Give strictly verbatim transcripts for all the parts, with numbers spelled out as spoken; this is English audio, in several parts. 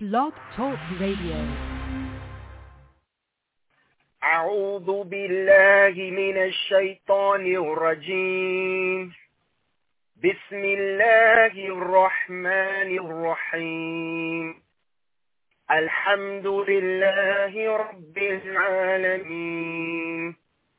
Blog Talk Radio. أعوذ بالله من الشيطان الرجيم. بسم الله الرحمن الرحيم. الحمد لله رب العالمين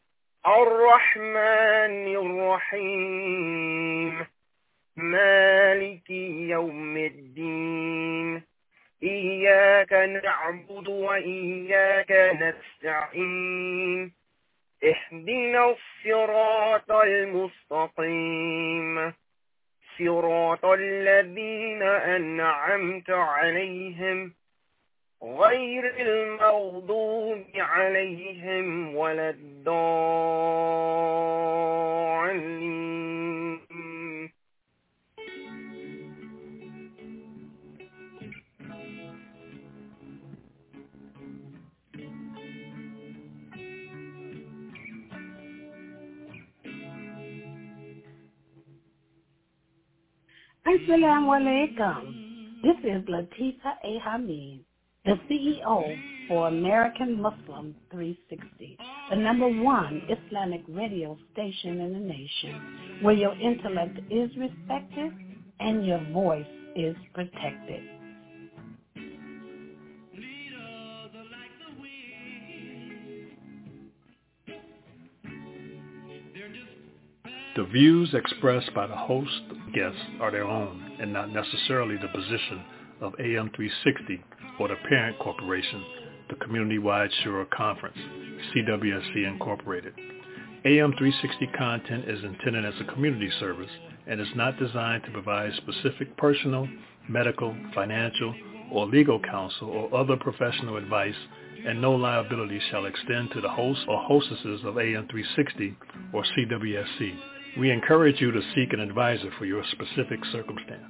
الرحمن الرحيم مالك يوم الدين إياك نعبد وإياك نستعين اهدنا الصراط المستقيم صراط الذين أنعمت عليهم غير المغضوب عليهم ولا الضالين. Assalamu alaikum. This is Latifa A. Hamid, the C E O for American Muslim three sixty, the number one Islamic radio station in the nation, where your intellect is respected and your voice is protected. The views expressed by the host and guests are their own and not necessarily the position of A M three sixty or the parent corporation, the Community-Wide Shura Conference, C W S C Incorporated. A M three sixty content is intended as a community service and is not designed to provide specific personal, medical, financial, or legal counsel or other professional advice, and no liability shall extend to the hosts or hostesses of A M three sixty or C W S C. We encourage you to seek an advisor for your specific circumstance.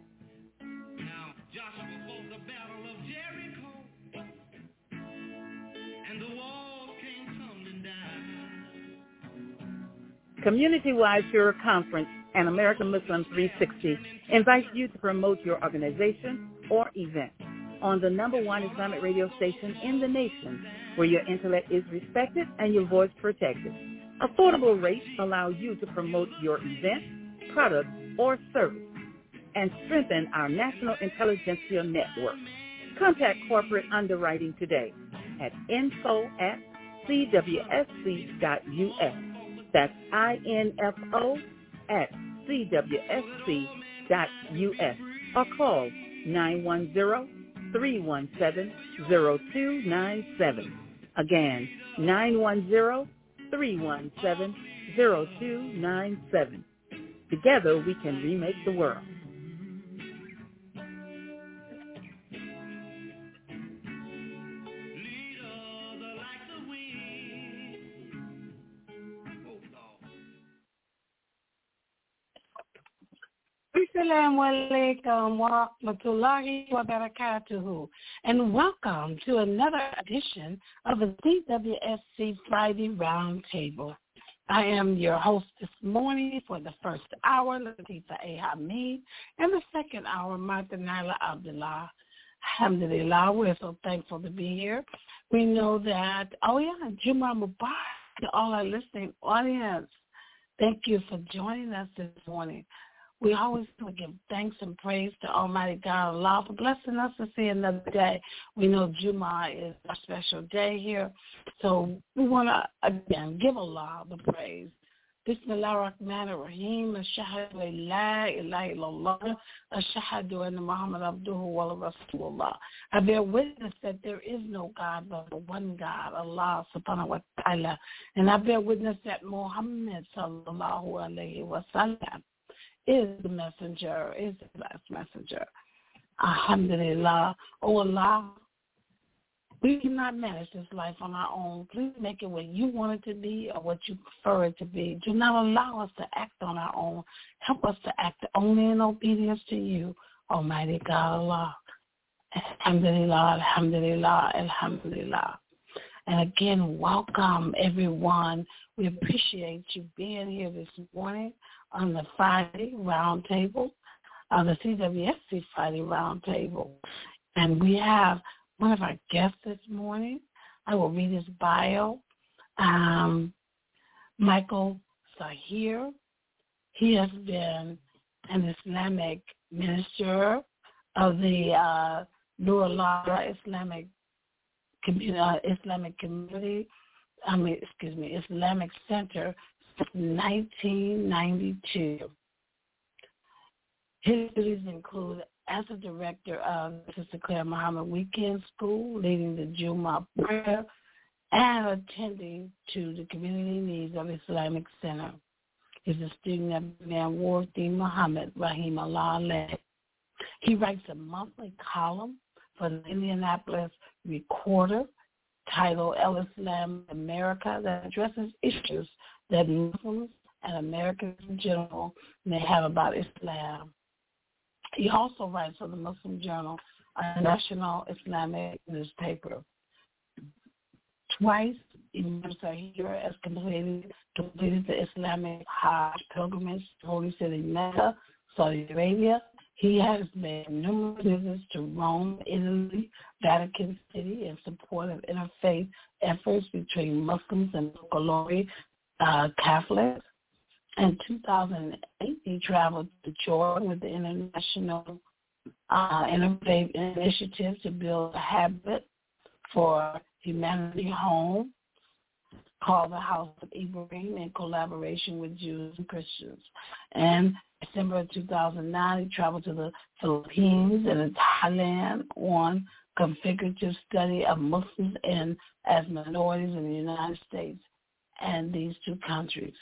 Community-Wide Shura Conference and American Muslim three sixty invites you to promote your organization or event on the number one Islamic radio station in the nation, where your intellect is respected and your voice protected. Affordable rates allow you to promote your event, product, or service and strengthen our national intelligentsia network. Contact corporate underwriting today at info at c w s c dot u s. That's I N F O at C W S C dot U S or call nine one zero, three one seven, zero two nine seven. Again, nine one zero, three one seven, zero two nine seven. Together we can remake the world. Assalamu alaikum wa rahmatullahi wa barakatuhu, and welcome to another edition of the C W S C Friday Roundtable. I am your host this morning for the first hour, Latifa A. Hamid, and the second hour, Martha Naila Abdullah. Alhamdulillah, we're so thankful to be here. We know that, oh yeah, Jumu'ah Mubarak to all our listening audience. Thank you for joining us this morning. We always want to give thanks and praise to Almighty God Allah for blessing us to see another day. We know Jumu'ah is a special day here, so we want to, again, give Allah the praise. Bismillah ar-Rahman ar-Rahim, ashhadu an la ilaha illallah, ashhadu anna Muhammad abduhu wa rasulullah. I bear witness that there is no God but the one God, Allah subhanahu wa ta'ala, and I bear witness that Muhammad sallallahu alayhi wa sallam is the messenger, is the last messenger. Alhamdulillah. Oh Allah, we cannot manage this life on our own. Please make it what you want it to be or what you prefer it to be. Do not allow us to act on our own. Help us to act only in obedience to you, Almighty God Allah. Alhamdulillah, alhamdulillah, alhamdulillah. And again, welcome everyone. We appreciate you being here this morning on the Friday Roundtable, on the C W S C Friday Roundtable. And we have one of our guests this morning. I will read his bio. Um, Michael Sahir. He has been an Islamic minister of the uh, Nur Allah Islamic uh, Islamic Community, I mean, excuse me, Islamic Center since nineteen ninety-two. His duties include as a director of Sister Claire Muhammad Weekend School, leading the Jumu'ah prayer, and attending to the community needs of Islamic Center. He's a student of Imam Wardi Muhammad Rahim Allah. He writes a monthly column for the Indianapolis Recorder titled El Islam America that addresses issues that Muslims and Americans in general may have about Islam. He also writes for the Muslim Journal, a national Islamic newspaper. Twice, Imam Sahir has completed, completed the Islamic Hajj pilgrimage to Holy City Mecca, Saudi Arabia. He has made numerous visits to Rome, Italy, Vatican City in support of interfaith efforts between Muslims and local uh, Catholics. In two thousand eight, he traveled to Jordan with the International uh, Interfaith Initiative to build a habit for humanity home called the House of Ibrahim in collaboration with Jews and Christians. And December of two thousand nine, he traveled to the Philippines and Thailand on configurative study of Muslims and as minorities in the United States and these two countries.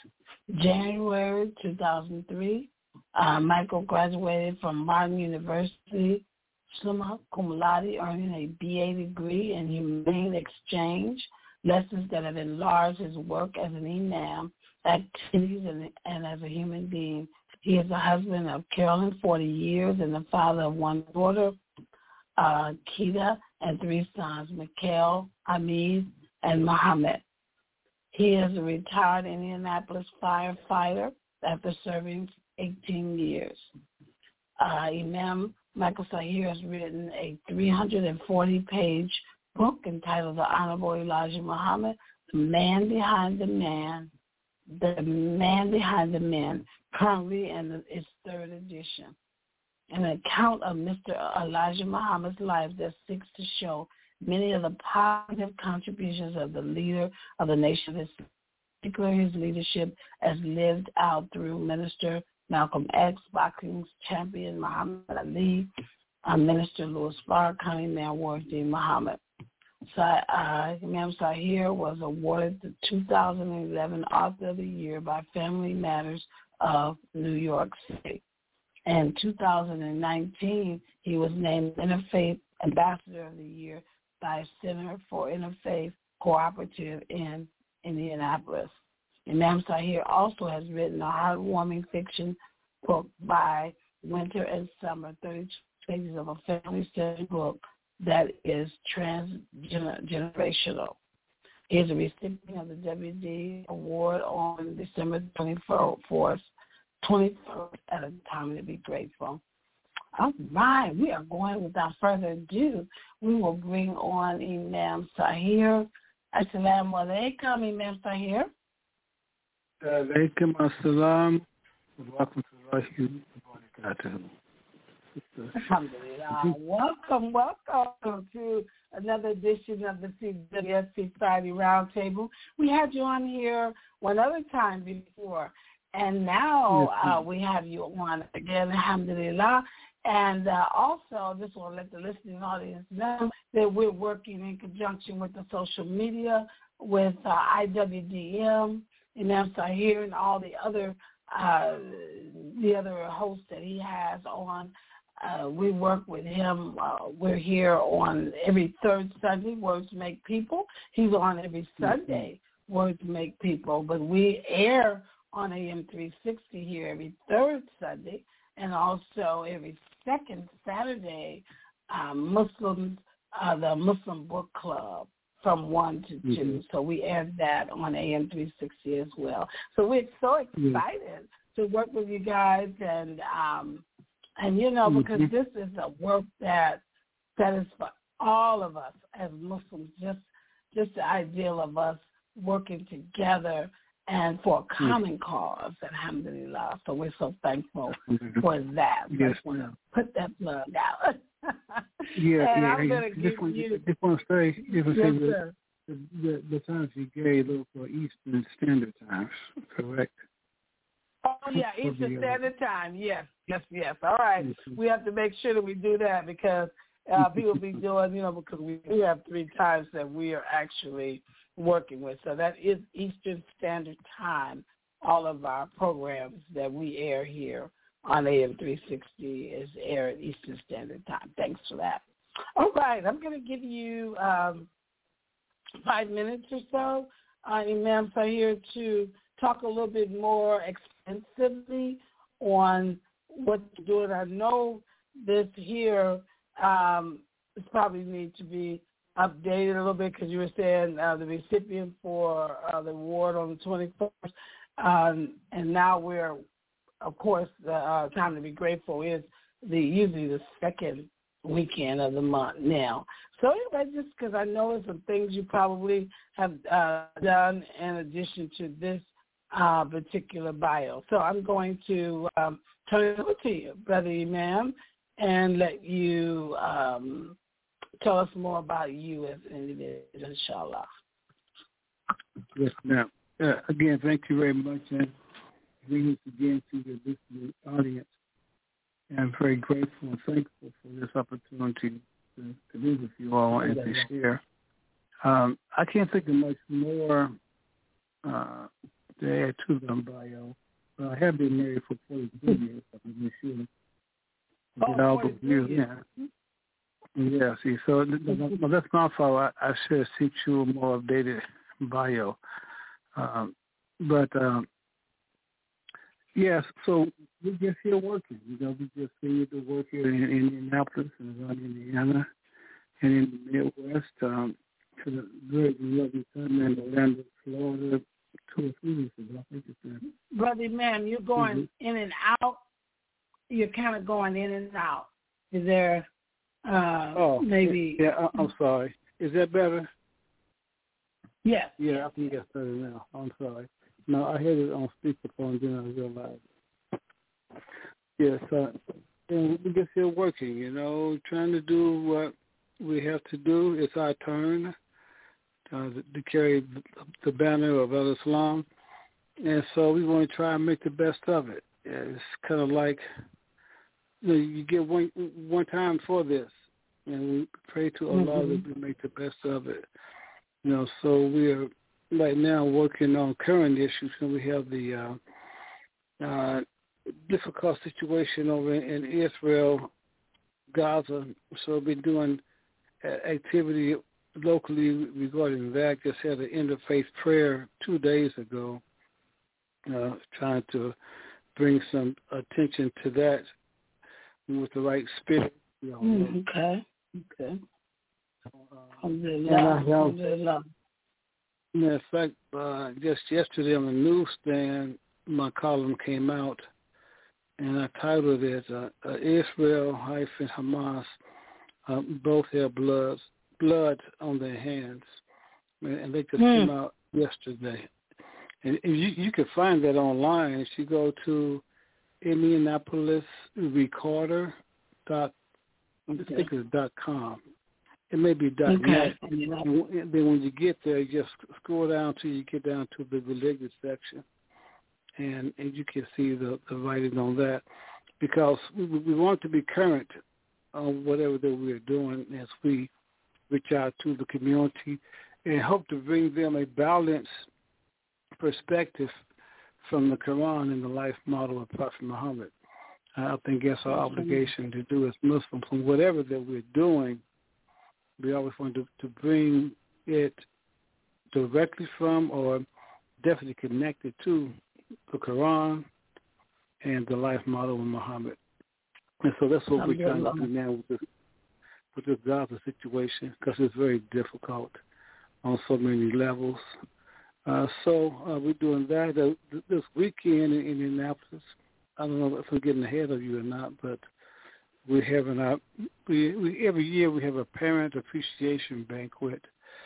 January two thousand three, uh, Michael graduated from Martin University, summa cum laude, earning a B A degree in humane exchange, lessons that have enlarged his work as an imam, activities, and, and as a human being. He is the husband of Carolyn, forty years, and the father of one daughter, uh, Keita, and three sons, Mikhail, Hamid, and Mohammed. He is a retired Indianapolis firefighter after serving eighteen years. Uh, Imam Michael Sahir has written a three hundred forty page book entitled The Honorable Elijah Muhammad, The Man Behind the Man, The Man Behind the Man, currently in its third edition. An account of Mister Elijah Muhammad's life that seeks to show many of the positive contributions of the leader of the nation, particularly his leadership as lived out through Minister Malcolm X, boxing champion Muhammad Ali, uh, Minister Louis Farrakhan, Imam Wardi Muhammad. So, uh, Imam Sahir was awarded the two thousand eleven Author of the Year by Family Matters of New York City. In two thousand nineteen, he was named Interfaith Ambassador of the Year by Center for Interfaith Cooperative in Indianapolis. Imam Sahir also has written a heartwarming fiction book by Winter and Summer, thirty-two pages of a family-centered book that is transgenerational. He is a recipient of the W D Award on December twenty-fourth, twenty-first, at a time to be grateful. All right, we are going without further ado. We will bring on Imam Sahir. Assalamu alaikum, Imam Sahir. Alaikum assalam. Welcome to the Alhamdulillah. Welcome, welcome to another edition of the C W S C Friday Roundtable. We had you on here one other time before, and now uh, we have you on again, alhamdulillah. And uh, also, this will let the listening audience know that we're working in conjunction with the social media, with uh, I W D M, Imam Sahir, and all the other uh, the other hosts that he has on. Uh, we work with him. Uh, we're here on every third Sunday, Words Make People. He's on every Sunday, Words Make People. But we air on A M three sixty here every third Sunday, and also every second Saturday, uh, Muslims, uh, the Muslim Book Club from one to two. Mm-hmm. So we air that on A M three sixty as well. So we're so excited mm-hmm. to work with you guys, and um, and you know, because mm-hmm. this is a work that satisfy all of us as Muslims, just just the ideal of us working together and for a common cause, alhamdulillah. So we're so thankful for that. Yes, I want to put that plug out. yeah, and yeah. I'm going to just give want, you... Just want to say, just want to yes, say sir. the, the, the times you gave those for Eastern Standard Times, correct? Oh, yeah, Eastern Standard Time. Yes, yes, yes. All right. Mm-hmm. We have to make sure that we do that because uh, people be doing, you know, because we do have three times that we are actually working with. So that is Eastern Standard Time. All of our programs that we air here on A M three sixty is aired at Eastern Standard Time. Thanks for that. All right. I'm going to give you um, five minutes or so, uh, Imam Sahir, to talk a little bit more extensively on what you're doing. I know this here um, this probably needs to be updated a little bit because you were saying uh, the recipient for uh, the award on the twenty-first, um, and now we're, of course, the uh, time to be grateful is the usually the second weekend of the month now. So anyway, just because I know some things you probably have uh, done in addition to this uh, particular bio. So I'm going to um, turn it over to you, Brother Imam, and let you um, tell us more about you as an individual, inshallah. Yes, ma'am. Uh, again, thank you very much, and greetings again to the listening audience. And I'm very grateful and thankful for this opportunity to, to be with you all and to share. Um, I can't think of much more uh, to add to the bio. But I have been married for forty-three years. I'm just sure. Oh, all those years, yeah. Yeah, see, so th- th- th- that's my fault. I, I should have sent you a more updated bio. Um, but, um, yes, so we're just here working. You know, we just continue to work here in, in Indianapolis and around Indiana and in the Midwest um, for the very lovely time in Orlando, Florida, two or three weeks ago. I think it's been. Brother, ma'am, you're going mm-hmm. in and out. You're kind of going in and out. Is there uh, oh, maybe? Yeah, I, I'm sorry. Is that better? Yes. Yeah, I think that's better now. I'm sorry. No, I had it on speakerphone, then I realized. Yes, uh, and we're just here working, you know, trying to do what we have to do. It's our turn uh, to carry the banner of Al-Islam, and so we want to try and make the best of it. It's kind of like, you know, you get one one time for this, and we pray to Allah mm-hmm. that we make the best of it. You know, so we are right now working on current issues, and we have the uh, uh, difficult situation over in Israel, Gaza. So we'll be doing activity locally regarding that. Just had an interfaith prayer two days ago, uh, trying to bring some attention to that with the right spirit. You know, mm, okay, okay. Uh, Alhamdulillah. In fact, uh, just yesterday on the newsstand, my column came out, and I titled it uh, uh, Israel hyphen Hamas, uh, both have blood, blood on their hands. And they just mm. came out yesterday. And you, you can find that online if you go to Indianapolis Recorder dot I think it's dot com. It may be dot okay. net. And then when you get there, you just scroll down till you get down to the religious section, and, and you can see the, the writing on that, because we, we want to be current on whatever that we're doing as we reach out to the community and hope to bring them a balanced perspective from the Quran and the life model of Prophet Muhammad. I think that's our obligation to do as Muslims. From whatever that we're doing, we always want to, to bring it directly from or definitely connected to the Quran and the life model of Muhammad. And so that's what we're trying to do now with this, with this Gaza situation, because it's very difficult on so many levels. Uh, so uh, we're doing that uh, this weekend in Indianapolis. I don't know if we're getting ahead of you or not, but we're having our we, we every year we have a parent appreciation banquet,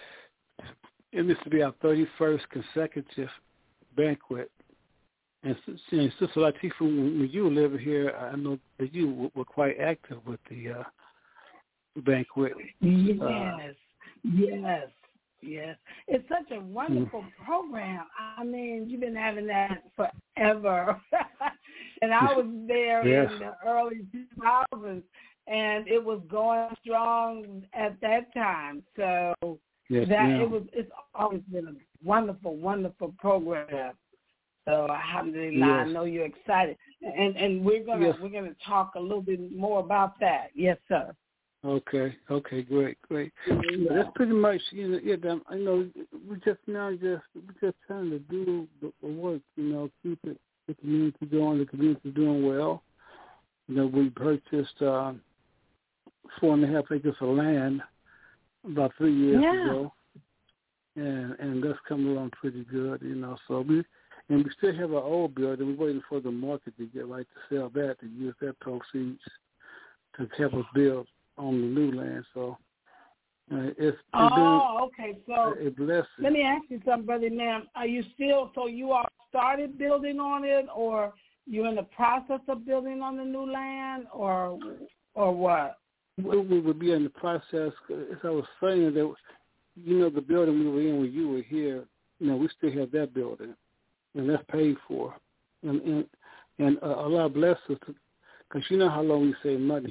and this will be our thirty-first consecutive banquet. And, and Sister Latifah, when you were living here, I know that you were quite active with the uh, banquet. Yes, uh, yes, yes. It's such a wonderful mm-hmm. program. I mean, you've been having that forever. And I was there yes. in the early two thousands, and it was going strong at that time. So yes, that ma'am. it was. It's always been a wonderful, wonderful program. So alhamdulillah, yes. I know you're excited, and and we're gonna yes. we're gonna talk a little bit more about that. Yes, sir. Okay, okay, great, great. Yeah. That's pretty much you know. Yeah, I know we just now just we're just trying to do the, the work. You know, keep it the community going. The community doing well. You know, we purchased uh, four and a half acres of land about three years yeah. ago, and and that's coming along pretty good. You know, so we. And we still have our old building. We're waiting for the market to get right to sell that, to use that proceeds to help us build on the new land. So uh, it's, it's oh, been okay. So a blessing. Let me ask you something, brother, ma'am. Are you still, so you all started building on it, or you're in the process of building on the new land, or or what? We, we would be in the process. As I was saying, that you know the building we were in when you were here, you know, we still have that building. And that's paid for, and and, and uh, Allah bless us, because you know how long we save money.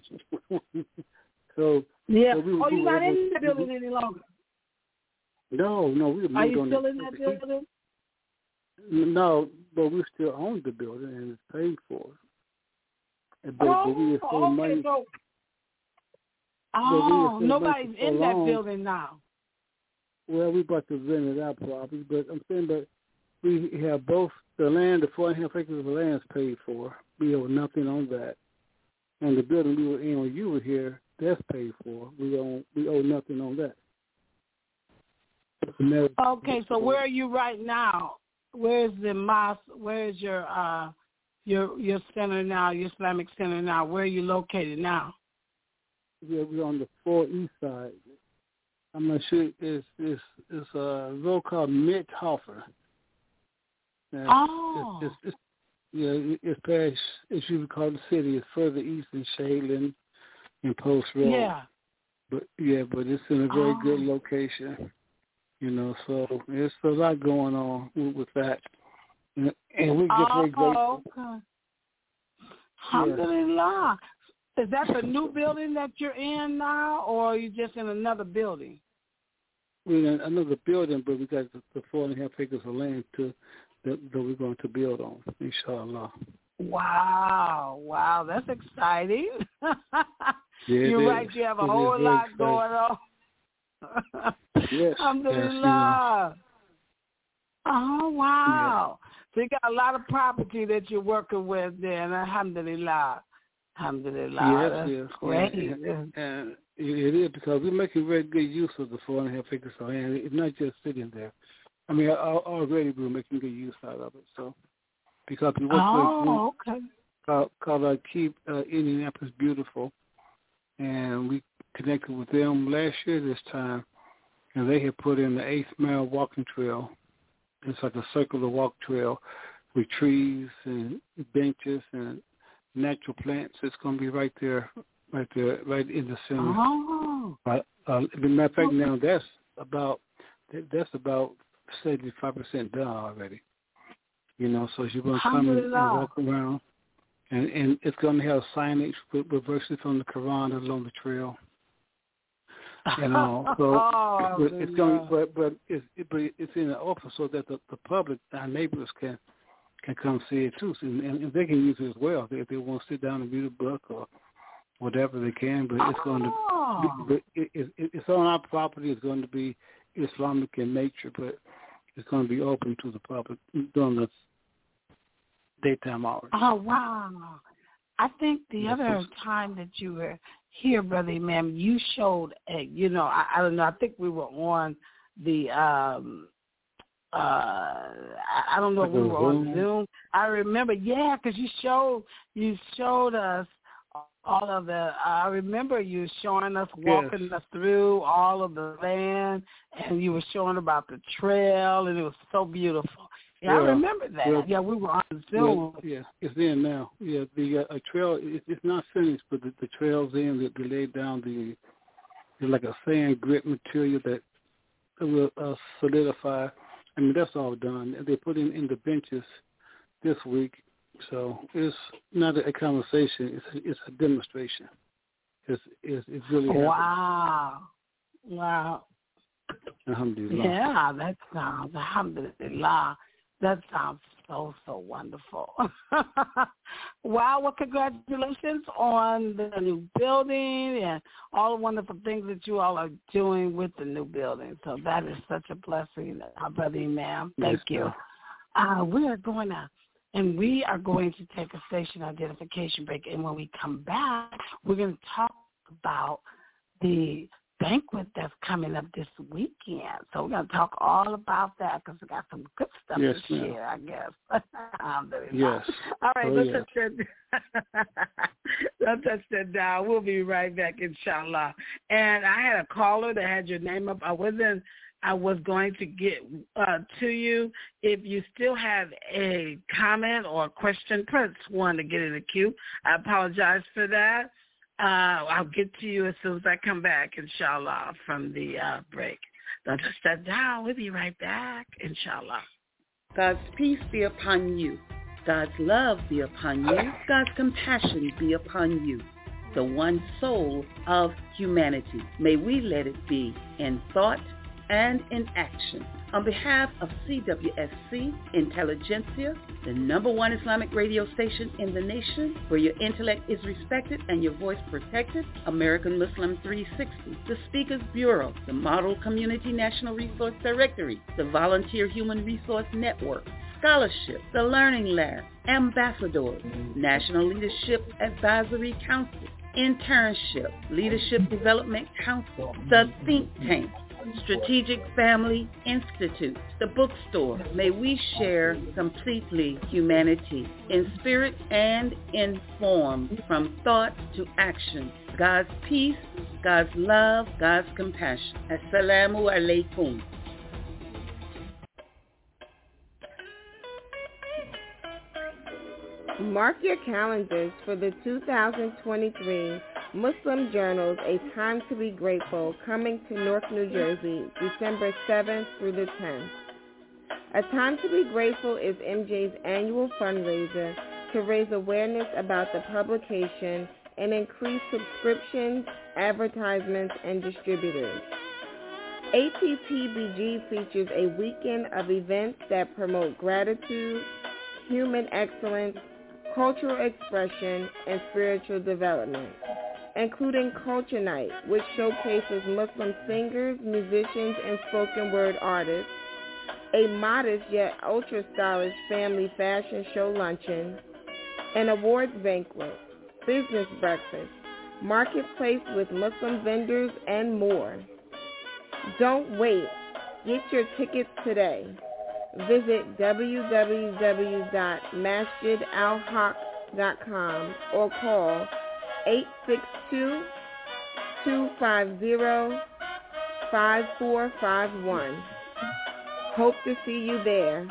so yeah. So we, oh, we you're not able, in that building any longer. No, no, we moved Are you on still the, in that building? No, but we still own the building and it's paid for. But, oh, but we have okay. money. So, oh, nobody's so in long. that building now. Well, we about to rent it out probably, but I'm saying that. We have both the land, the four and a half acres of land is paid for. We owe nothing on that. And the building we were in when you were here, that's paid for. We owe, we owe nothing on that. Okay, so where are you right now? Where's the mosque? Where's your uh your your center now, your Islamic center now? Where are you located now? Yeah, we're on the four east side. I'm not sure. It's, it's, it's a road called Mithofer. Uh, oh. It's, it's, it's, yeah, it's past, as you would call the city, it's further east than Shadeland and Post Road. Yeah. But, yeah, but it's in a very oh. good location, you know, so there's a lot going on with, with that. And, and we get oh, very grateful. Okay. Alhamdulillah. Yeah. Is that the new building that you're in now, or are you just in another building? We're in another building, but we got the, the four and a half acres of land to That, that we're going to build on, inshallah. Wow, wow, that's exciting. Yeah, You're is. right, you have a it whole lot exciting. going on. Yes. Alhamdulillah. Yes, oh, wow. Yeah. So you got a lot of property that you're working with there, and alhamdulillah. Alhamdulillah. Yes, that's yes. great. And, and, and it is because we're making very good use of the four and a half acres of land. It's not just sitting there. I mean, already we're making good use out of it. So, because we work oh, with a group okay. called, called uh, Keep uh, Indianapolis Beautiful, and we connected with them last year this time, and they had put in the eighth mile walking trail. It's like a circular walk trail with trees and benches and natural plants. It's going to be right there, right there, right in the center. Oh. But, uh, as a matter of fact, now that's about that's about seventy-five percent done already. You know, so you're going to come and walk around, and, and it's going to have signage with, with verses from the Quran along the trail. You know, so oh, but it's going, but but it's it, but it's in the open so that the, the public, our neighbors, can can come see it too, and, and they can use it as well if they want to sit down and read a book or whatever they can. But it's going to, be, but it, it, it's on our property. It's going to be Islamic in nature, but it's going to be open to the public during the daytime hours. Oh, wow. I think the other time that you were here, Brother Imam, you showed, a, you know, I, I don't know, I think we were on the, um, uh, I don't know if we were on Zoom. I remember, yeah, because you showed, you showed us all of the, I remember you showing us, walking yes. us through all of the land, and you were showing about the trail, and it was so beautiful. Yeah, well, I remember that. Well, yeah, we were on Zoom. Well, yeah, it's in now. Yeah, the uh, a trail, it, it's not finished, but the, the trail's in. They, they laid down the, it's like a sand grit material that will uh, solidify. I mean, that's all done. They put in, in the benches this week. So it's not a conversation. It's a, it's a demonstration. It's, it's, it's really happening. Wow. Wow. Alhamdulillah. Yeah, that sounds, alhamdulillah. That sounds so, so wonderful. Wow, well, congratulations on the new building and all the wonderful things that you all are doing with the new building. So that is such a blessing, our brother Imam. Thank yes, you. Uh, we are going to, and we are going to take a station identification break. And when we come back, we're going to talk about the banquet that's coming up this weekend. So we're going to talk all about that because we got some good stuff yes, to ma'am. share, I guess. Yes. All right, oh, let's, yeah. touch that, let's touch that down. We'll be right back, inshallah. And I had a caller that had your name up. I wasn't, I was going to get uh, to you. If you still have a comment or a question, press one to get in the queue. I apologize for that. Uh, I'll get to you as soon as I come back, inshallah, from the uh, break. Don't touch that down. We'll be right back, inshallah. God's peace be upon you. God's love be upon you. God's compassion be upon you. The one soul of humanity. May we let it be in thought and in action. On behalf of C W S C Intelligentsia, the number one Islamic radio station in the nation, where your intellect is respected and your voice protected, American Muslim three sixty, the Speakers Bureau, the Model Community National Resource Directory, the Volunteer Human Resource Network, Scholarship, the Learning Lab, Ambassadors, National Leadership Advisory Council, Internship, Leadership Development Council, the Think Tank, Strategic Family Institute, the bookstore. May we share completely humanity in spirit and in form, from thought to action. God's peace, God's love, God's compassion. Assalamu alaikum. Mark your calendars for the two thousand twenty-three Muslim Journals, A Time to Be Grateful, coming to Newark, New Jersey, December seventh through the tenth. A Time to Be Grateful is M J's annual fundraiser to raise awareness about the publication and increase subscriptions, advertisements, and distributors. A T P B G features a weekend of events that promote gratitude, human excellence, cultural expression, and spiritual development, including Culture Night, which showcases Muslim singers, musicians, and spoken word artists, a modest yet ultra-stylish family fashion show luncheon, an awards banquet, business breakfast, marketplace with Muslim vendors, and more. Don't wait. Get your tickets today. Visit w w w dot masjid al haq dot com or call eight six two, two five zero, five four five one. Hope to see you there.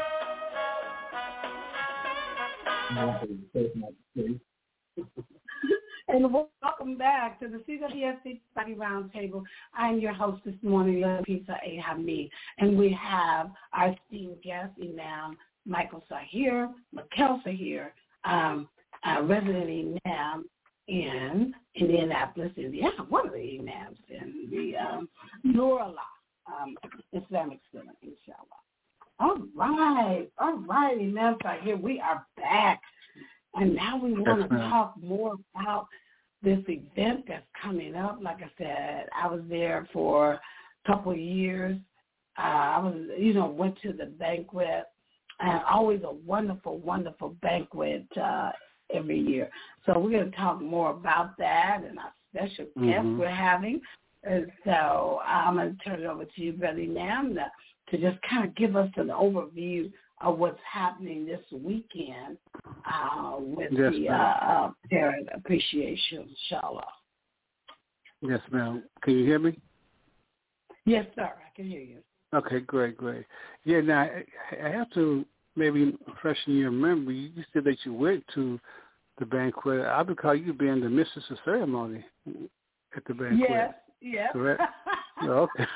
And welcome back to the C W S C Study Roundtable. I'm your host this morning, Lapisa A. Hamid, and we have our esteemed guest, Imam Michael Sahir, Mikel Sahir, um, uh, resident Imam in Indianapolis, Indiana, one of the imams in the um, Nurullah um, Islamic Center, inshallah. All right, all right, Imam Sahir, we are back. And now we want to talk more about this event that's coming up. Like I said, I was there for a couple of years. Uh, I was, you know, went to the banquet, and always a wonderful, wonderful banquet uh, every year. So we're going to talk more about that and our special mm-hmm. guest we're having. And so I'm going to turn it over to you, Brother Nam, to, to just kind of give us an overview of what's happening this weekend uh, with yes, the uh, uh, Parent Appreciation, inshallah. Yes, ma'am. Can you hear me? Yes, sir. I can hear you. Okay, great, great. Yeah, now, I, I have to maybe freshen your memory. You said that you went to the banquet. I recall you being the mistress of ceremony at the banquet. Yes, yes. Correct? Okay.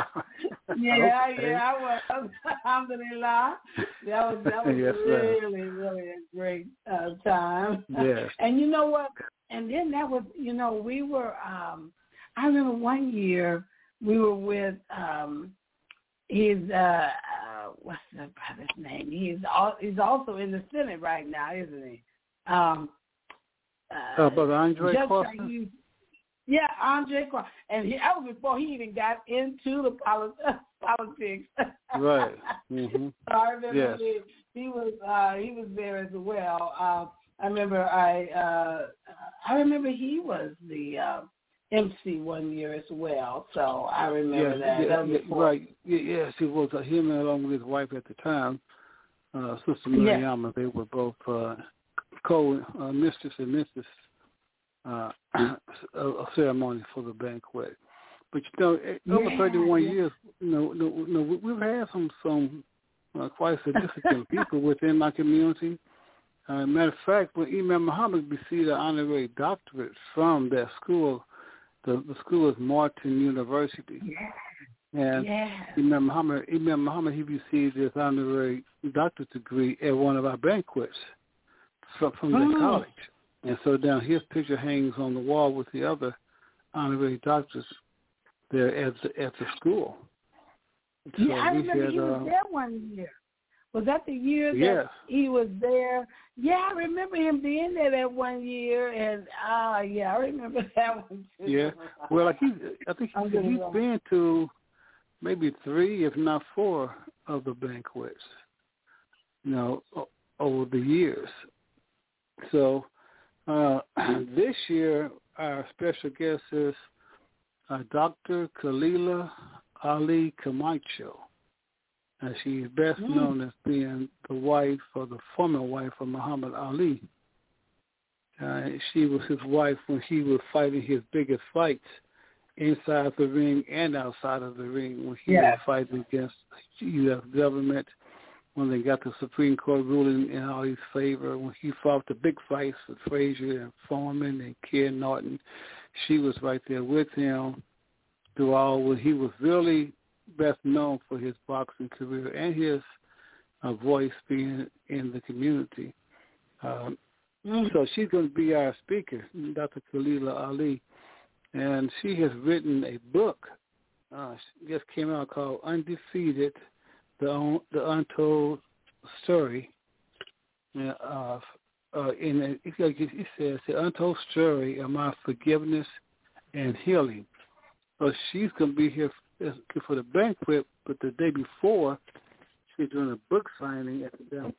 yeah, okay. yeah, I was. Alhamdulillah. That was, that was yes, really, really a great uh, time. Yes. And you know what? And then that was, you know, we were, um, I remember one year we were with, um, his, uh, uh, what's the brother's name? He's all, he's also in the Senate right now, isn't he? Um, uh, uh, Brother Andre Costa? Yeah, Andre Costa. And he, that was before he even got into the poli- politics. Right. Mm-hmm. So I remember yes. he, he was uh, he was there as well. Uh, I remember I uh, I remember he was the uh, M C one year as well. So I remember yes, that. Yeah, that was yeah, right. Yeah, yes, he was uh, him along with his wife at the time, uh, Sister Mariama. Yes. They were both uh, co-mistress uh, and mistress uh, a ceremony for the banquet. But you know, yeah, over thirty-one yeah. years, you know, you know, we've had some some uh, quite significant people within my community. Uh, matter of fact, when Imam Muhammad received an honorary doctorate from that school, the, the school is Martin University, yeah. and yeah. Imam Muhammad, Imam Muhammad, he received his honorary doctorate degree at one of our banquets from, from mm. the college. And so now his picture hangs on the wall with the other honorary doctors there at the, at the school. So yeah, I remember had, he was uh, there one year. Was that the year that yes. he was there? Yeah, I remember him being there that one year, and ah, uh, yeah, I remember that one too. Yeah, well, like he, I think he, he's wrong. been to maybe three, if not four, of the banquets, you know, over the years. So uh, this year, our special guest is uh, Doctor Khalila Ali Camacho. Uh, she is best mm. known as being the wife or the former wife of Muhammad Ali. Uh, she was his wife when he was fighting his biggest fights inside the ring and outside of the ring, when he yeah. was fighting against the U S government, when they got the Supreme Court ruling in Ali's favor, when he fought the big fights with Frazier and Foreman and Ken Norton. She was right there with him through all when he was really best known for his boxing career and his uh, voice being in the community. Um, mm. So she's going to be our speaker, Doctor Khalila Ali, and she has written a book. Uh, she just came out called Undefeated, the, the Untold Story. Uh, uh, in a, it, it says, the Untold Story of My Forgiveness and Healing. So she's going to be here for the banquet, but the day before, she's doing a book signing at the banquet.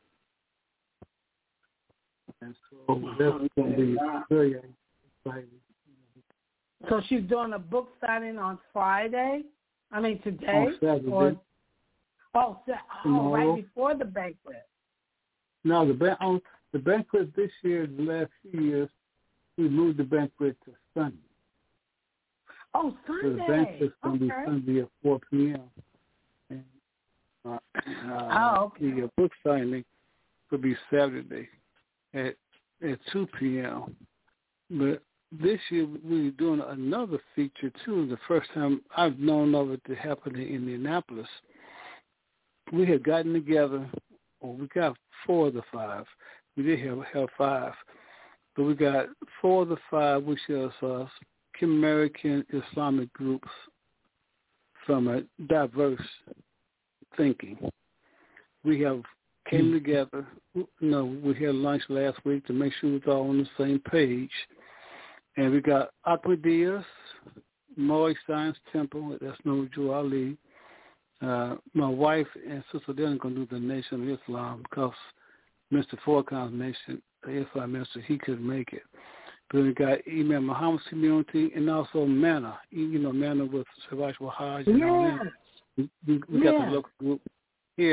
And so that's going to be very exciting. So she's doing a book signing on Friday? I mean, today? On Saturday. Or, oh, oh right before the banquet. No, the, ban- on, the banquet this year, the last few years, we moved the banquet to Sunday. Oh, Sunday. So the banquet's going to okay. be Sunday at four p.m. And uh, uh, oh, okay. the uh, book signing will be Saturday at at two p.m. But this year we're doing another feature too. The first time I've known of it to happen in Indianapolis. We had gotten together. Well, we got four of the five. We did have have five, but we got four of the five, which is us. American Islamic groups from a diverse thinking. We have came together. You know, we had lunch last week to make sure we were all on the same page. And we got Aqua Diaz, Moy Science Temple, that's known Joe Ali. Uh, my wife and Sister Dylan are going to do the Nation of Islam because Mister Forcon's Nation, the Islam minister, he couldn't make it. But we got Imam Muhammad's community and also Manna. You know, Manna with Savaj Wahaj and yeah. all that. We, we, we yeah. got the local group here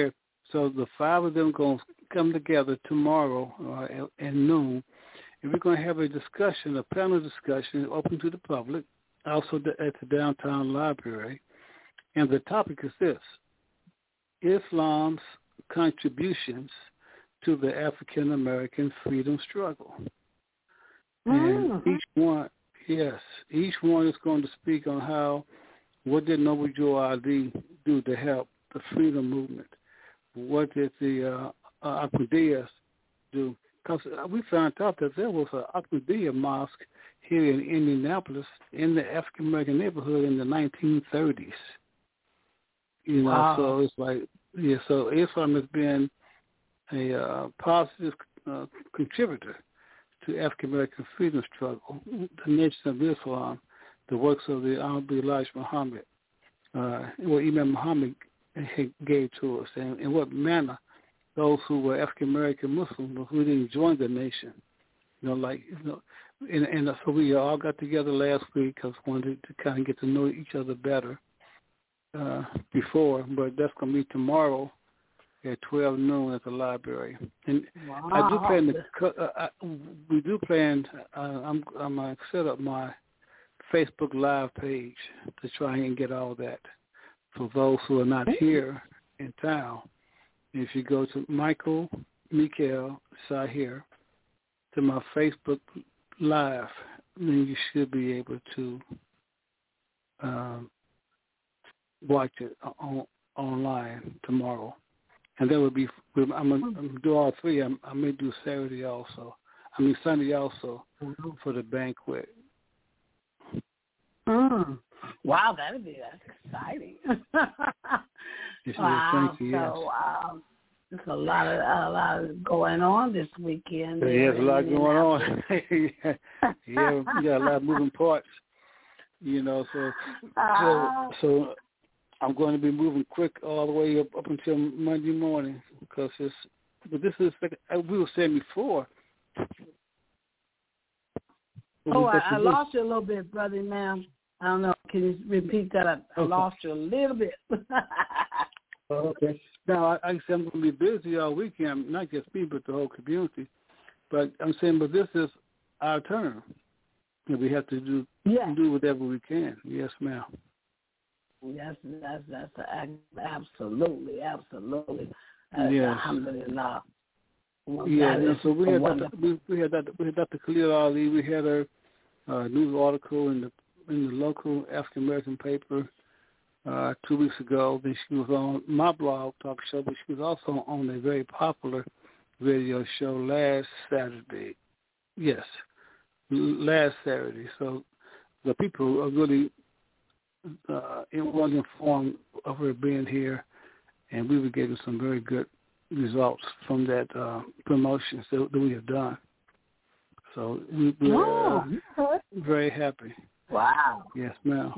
So the five of them going to come together tomorrow uh, at, at noon, and we're going to have a discussion, a panel discussion open to the public, also at the downtown library. And the topic is this: Islam's contributions to the African American freedom struggle. And mm-hmm. each one, yes, each one is going to speak on how, what did Noble Joe Ali do to help the freedom movement? What did the uh, uh, Ahmadiyya do? Because we found out that there was an Ahmadiyya mosque here in Indianapolis in the African American neighborhood in the nineteen thirties. You know, wow. So it's like, yeah, so Islam has been a uh, positive uh, contributor to African American freedom struggle, the Nation of Islam, the works of the Honorable Elijah Muhammad, uh, what Imam Muhammad gave to us, and in what manner those who were African American Muslims who didn't join the nation, you know, like, you know, and, and so we all got together last week because we wanted to kind of get to know each other better uh, before, but that's going to be tomorrow at twelve noon at the library. And wow. I do plan to, uh, I, we do plan, uh, I'm, I'm going to set up my Facebook Live page to try and get all that for those who are not here in town. If you go to Michael Mikael Sahir to my Facebook Live, then you should be able to um, watch it on, online tomorrow. And that would be, I'm going to do all three. I'm, I may do Saturday also. I mean Sunday also mm-hmm. for the banquet. Mm. Wow, that would be that's exciting. Yes, wow, thank you, so um, there's a lot of a lot going on this weekend. There's a lot going on. yeah, yeah, we got a lot of moving parts. You know, so uh, so so I'm going to be moving quick all the way up, up until Monday morning because it's. But this is like we were saying before. Oh, I, I lost you a little bit, brother, ma'am. I don't know. Can you repeat that? I, I okay. lost you a little bit. oh, okay. Now, I, I say I'm going to be busy all weekend, not just me, but the whole community. But I'm saying, but this is our turn. And we have to do yeah. do whatever we can. Yes, ma'am. Yes, that's, that's absolutely, absolutely. Uh, yes. Alhamdulillah. Well, yeah, and so we had, Doctor, we, we had Doctor we had Doctor Khalil Ali. We had a uh, news article in the in the local African American paper uh, two weeks ago. Then she was on my blog talk show, but she was also on a very popular radio show last Saturday. Yes, last Saturday. So the people are really uh, well informed of her being here, and we were getting some very good results from that uh, promotion that, that we have done. So we, we're oh, uh, very happy. Wow. Yes, ma'am.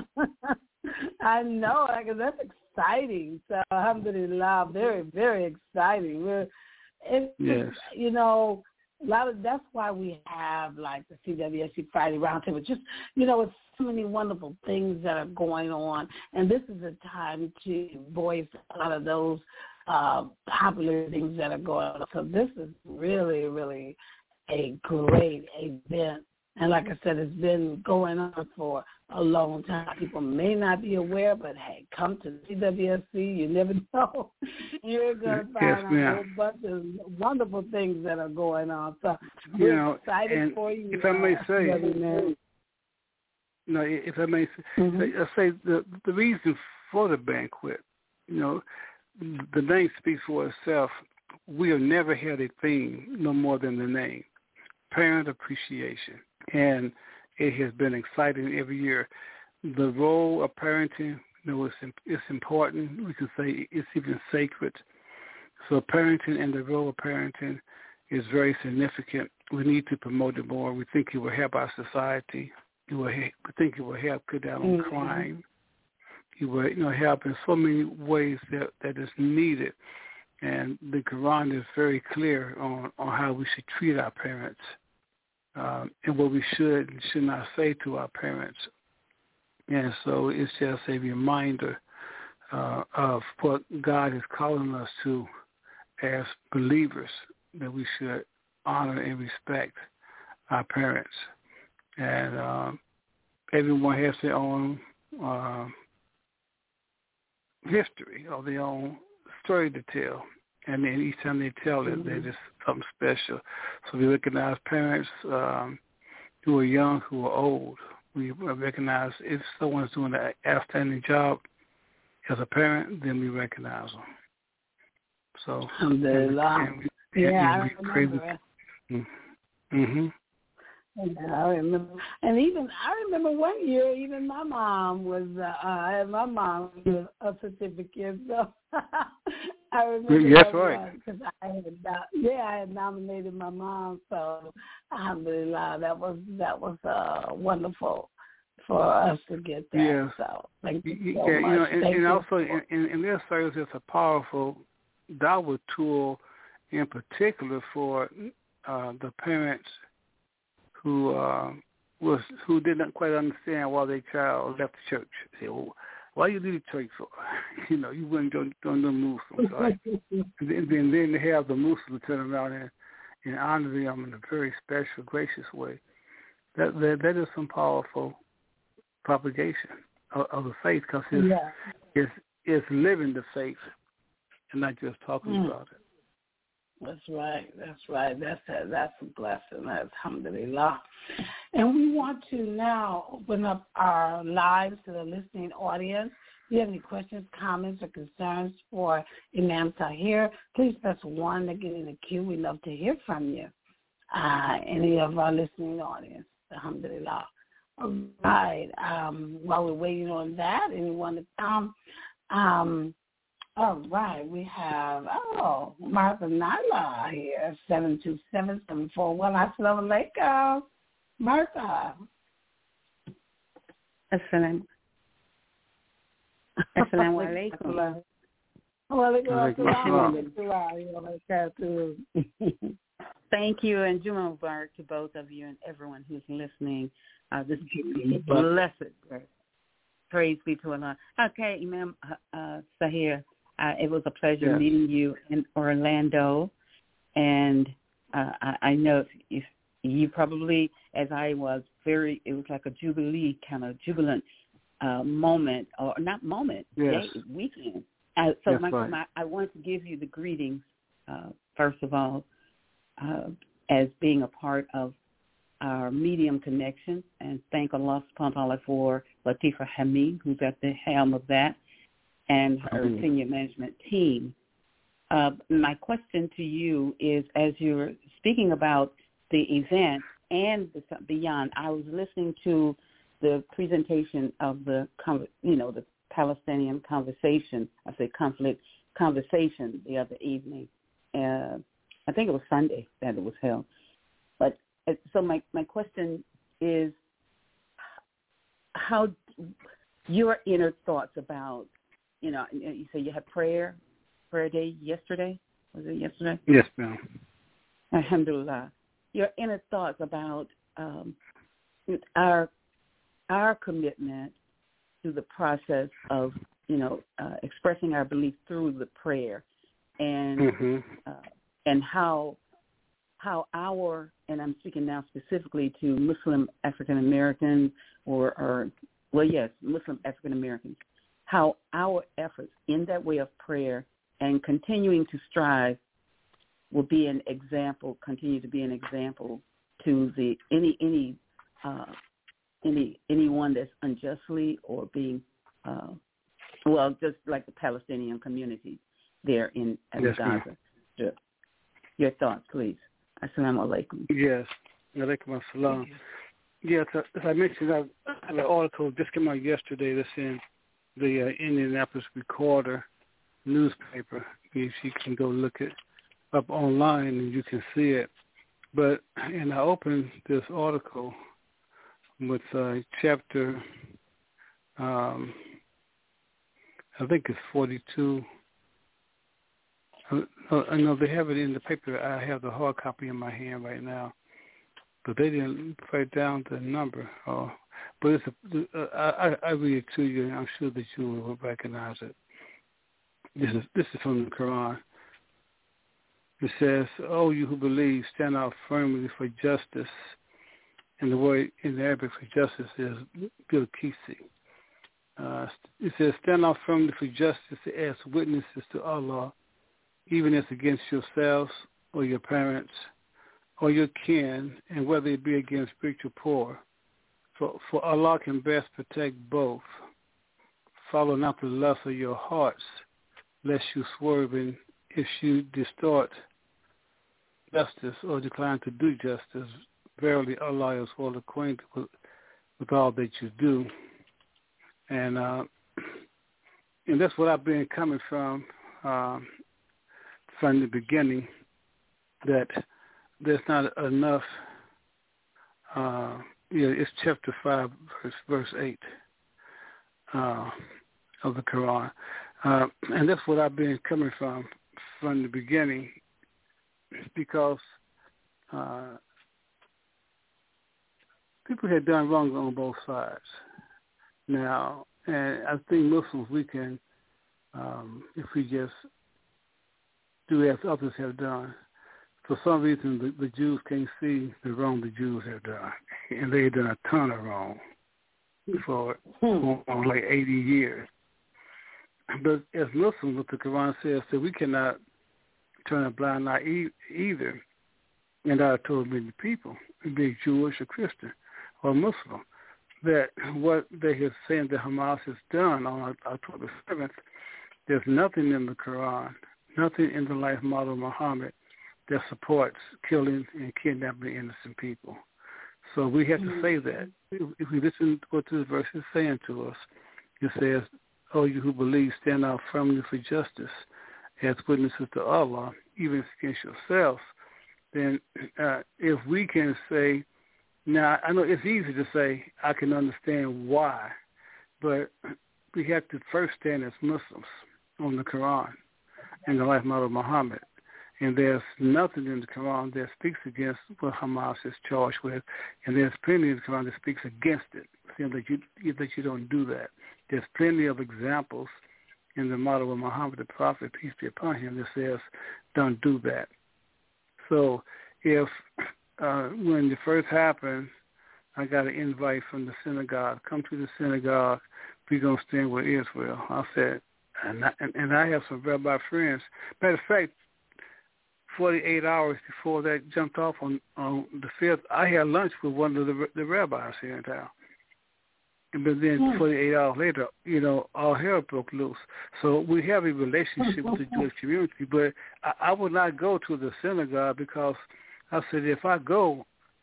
I know, like, that's exciting. So, alhamdulillah, very, very exciting. We're, it's, yes. You know, a lot of that's why we have like the C W S C Friday Roundtable. Just, you know, it's so many wonderful things that are going on, and this is a time to voice a lot of those uh, popular things that are going on. So this is really, really a great event. And like I said, it's been going on for a long time. People may not be aware, but hey, come to C W S C. You never know. You're going to find yes, a whole bunch of wonderful things that are going on. So we're you know, excited for you. If I may uh, say, no, if I may say, mm-hmm. I say the the reason for the banquet, you know, the name speaks for itself. We have never had a theme no more than the name, Parent Appreciation. And it has been exciting every year. The role of parenting, you know, it's, it's important. We can say it's even sacred. So parenting and the role of parenting is very significant. We need to promote it more. We think it will help our society. It will, we think it will help cut down on mm-hmm. crime. It will, you know, help in so many ways that, that is needed. And the Quran is very clear on, on how we should treat our parents. Um, and what we should and should not say to our parents. And so it's just a reminder uh, of what God is calling us to as believers, that we should honor and respect our parents. And um, everyone has their own uh, history or their own story to tell. And then each time they tell it, they're just something special. So we recognize parents um, who are young, who are old. We recognize if someone's doing an outstanding job as a parent, then we recognize them. So, Alhamdulillah. and we, and yeah, we, I we remember. Mm-hmm. Yeah, I remember, and even I remember one year, even my mom was. Uh, I had my mom give a certificate, so I remember Yes, that right. because I had, yeah, I had nominated my mom. So, alhamdulillah, that was that was uh, wonderful for us to get that. Yes. So, thank you so yeah, much. you know, and, thank and you also for, in, in, in their service, it's a powerful dawah tool, in particular for uh, the parents who uh, was who didn't quite understand why their child left the church. They say, well, why you leave the church for? You know, you wouldn't join the Muslims, right? and, then, and then they have the Muslims turn around and, and honor them in a very special, gracious way. That that, that is some powerful propagation of, of the faith, because it's, yeah. it's it's living the faith and not just talking Mm. about it. That's right. That's right. That's a, that's a blessing. Alhamdulillah. And we want to now open up our lives to the listening audience. If you have any questions, comments, or concerns for Imam Tahir, please press one to get in the queue. We'd love to hear from you. Uh, any of our listening audience. Alhamdulillah. All right. Um, while we're waiting on that, anyone to come? Um, All right, we have, oh, Martha Nyla here, seven two seven, seven four one. Assalamu alaikum. Martha. Assalamu Assalamu alaikum. Thank you, and Juma Mubarak to both of you and everyone who's listening. Uh, this is blessed. Praise be to Allah. Okay, Imam uh, Tahir. Uh, it was a pleasure yes. meeting you in Orlando, and uh, I, I know if, if you probably, as I was, very, it was like a jubilee, kind of jubilant uh, moment, or not moment, yes. day, weekend. Uh, so That's my, right. my, I want to give you the greetings, uh, first of all, uh, as being a part of our Medium Connection, and thank Allah subhanahu wa ta'ala for Latifa Hamid, who's at the helm of that, and her mm-hmm. senior management team. Uh, my question to you is, as you're speaking about the event and the, beyond, I was listening to the presentation of the, you know, the Palestinian conversation, I say conflict conversation the other evening. Uh, I think it was Sunday that it was held. But uh, so my, my question is, how your inner thoughts about, you know, you say you had prayer, prayer day yesterday. Was it yesterday? Yes, ma'am. Alhamdulillah. Your inner thoughts about um, our our commitment to the process of, you know, uh, expressing our belief through the prayer, and mm-hmm. uh, and how how our, and I'm speaking now specifically to Muslim African Americans, or, or well, yes, Muslim African Americans, how our efforts in that way of prayer and continuing to strive will be an example, continue to be an example to the any any uh, any anyone that's unjustly or being uh, well, just like the Palestinian community there in, in yes, Gaza. Your, your thoughts, please. Assalamu alaikum. Yes, alaikum assalam. Yes, as I mentioned, I have an article just came out yesterday that's in the uh, Indianapolis Recorder newspaper. If you can go look it up online and you can see it. But, and I opened this article with uh, chapter, um, I think it's forty-two. I know they have it in the paper. I have the hard copy in my hand right now, but they didn't write down the number. Uh, but it's a, uh, I, I read it to you, and I'm sure that you will recognize it. This is this is from the Quran. It says, "Oh, you who believe, stand out firmly for justice." And the word in Arabic for justice is bil-qisi. Uh, it says, "Stand out firmly for justice as witnesses to Allah, even as against yourselves or your parents or your kin, and whether it be against rich or poor. For, for Allah can best protect both. Follow not the lust of your hearts, lest you swerve in if you distort justice or decline to do justice. Verily, Allah is well acquainted with, with all that you do." And uh, and that's what I've been coming from um, from the beginning, that there's not enough. Uh, yeah, it's chapter five, verse verse eight uh, of the Quran, uh, and that's what I've been coming from from the beginning, because uh, people had done wrong on both sides. Now, and I think Muslims, we can, um, if we just do as others have done. For some reason, the, the Jews can't see the wrong the Jews have done, and they've done a ton of wrong for hmm. like eighty years. But as Muslims, what the Quran says, that we cannot turn a blind eye e- either. And I told many people, be it Jewish or Christian or Muslim, that what they have said that Hamas has done on October seventh, there's nothing in the Quran, nothing in the life model of Muhammad that supports killing and kidnapping innocent people. So we have to say that. If we listen to what this verse is saying to us, it says, "Oh, you who believe, stand out firmly for justice as witnesses to Allah, even against yourselves." Then uh, if we can say, now I know it's easy to say, I can understand why, but we have to first stand as Muslims on the Quran and the life model of Muhammad. And there's nothing in the Quran that speaks against what Hamas is charged with, and there's plenty in the Quran that speaks against it, saying that you, that you don't do that. There's plenty of examples in the model of Muhammad the Prophet, peace be upon him, that says, don't do that. So if uh, when it first happened, I got an invite from the synagogue, come to the synagogue, we're going to stand with Israel. I said, and I, and I have some rabbi friends. Matter of fact, forty-eight hours before that jumped off on, on the fifth, I had lunch with one of the, the rabbis here in town. But then mm. forty-eight hours later, you know, all hell broke loose. So we have a relationship with the Jewish community, but I, I would not go to the synagogue because I said, if I go,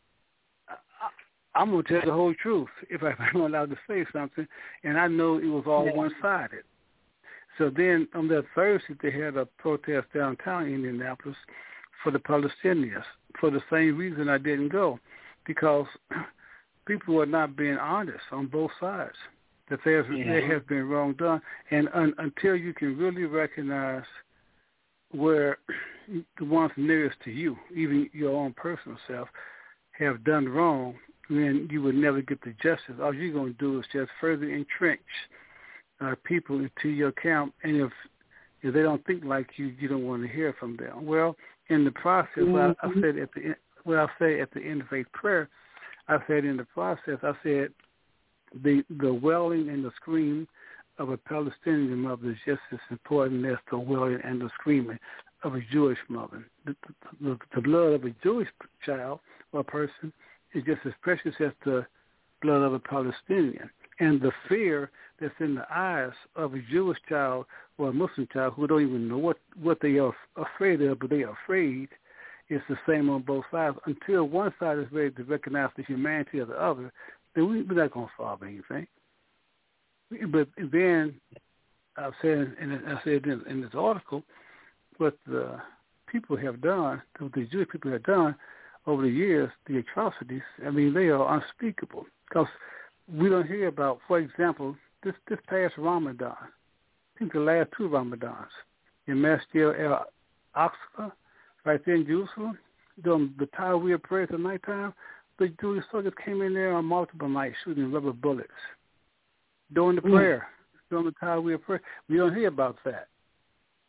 I, I'm going to tell the whole truth if I'm allowed to say something, and I know it was all yeah. one-sided. So then on that Thursday, they had a protest downtown Indianapolis for the Palestinians for the same reason I didn't go, because people are not being honest on both sides, that there's, yeah. there has been wrong done. And un, until you can really recognize where the ones nearest to you, even your own personal self, have done wrong, then you would never get the justice. All you're going to do is just further entrench uh, people into your camp, and if if they don't think like you, you don't want to hear from them. Well, in the process, mm-hmm. I, I said at the end, well, I say at the end of faith prayer, I said in the process, I said the the wailing and the scream of a Palestinian mother is just as important as the wailing and the screaming of a Jewish mother. The, the, the blood of a Jewish child or person is just as precious as the blood of a Palestinian. And the fear that's in the eyes of a Jewish child or a Muslim child who don't even know what, what they are afraid of, but they are afraid, is the same on both sides. Until one side is ready to recognize the humanity of the other, then we, we're not going to solve anything. But then I said, and I said in, in this article, what the people have done, what the Jewish people have done over the years, the atrocities, I mean, they are unspeakable. Because we don't hear about, for example, this, this past Ramadan, I think the last two Ramadans, in Masjid al-Aqsa, right there in Jerusalem, during the Tarawih prayers at nighttime, the Jewish soldiers came in there on multiple nights shooting rubber bullets during the prayer, mm. during the Tarawih prayer. We don't hear about that.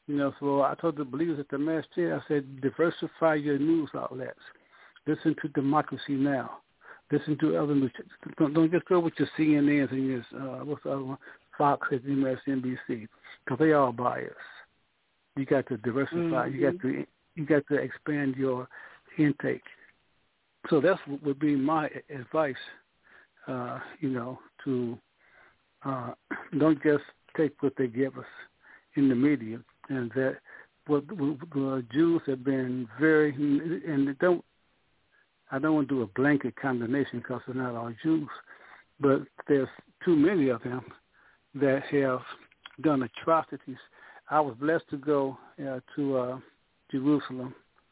You know, so I told the believers at the mass chair, I said, diversify your news outlets. Listen to Democracy Now. Listen to other news. Don't, don't just go with your C N Ns and your uh, what's the other one, Fox and M S N B C, because they all biased. You got to diversify. Mm-hmm. You got to you got to expand your intake. So that's what would be my advice. Uh, you know, to uh, don't just take what they give us in the media, and that what the Jews have been very, and they don't. I don't want to do a blanket condemnation because they're not all Jews, but there's too many of them that have done atrocities. I was blessed to go uh, to uh, Jerusalem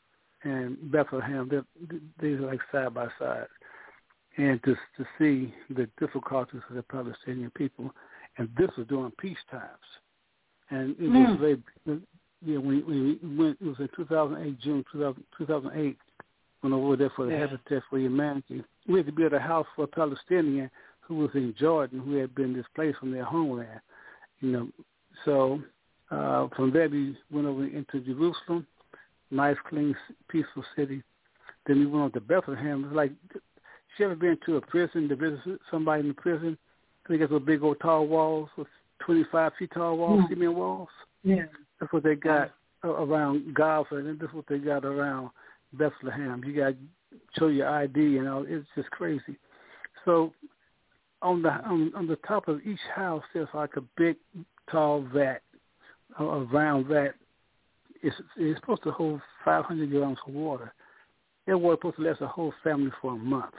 and Bethlehem. They're, they're like side by side. And to, to see the difficulties of the Palestinian people. And this was during peace times. And it mm. was very, you know, we, we went, it was in two thousand eight, June two thousand eight, went over there for the yeah. Habitat for Humanity. We had to build a house for a Palestinian who was in Jordan, who had been displaced from their homeland. You know, so uh, from there we went over into Jerusalem, nice, clean, peaceful city. Then we went on to Bethlehem. It was like, you ever been to a prison to visit somebody in the prison? They got those big old tall walls, with twenty-five feet tall walls, mm. cement walls. Yeah, that's what they got yeah. around Gaza, and that's what they got around Bethlehem. You got to show your I D, you know. It's just crazy. So on the on, on the top of each house, there's like a big, tall vat, a, a round vat. It's, it's supposed to hold five hundred gallons of water. That water supposed to last a whole family for a month.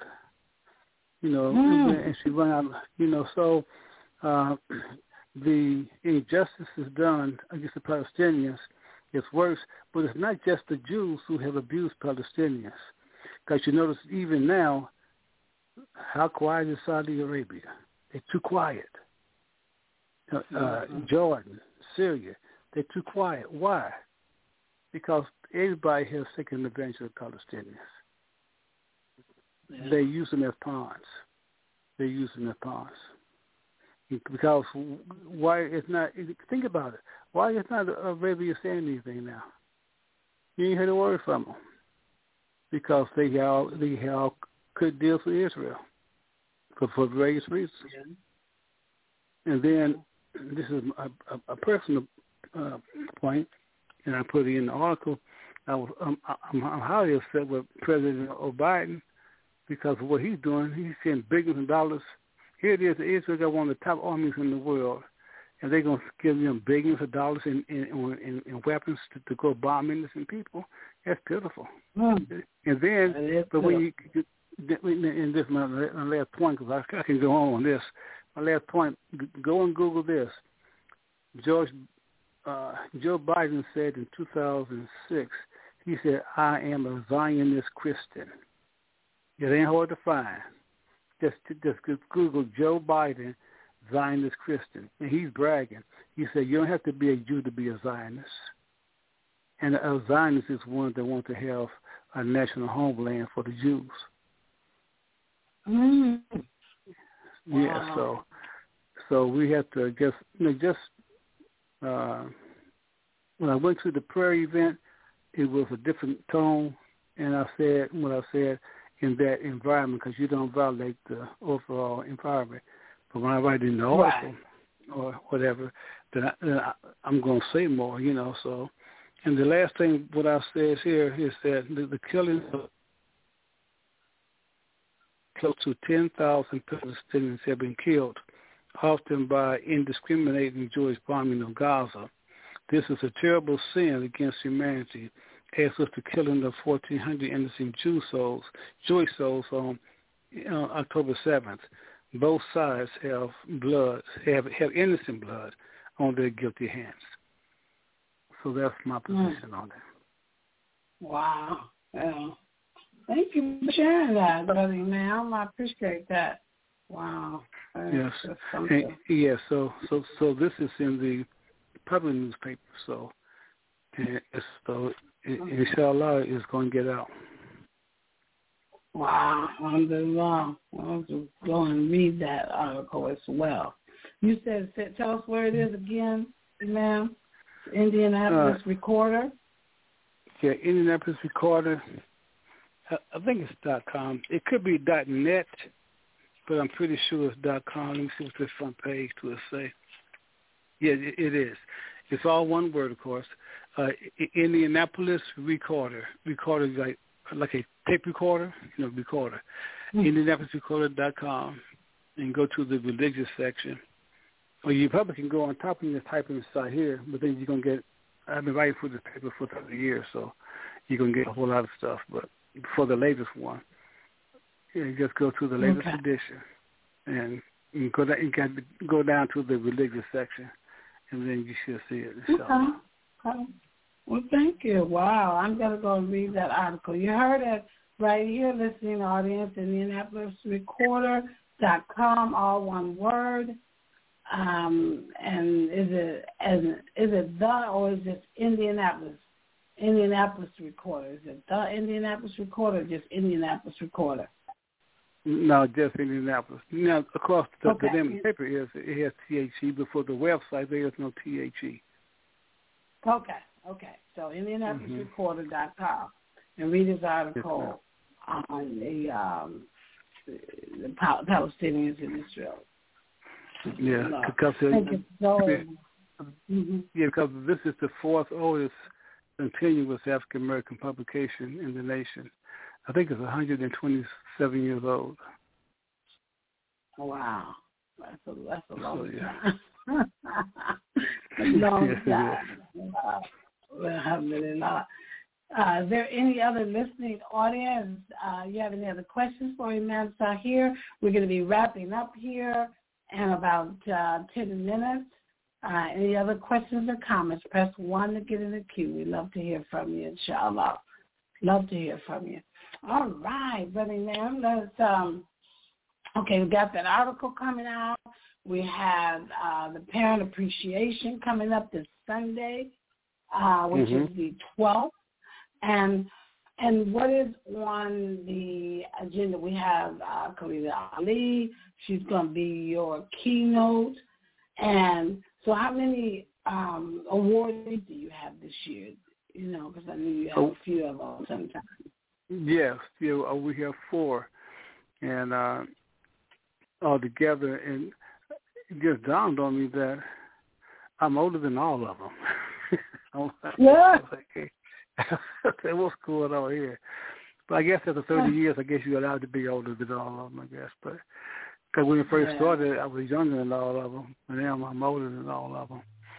You know, mm. and she run out. You know, so uh, the injustice is done against the Palestinians. It's worse, but it's not just the Jews who have abused Palestinians. Because you notice even now, how quiet is Saudi Arabia? They're too quiet. Uh, uh, Jordan, Syria, they're too quiet. Why? Because everybody has taken advantage of the Palestinians. Yeah. They use them as pawns. They use them as pawns. Because why it's not, think about it, why is not Arabia saying anything now? You ain't heard a word from them. Because they have, they have good deals with Israel for, for various reasons. Yeah. And then, this is a, a, a personal uh, point, and I put it in the article. I was, um, I'm, I'm highly upset with President Biden because of what he's doing. He's sending billions of dollars. Here it is, Israel got one of the top armies in the world, and they're going to give them billions of dollars in, in, in, in weapons to, to go bomb innocent people. That's pitiful. Mm. And then, but when you, and this is my, my last point, because I, I can go on on this. My last point, go and Google this. George uh, Joe Biden said in two thousand six, he said, I am a Zionist Christian. It ain't hard to find. Just, just Google Joe Biden, Zionist Christian. And he's bragging. He said, you don't have to be a Jew to be a Zionist. And a Zionist is one that wants to have a national homeland for the Jews. Mm. Yeah, wow. so so we have to just, you know, just, uh, when I went to the prayer event, it was a different tone, and I said what I said in that environment because you don't violate the overall environment. But when I write in the article right. or whatever, then, I, then I, I'm going to say more, you know. So, and the last thing what I said here is that the, the killing of close to ten thousand Palestinians have been killed, often by indiscriminating Jewish bombing of Gaza. This is a terrible sin against humanity, as was the killing of fourteen hundred innocent Jew souls, Jewish souls on uh, October seventh. Both sides have blood, have, have innocent blood on their guilty hands. So that's my position mm. on that. Wow. Well, thank you for sharing that, brother, man. I appreciate that. Wow. Yes. And, yeah. So, so, so this is in the public newspaper. So, and so, inshallah, it's going to get out. Wow. Alhamdulillah. I'll just go and read that article as well. You said, tell us where it is again, ma'am. Indianapolis uh, Recorder. Yeah, Indianapolis Recorder. I, I think it's dot com. It could be dot net, but I'm pretty sure it's dot com. Let me see what this front page will say. Yeah, it, it is. It's all one word, of course. Uh, Indianapolis Recorder. Recorder is like like a tape recorder, you know, recorder. Mm-hmm. Indianapolis Recorder dot com, and go to the religious section. Or you probably can go on top and just type in the site here, but then you're gonna get. I've been writing for this paper for thirty years, so you're gonna get a whole lot of stuff. But for the latest one, you just go to the latest okay. edition, and you go down. You got to go down to the religious section, and then you should see it. Okay. okay. Well, thank you. Wow, I'm gonna go and read that article. You heard it right here, listening audience, Indianapolis Recorder dot com, all one word. Um, and is it as is it the or is it Indianapolis? Indianapolis Recorder. Is it the Indianapolis Recorder or just Indianapolis Recorder? No, just Indianapolis. Now, of course, the, okay. the name of the paper is it has T H E, but for the website there is no T H E. Okay, okay. So Indianapolis Recorder dot com, and read his article yes, on the um, the Palestinians in Israel. Yeah, no. because Thank uh, you so mm-hmm. yeah, because this is the fourth oldest continuous African American publication in the nation. I think it's one hundred twenty-seven years old. Wow, that's a that's a long so, yeah. time. a long yes, time. Wow. Alhamdulillah. Uh, is there any other listening audience? Uh, you have any other questions for Imam Sahir? We're going to be wrapping up here in about uh, ten minutes. Uh, any other questions or comments? Press one to get in the queue. We'd love to hear from you, inshallah. Love to hear from you. All right, Brother Imam, let's, um, okay, we got that article coming out. We have uh, the Parent Appreciation coming up this Sunday, uh, which mm-hmm. is the twelfth. And and what is on the agenda? We have uh, Khalida Ali. She's going to be your keynote. And so how many um, awards do you have this year? You know, because I knew you have a few of them sometimes. Yes, yeah, we have four. And uh, all together. And it just dawned on me that I'm older than all of them. I'm like, yeah. I was like, hey. What's going on here? But I guess after thirty years, I guess you're allowed to be older than all of them, I guess. But because when we first yeah. started, I was younger than all of them, and now I'm older than all of them.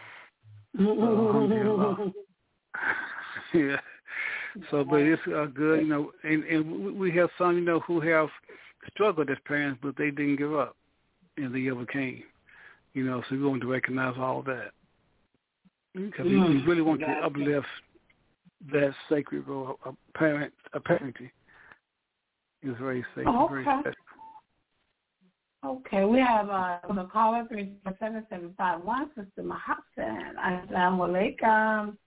So, yeah. So, but it's uh, good, you know. And, and we have some, you know, who have struggled as parents, but they didn't give up, and they overcame. You know, so we want to recognize all that because mm-hmm. we really want to uplift that sacred role, a parent, a parenting is very sacred, okay. very special. Okay, we have uh, the caller three seven seven five one, Sister Mahassan. Assalamu alaikum.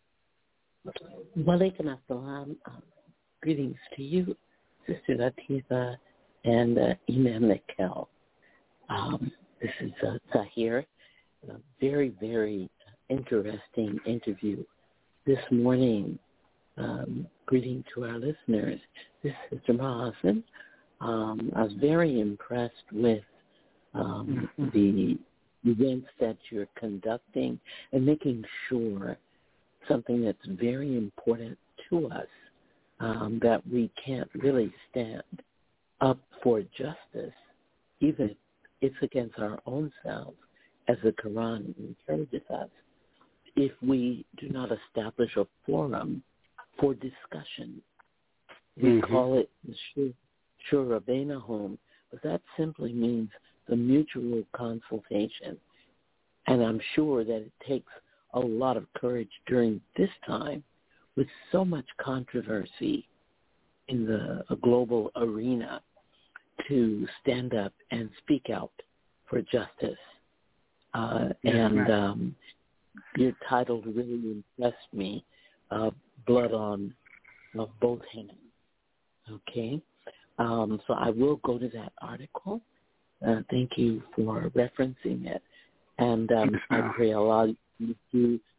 Walaikum assalam. Um, greetings to you, Sister Latifa and uh, Imam Mikel. Um, this is uh, Zahir. A very, very interesting interview this morning. Um, greeting to our listeners. This is Sister Mahassan. Um, I was very impressed with um, mm-hmm. the events that you're conducting and making sure something that's very important to us, um, that we can't really stand up for justice, even if it's against our own selves, as the Quran encourages us, if we do not establish a forum for discussion. We mm-hmm. call it Shura Bainahum, but that simply means the mutual consultation. And I'm sure that it takes a lot of courage during this time with so much controversy in the global arena to stand up and speak out for justice. Uh, and um, your title really impressed me, uh, Blood on uh, Both Hands. Okay? Um, so I will go to that article. Uh, thank you for referencing it. And um, I pray Allah you to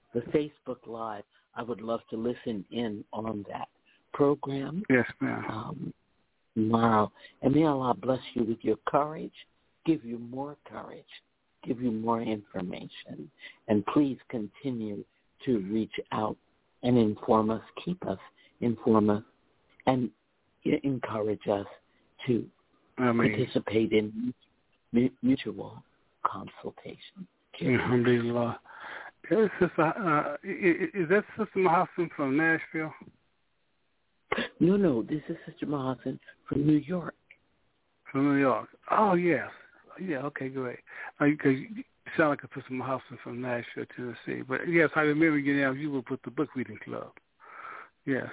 the Facebook Live. I would love to listen in on that program. Yes, ma'am. Um, tomorrow. And may Allah bless you with your courage, give you more courage, give you more information. And please continue to reach out and inform us, keep us, inform us, and encourage us to I mean, participate in mutual consultation. Alhamdulillah. Is, Sister, uh, is that Sister Mahasin from Nashville? No, no, this is Sister Mahasin from New York. From New York. Oh, yes. Yeah, okay, great. Because uh, you sound like a Sister Mahasin from Nashville, Tennessee. But, yes, I remember you now. You were with the Book Reading Club. Yes.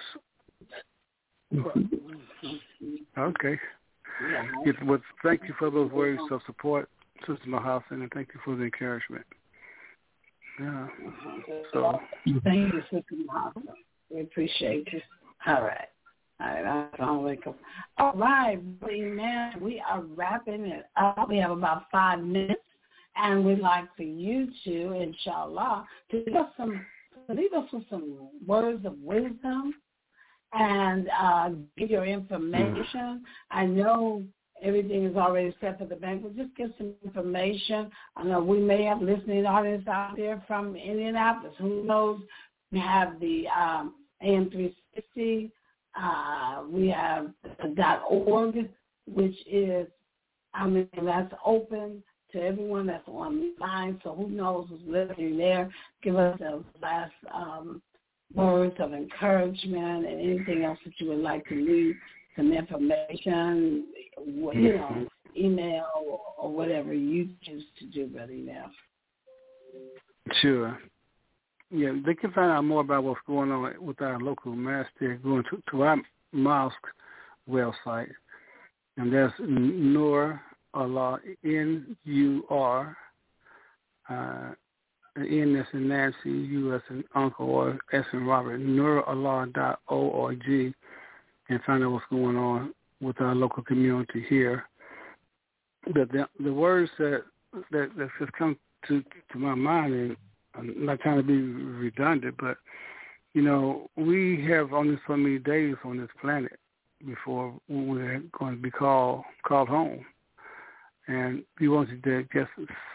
Okay. Yeah. Well, thank you for those words of support, Sister Mahasin, and thank you for the encouragement. Yeah. So. Thank you, Sister Mahasin. We appreciate you. All right. All right. Assalamualaikum. All right. Now we are wrapping it up. We have about five minutes, and we'd like for you to, inshallah, to leave us some, leave us with some words of wisdom and uh, give your information. I know everything is already set for the bank, but just give some information. I know we may have listening audience out there from Indianapolis. Who knows? We have the um, A M three sixty. Uh, we have .org, which is, I mean, that's open to everyone that's online. So who knows who's listening there? Give us the last um, words of encouragement and anything else that you would like to leave, some information, you know, email or, or whatever you choose to do, Brother Email. Sure. Yeah, they can find out more about what's going on with our local mass there, going to, to our mosque website. And that's Nur Allah, N U R, uh, N as in Nancy, U as in Uncle, or S in Robert, nur allah dot org, and find out what's going on with our local community here. But the, the words that, that, that just come to, to my mind, and I'm not trying to be redundant, but, you know, we have only so many days on this planet before we're going to be called called home. And we want to just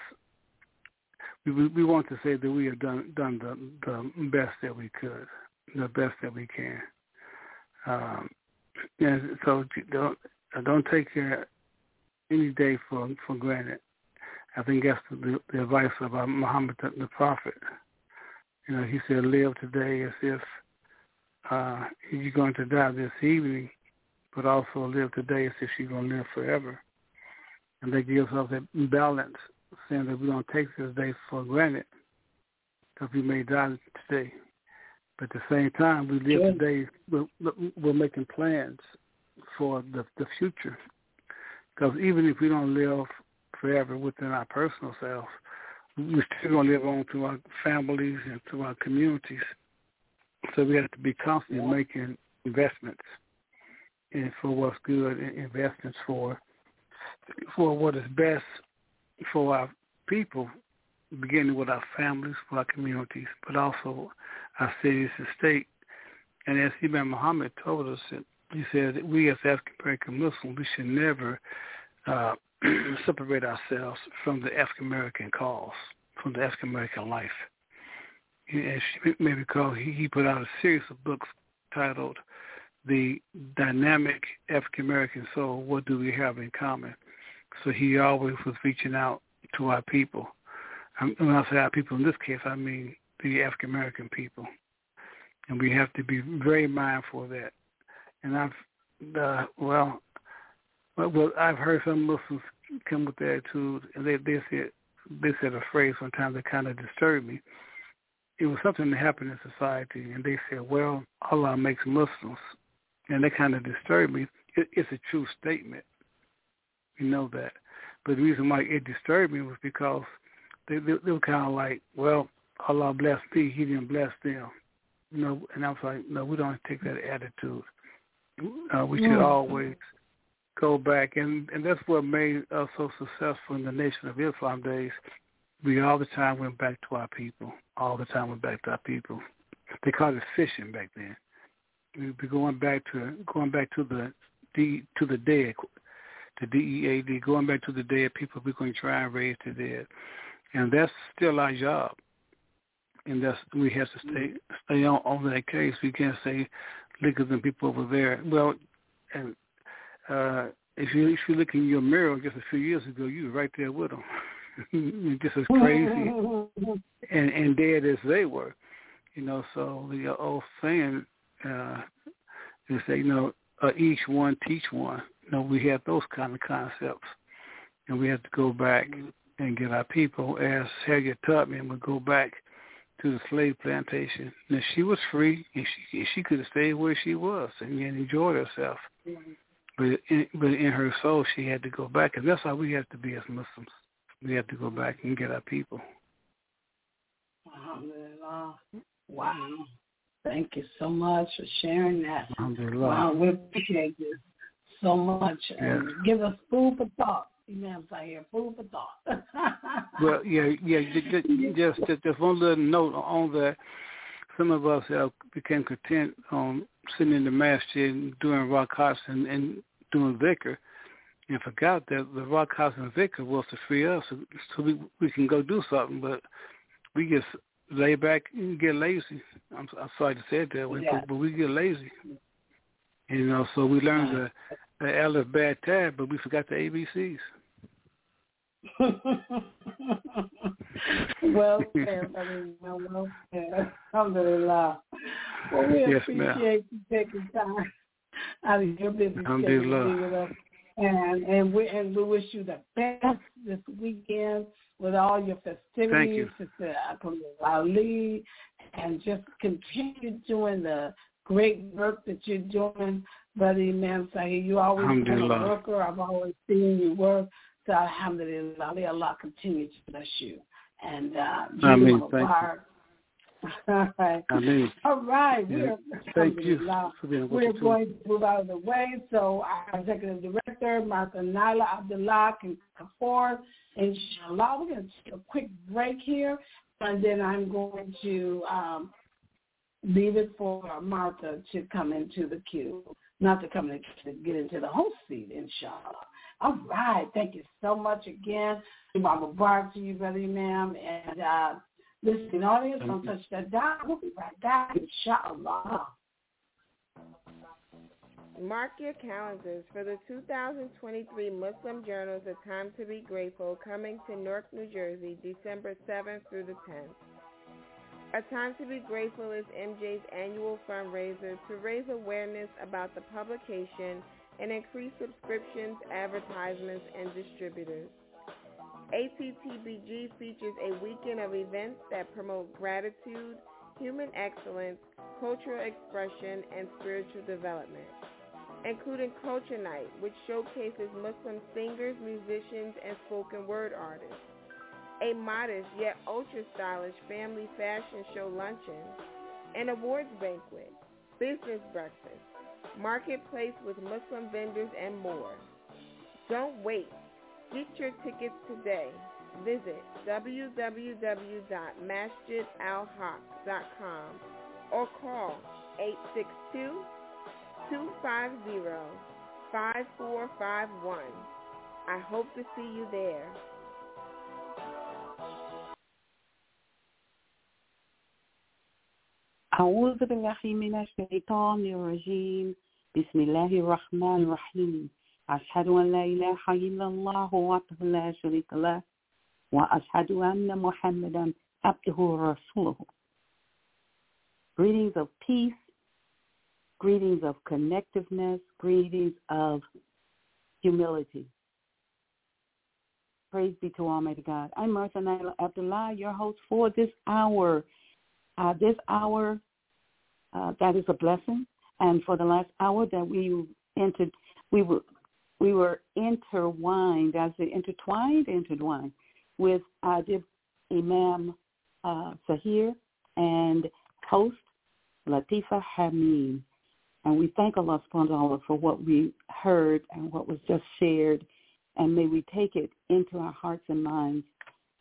we we want to say that we have done done the, the best that we could, the best that we can. Um, and so don't don't take uh, any day for for granted. I think that's the, the advice of uh, Muhammad the, the Prophet. You know, he said, "Live today as if uh, you're going to die this evening, but also live today as if you're going to live forever." And that gives us a balance, saying that we don't take this day for granted, because we may die today. But at the same time, we live yeah. today, we're, we're making plans for the, the future. Because even if we don't live forever within our personal selves, we're still going to live on to our families and to our communities. So we have to be constantly yeah. making investments and for what's good, and investments for for what is best for our people, beginning with our families, for our communities, but also our cities and state. And as Imam Muhammad told us, he said that we as African-American Muslims, we should never uh, separate ourselves from the African-American cause, from the African-American life. As maybe because he, he put out a series of books titled The Dynamic African-American Soul, What Do We Have in Common? So he always was reaching out to our people. And when I say our people, in this case, I mean the African-American people. And we have to be very mindful of that. And I've, uh, well, well, I've heard some Muslims come with the attitude, and they, they said they said a phrase sometimes that kind of disturbed me. It was something that happened in society, and they said, well, Allah makes Muslims. And that kind of disturbed me. It, it's a true statement. We know that. But the reason why it disturbed me was because they, they, they were kind of like, well, Allah blessed me, he didn't bless them. You know, and I was like, no, we don't take that attitude. Uh, we should mm-hmm. always go back. And, and that's what made us so successful in the Nation of Islam days. we all the time went back to our people. All the time went back to our people. They called it fishing back then. We'd be going back to going back to the D, to the dead, the D E A D, going back to the dead people. We're going to try and raise the dead, and that's still our job. And that's we have to stay stay on on that case. We can't say look at them people over there. Well, and uh, if you if you look in your mirror just a few years ago, you were right there with them. Just as crazy and, and dead as they were, you know. So the old saying uh, is that, you know, uh, each one teach one. You know, we have those kind of concepts, and we have to go back and get our people. As Harriet Tubman would go back to the slave plantation. Now she was free, and she she could have stayed where she was and, and enjoyed herself. But in, but in her soul, she had to go back, and that's how we have to be as Muslims. We have to go back and get our people. Alhamdulillah. Wow. Thank you so much for sharing that. Alhamdulillah. Wow, we appreciate this so much. And yes. Give us food for thought. Imam Zahir, food for thought. Well, yeah, yeah. Just, just, just one little note on that. Some of us uh, became content on sitting in the masjid and doing rakats and, and doing dhikr, and forgot that the rakats and dhikr was to free us, so, so we we can go do something. But we just lay back and get lazy. I'm, I'm sorry to say it that way, yeah. but, but we get lazy. You know, so we learned the, the Aleph Bad Tab, but we forgot the A B Cs. Well said, I mean, well said. Alhamdulillah. Well, we yes, appreciate ma'am. you taking time out of your business Alhamdulillah. to be with us. And and we and we wish you the best this weekend with all your festivities. Thank you. Sister Ali, and just continue doing the great work that you're doing, Brother Imam Zahir. You always been a worker. I've always seen you work. So alhamdulillah, may Allah continue to bless you. And uh, I mean, thank you. All right. I mean, All right. Yeah. We're, thank you for being with We're us. going to move out of the way. So our executive director, Martha Naila Abdullah, can come forward. Inshallah, we're going to take a quick break here, and then I'm going to um, leave it for Martha to come into the queue, not to come in to get into the host seat, inshallah. All right. Thank you so much again. Mubarak Mubarak to you, Brother Imam. And uh, listening audience, don't touch that dial. We'll be right back, inshallah. Mark your calendars for the two thousand twenty-three Muslim Journals, A Time to Be Grateful, coming to Newark, New Jersey, December seventh through the tenth. A Time to Be Grateful is M J's annual fundraiser to raise awareness about the publication and increase subscriptions, advertisements, and distributors. A T T B G features a weekend of events that promote gratitude, human excellence, cultural expression, and spiritual development, including Culture Night, which showcases Muslim singers, musicians, and spoken word artists, a modest yet ultra-stylish family fashion show luncheon, an awards banquet, business breakfast, marketplace with Muslim vendors, and more. Don't wait. Get your tickets today. Visit w w w dot masjid al haq dot com or call eight six two, two five zero, five four five one. I hope to see you there. أعوذ بالله من الشيطان الرجيم بسم الله الرحمن الرحيم أشهد أن لا إله إلا الله وحده لا شريك له وأشهد أن محمدا عبده ورسوله. Greetings of peace, greetings of connectiveness, greetings of humility. Praise be to Almighty God. I'm Martha Naila Abdullah, your host for this hour. Uh, this hour, uh, that is a blessing. And for the last hour that we entered, we were we were intertwined, I say intertwined, intertwined with Adib Imam uh, Zahir and host Latifa Hameen. And we thank Allah subhanahu wa ta'ala for what we heard and what was just shared. And may we take it into our hearts and minds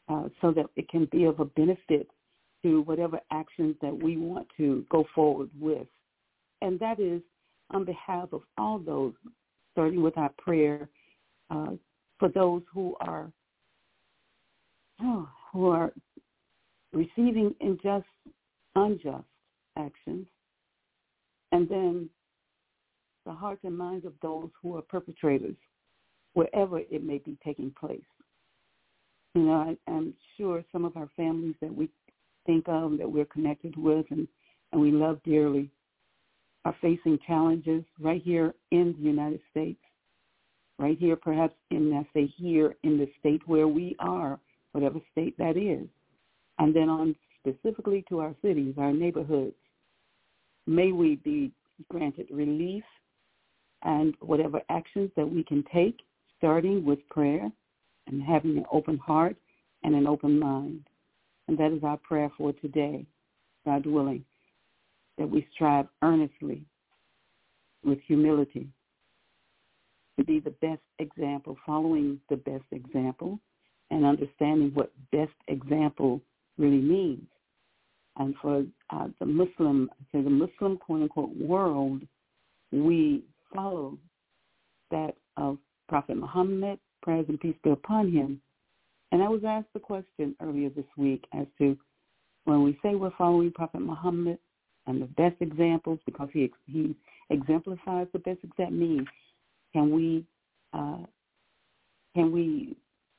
uh, so that it can be of a benefit to whatever actions that we want to go forward with. And that is on behalf of all those, starting with our prayer uh, for those who are oh, who are receiving unjust, unjust actions, and then the hearts and minds of those who are perpetrators, wherever it may be taking place. You know, I, I'm sure some of our families that we think of, that we're connected with and, and we love dearly, are facing challenges right here in the United States, right here perhaps in, I say here, in the state where we are, whatever state that is, and then on specifically to our cities, our neighborhoods. May we be granted relief and whatever actions that we can take, starting with prayer and having an open heart and an open mind. And that is our prayer for today, God willing, that we strive earnestly with humility to be the best example, following the best example, and understanding what best example really means. And for uh, the Muslim, for the Muslim quote-unquote world, we follow that of Prophet Muhammad, praise and peace be upon him. And I was asked the question earlier this week as to when we say we're following Prophet Muhammad and the best examples, because he he exemplifies the best exact means, can we uh, can we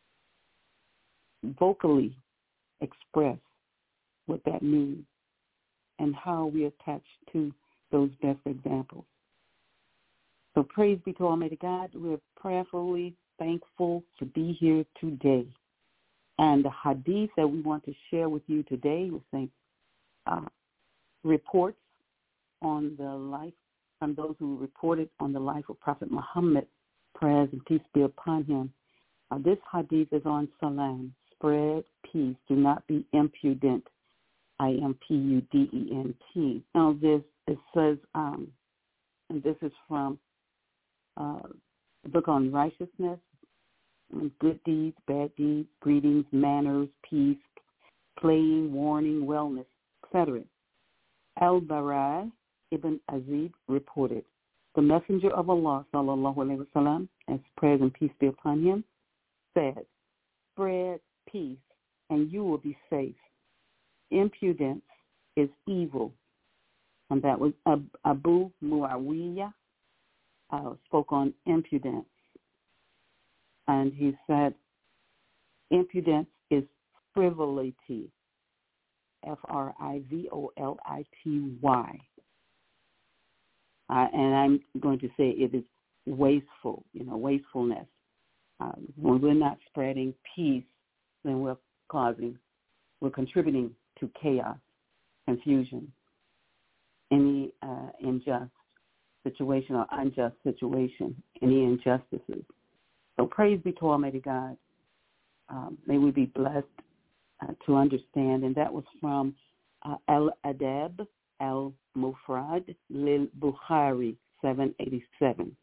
vocally express what that means and how we attach to those best examples? So praise be to Almighty God. We're prayerfully thankful to be here today. And the hadith that we want to share with you today was saying, uh, reports on the life, from those who reported on the life of Prophet Muhammad, prayers and peace be upon him. Uh, this hadith is on salam, spread peace, do not be impudent, I M P U D E N T. Now this, it says, um, and this is from uh, the book on righteousness, good deeds, bad deeds, greetings, manners, peace, playing, warning, wellness, et cetera. Al-Bara ibn Azib reported, the Messenger of Allah, sallallahu alayhi wa sallam, as praise and peace be upon him, said, spread peace and you will be safe. Impudence is evil. And that was Abu Muawiyah uh, spoke on impudence. And he said, impudence is frivolity, F R I V O L I T Y. Uh, and I'm going to say it is wasteful, you know, wastefulness. Uh, when we're not spreading peace, then we're causing, we're contributing to chaos, confusion, any uh, unjust situation or unjust situation, any injustices. So praise be to Almighty God. Um, may we be blessed uh, to understand. And that was from uh, Al-Adab Al-Mufrad Lil-Bukhari, seven eighty-seven.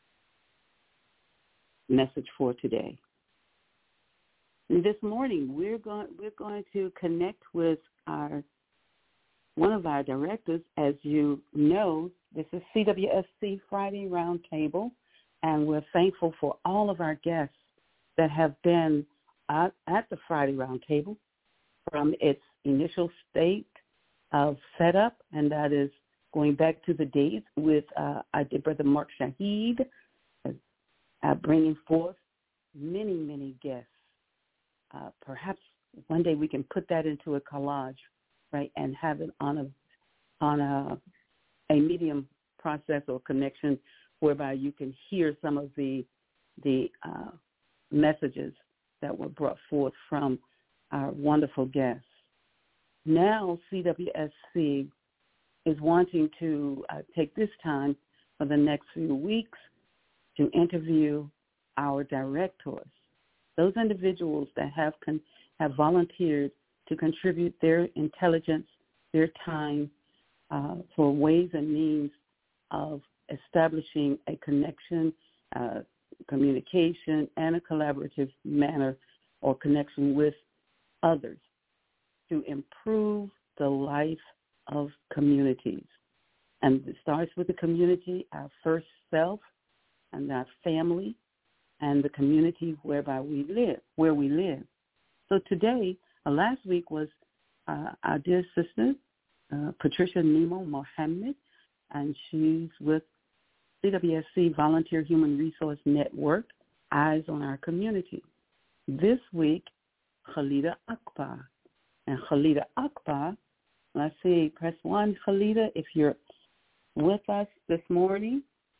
Message for today. And this morning, we're going we're going to connect with our one of our directors. As you know, this is C W S C Friday Roundtable, and we're thankful for all of our guests that have been at, at the Friday Roundtable from its initial state of setup, and that is going back to the days with uh, our dear brother Mark Shahid, uh, bringing forth many, many guests. Uh, perhaps one day we can put that into a collage, right, and have it on a on a a medium process or connection whereby you can hear some of the the uh, messages that were brought forth from our wonderful guests. Now C W S C is wanting to uh, take this time for the next few weeks to interview our directors, those individuals that have con- have volunteered to contribute their intelligence, their time uh, for ways and means of establishing a connection, uh, communication, and a collaborative manner or connection with others to improve the life of communities. And it starts with the community, our first self, and our family, and the community whereby we live, where we live. So today, uh, last week was uh, our dear sister, uh, Patricia Nemo Mohammed, and she's with C W S C Volunteer Human Resource Network, Eyes on Our Community. This week, Khalida Akbar. And Khalida Akbar, let's see, press one, Khalida, if you're with us this morning.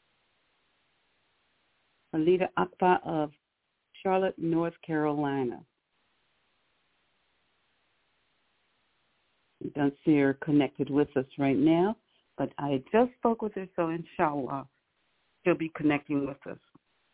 Khalida Akbar of Charlotte, North Carolina. I don't see her connected with us right now, but I just spoke with her, so inshallah, she'll be connecting with us.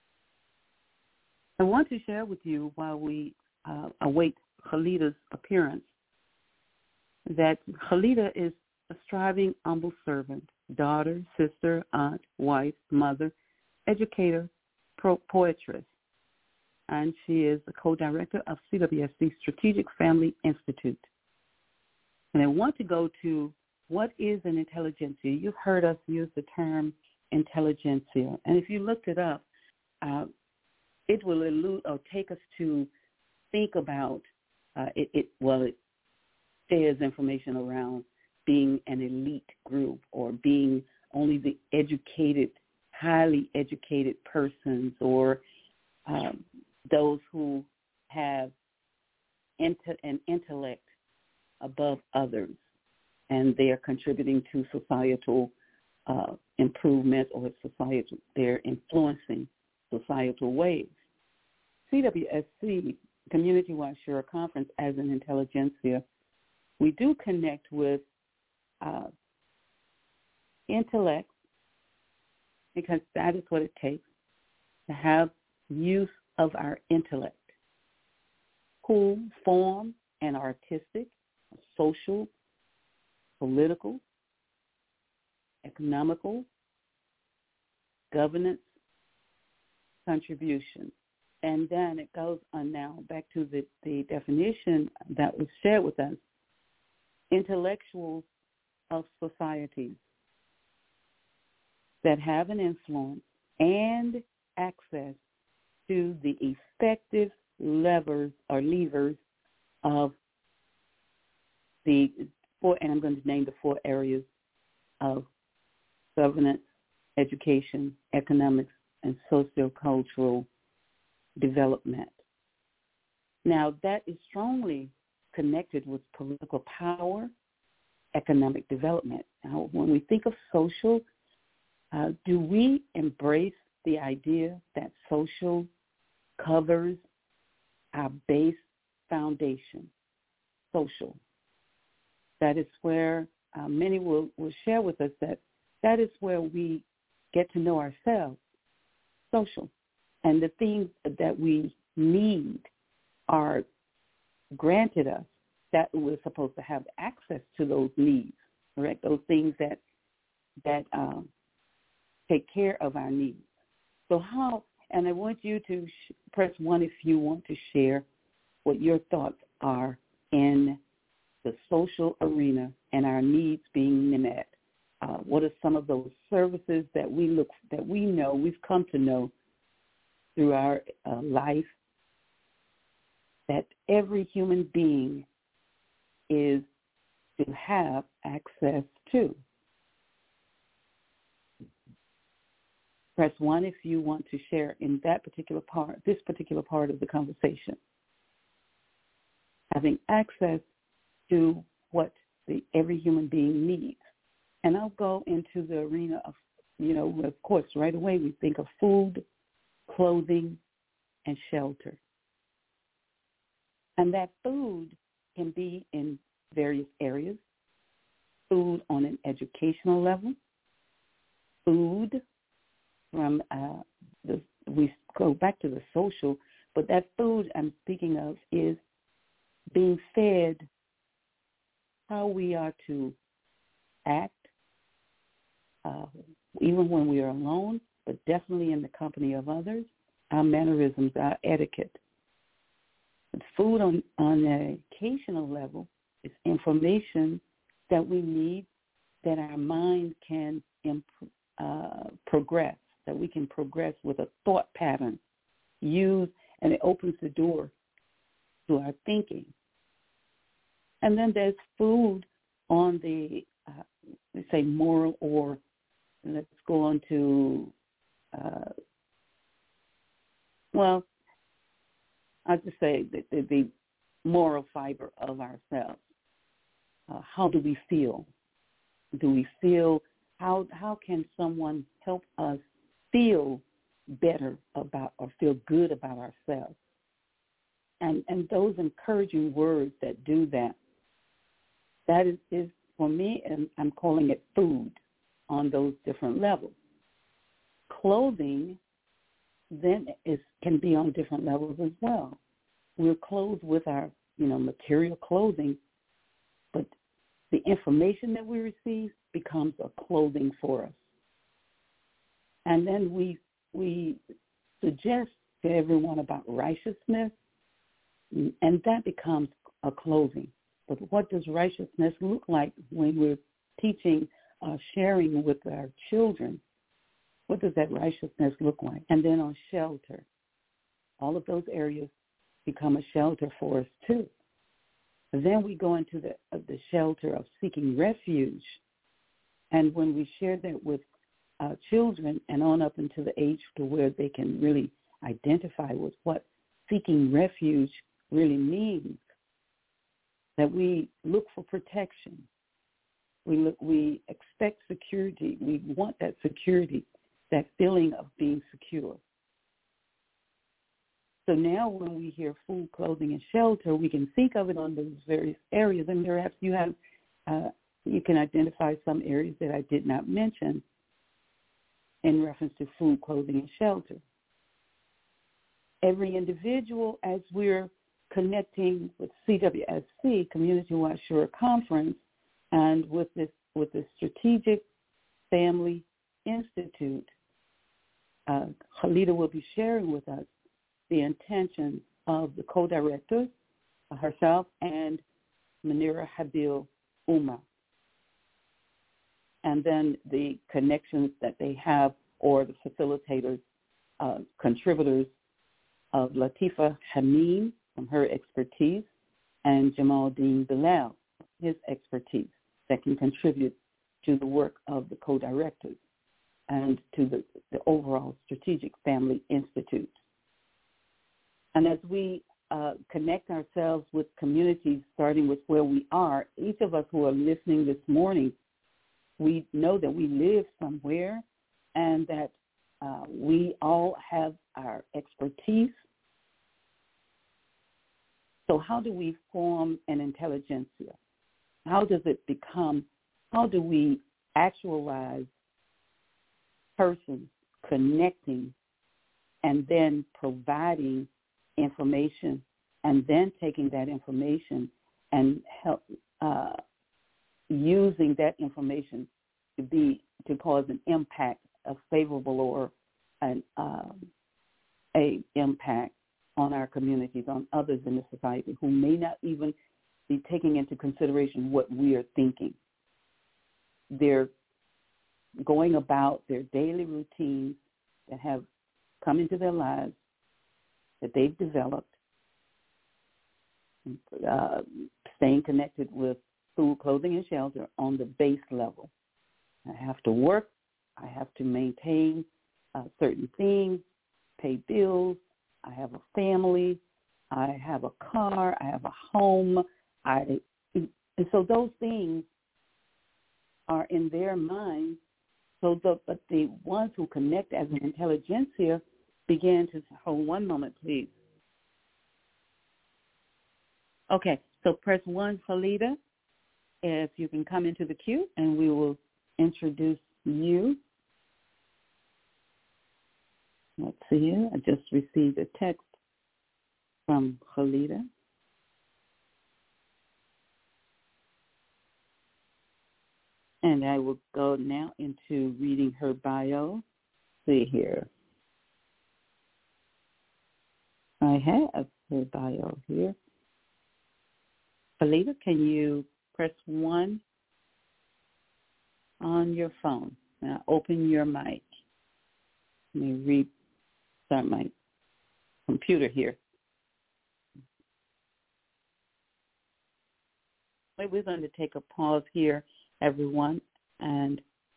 I want to share with you while we uh, await Khalida's appearance that Khalida is a striving, humble servant, daughter, sister, aunt, wife, mother, educator, pro- poetress, and she is the co-director of C W S C Strategic Family Institute. And I want to go to what is an intelligentsia. You've heard us use the term intelligentsia, and if you looked it up, uh, it will allude or take us to think about uh, it, it. Well, it shares information around being an elite group or being only the educated, highly educated persons, or um, those who have inter- an intellect above others, and they are contributing to societal uh, improvement or societal, they're influencing societal waves. C W S C, Community-Wide Shura Conference, as an intelligentsia, we do connect with uh, intellect, because that is what it takes to have use of our intellect, who form an artistic, social, political, economical, governance contribution. And then it goes on now back to the, the definition that was shared with us, intellectuals of societies that have an influence and access to the effective levers or levers of the four, and I'm going to name the four areas of governance, education, economics, and sociocultural development. Now, that is strongly connected with political power, economic development. Now, when we think of social, uh, do we embrace the idea that social covers our base foundation, social? That is where uh, many will, will share with us that that is where we get to know ourselves, social. And the things that we need are granted us, that we're supposed to have access to those needs, correct? Those things that that um, take care of our needs. So how, and I want you to sh- press one if you want to share what your thoughts are in the social arena and our needs being met. Uh, what are some of those services that we look, that we know, we've come to know through our uh, life, that every human being is to have access to? Press one if you want to share in that particular part, this particular part of the conversation. Having access to what the, every human being needs. And I'll go into the arena of, you know, of course, right away we think of food, clothing, and shelter. And that food can be in various areas. Food on an educational level, food from, uh, the, we go back to the social, but that food I'm speaking of is being fed how we are to act, uh, even when we are alone, but definitely in the company of others, our mannerisms, our etiquette. But food on, on an educational level is information that we need that our mind can imp- uh, progress, that we can progress with a thought pattern, use, and it opens the door to our thinking. And then there's food on the, uh, let's say, moral, or let's go on to, uh, well, I'll just say the, the, the moral fiber of ourselves. Uh, how do we feel? Do we feel, how how can someone help us feel better about or feel good about ourselves? And and those encouraging words that do that, that is, is for me, and I'm calling it food on those different levels. Clothing then is can be on different levels as well. We're clothed with our, you know, material clothing, but the information that we receive becomes a clothing for us. And then we we suggest to everyone about righteousness, and that becomes a clothing. But what does righteousness look like when we're teaching, uh, sharing with our children? What does that righteousness look like? And then on shelter, all of those areas become a shelter for us too. Then we go into the uh, the shelter of seeking refuge. And when we share that with uh, children and on up into the age to where they can really identify with what seeking refuge really means, that we look for protection. We look, we expect security. We want that security, that feeling of being secure. So now when we hear food, clothing, and shelter, we can think of it on those various areas. And perhaps you have, uh, you can identify some areas that I did not mention in reference to food, clothing, and shelter. Every individual, as we're connecting with C W S C, Community-Wide Shura Conference, and with this with the Strategic Family Institute, uh, Khalida will be sharing with us the intentions of the co-director, uh, herself, and Manira Habil Umar, and then the connections that they have, or the facilitators, uh, contributors of Latifa Hameen from her expertise, and Jamal Dean Bilal, his expertise, that can contribute to the work of the co-directors and to the, the overall Strategic Family Institute. And as we uh, connect ourselves with communities, starting with where we are, each of us who are listening this morning, we know that we live somewhere and that uh, we all have our expertise. So how do we form an intelligentsia? How does it become, how do we actualize persons connecting and then providing information, and then taking that information and help uh, using that information to be to cause an impact, a favorable or an um, a impact on our communities, on others in the society who may not even be taking into consideration what we are thinking. They're going about their daily routines that have come into their lives, that they've developed, uh, staying connected with food, clothing, and shelter on the base level. I have to work. I have to maintain uh, certain things, pay bills. I have a family. I have a car. I have a home. I and so those things are in their minds. So the but the ones who connect as an intelligentsia began to hold one moment, please. Okay, so press one, Khalida, if you can come into the queue, and we will introduce you. Let's see here. I just received a text from Khalida. And I will go now into reading her bio. See here. I have his bio here. Khalida, can you press one on your phone? Now open your mic. Let me restart my computer here. We're going to take a pause here, everyone, and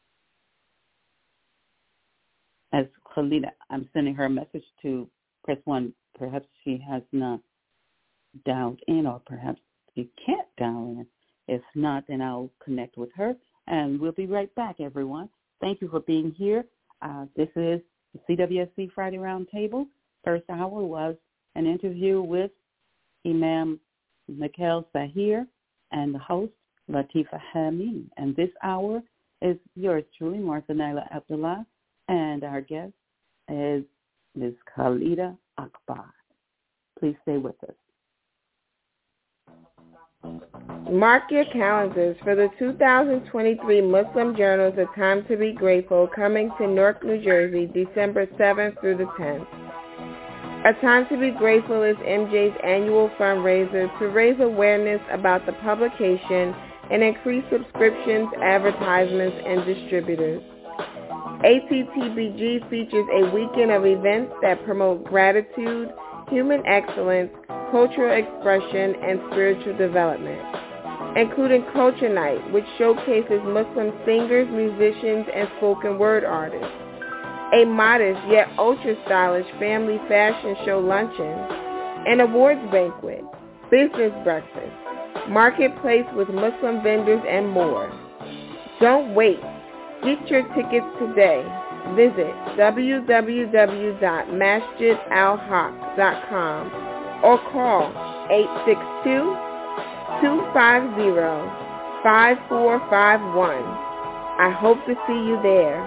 as Khalida, I'm sending her a message to press one. Perhaps she has not dialed in, or perhaps she can't dial in. If not, then I'll connect with her, and we'll be right back, everyone. Thank you for being here. Uh, this is the C W S C Friday Roundtable. First hour was an interview with Imam Mikhail Sahir and the host, Latifa Hamid. And this hour is yours truly, Martha Naila Abdullah, and our guest is Miz Khalida Akbar. Please stay with us. Mark your calendars for the two thousand twenty-three Muslim Journals A Time to Be Grateful, coming to Newark, New Jersey, December seventh through the tenth. A Time to Be Grateful is M J's annual fundraiser to raise awareness about the publication and increase subscriptions, advertisements, and distributors. A T T B G features a weekend of events that promote gratitude, human excellence, cultural expression, and spiritual development, including Culture Night, which showcases Muslim singers, musicians, and spoken word artists, a modest yet ultra-stylish family fashion show luncheon, an awards banquet, business breakfast, marketplace with Muslim vendors, and more. Don't wait. Get your tickets today. Visit w w w dot masjid al haq dot com or call eight six two, two five zero, five four five one. I hope to see you there.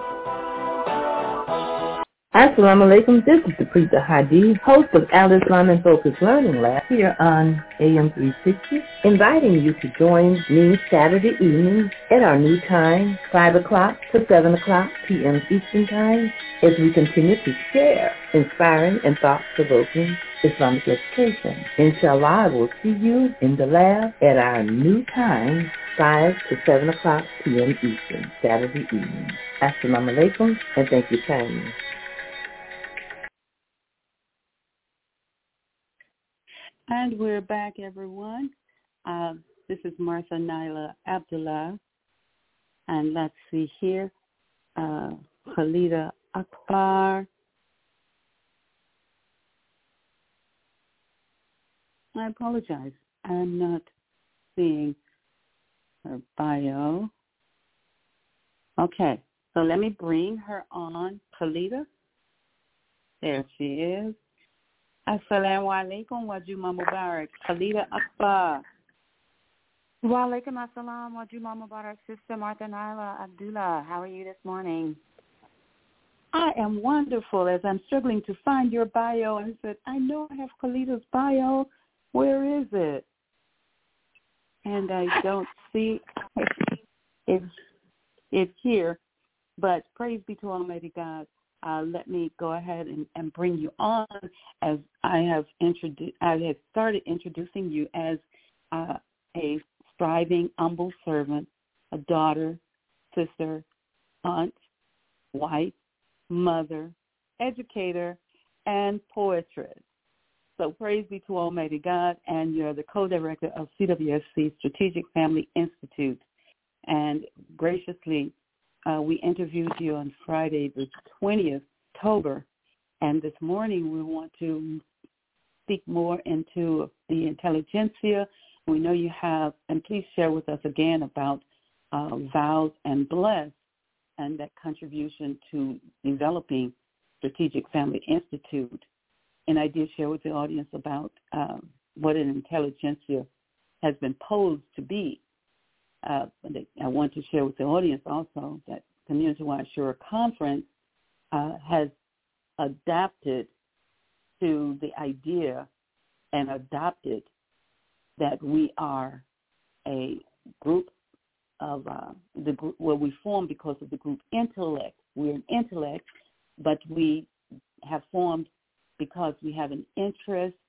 Assalamu alaikum, this is the Preeta Hadi, host of Al Islam and Focus Learning Lab here on A M three sixty, inviting you to join me Saturday evening at our new time, five o'clock to seven o'clock p.m. Eastern Time, as we continue to share inspiring and thought-provoking Islamic education. Inshallah, I will see you in the lab at our new time, five to seven o'clock p.m. Eastern, Saturday evening. Assalamu alaikum, and thank you kindly. And we're back, everyone. Uh, this is Martha Naila Abdullah. And let's see here. Uh, Khalida Akbar. I apologize. I'm not seeing her bio. Okay, so let me bring her on. Khalida. There she is. Assalamu alaikum wa Juma Mubarak. Khalida Akbar. Wa alaikum assalam wa Juma Mubarak, Sister Martha Naila Abdullah. How are you this morning? I am wonderful, as I'm struggling to find your bio. And I said, I know I have Khalida's bio. Where is it? And I don't see it's, it's here. But praise be to Almighty God. Uh, let me go ahead and, and bring you on, as I have introduced. I have started introducing you as uh, a striving, humble servant, a daughter, sister, aunt, wife, mother, educator, and poetress. So praise be to Almighty God, and you're the co-director of C W S C Strategic Family Institute. And graciously, Uh, we interviewed you on Friday, the twentieth of October, and this morning we want to speak more into the intelligentsia. We know you have, and please share with us again about uh, Vows and Bless and that contribution to developing Strategic Family Institute. And I did share with the audience about uh, what an intelligentsia has been posed to be. Uh, I want to share with the audience also that Community-Wide Shura Conference uh, has adapted to the idea and adopted that we are a group of uh, the group where we formed because of the group intellect. We're an intellect, but we have formed because we have an interest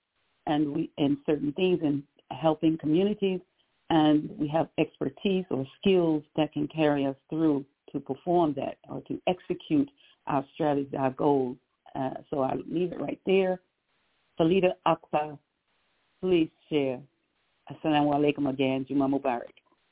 and we in certain things in helping communities, and we have expertise or skills that can carry us through to perform that or to execute our strategies, our goals. Uh, so I'll leave it right there. Khalida Akbar, please share. Assalamu alaikum again, Juma Mubarak.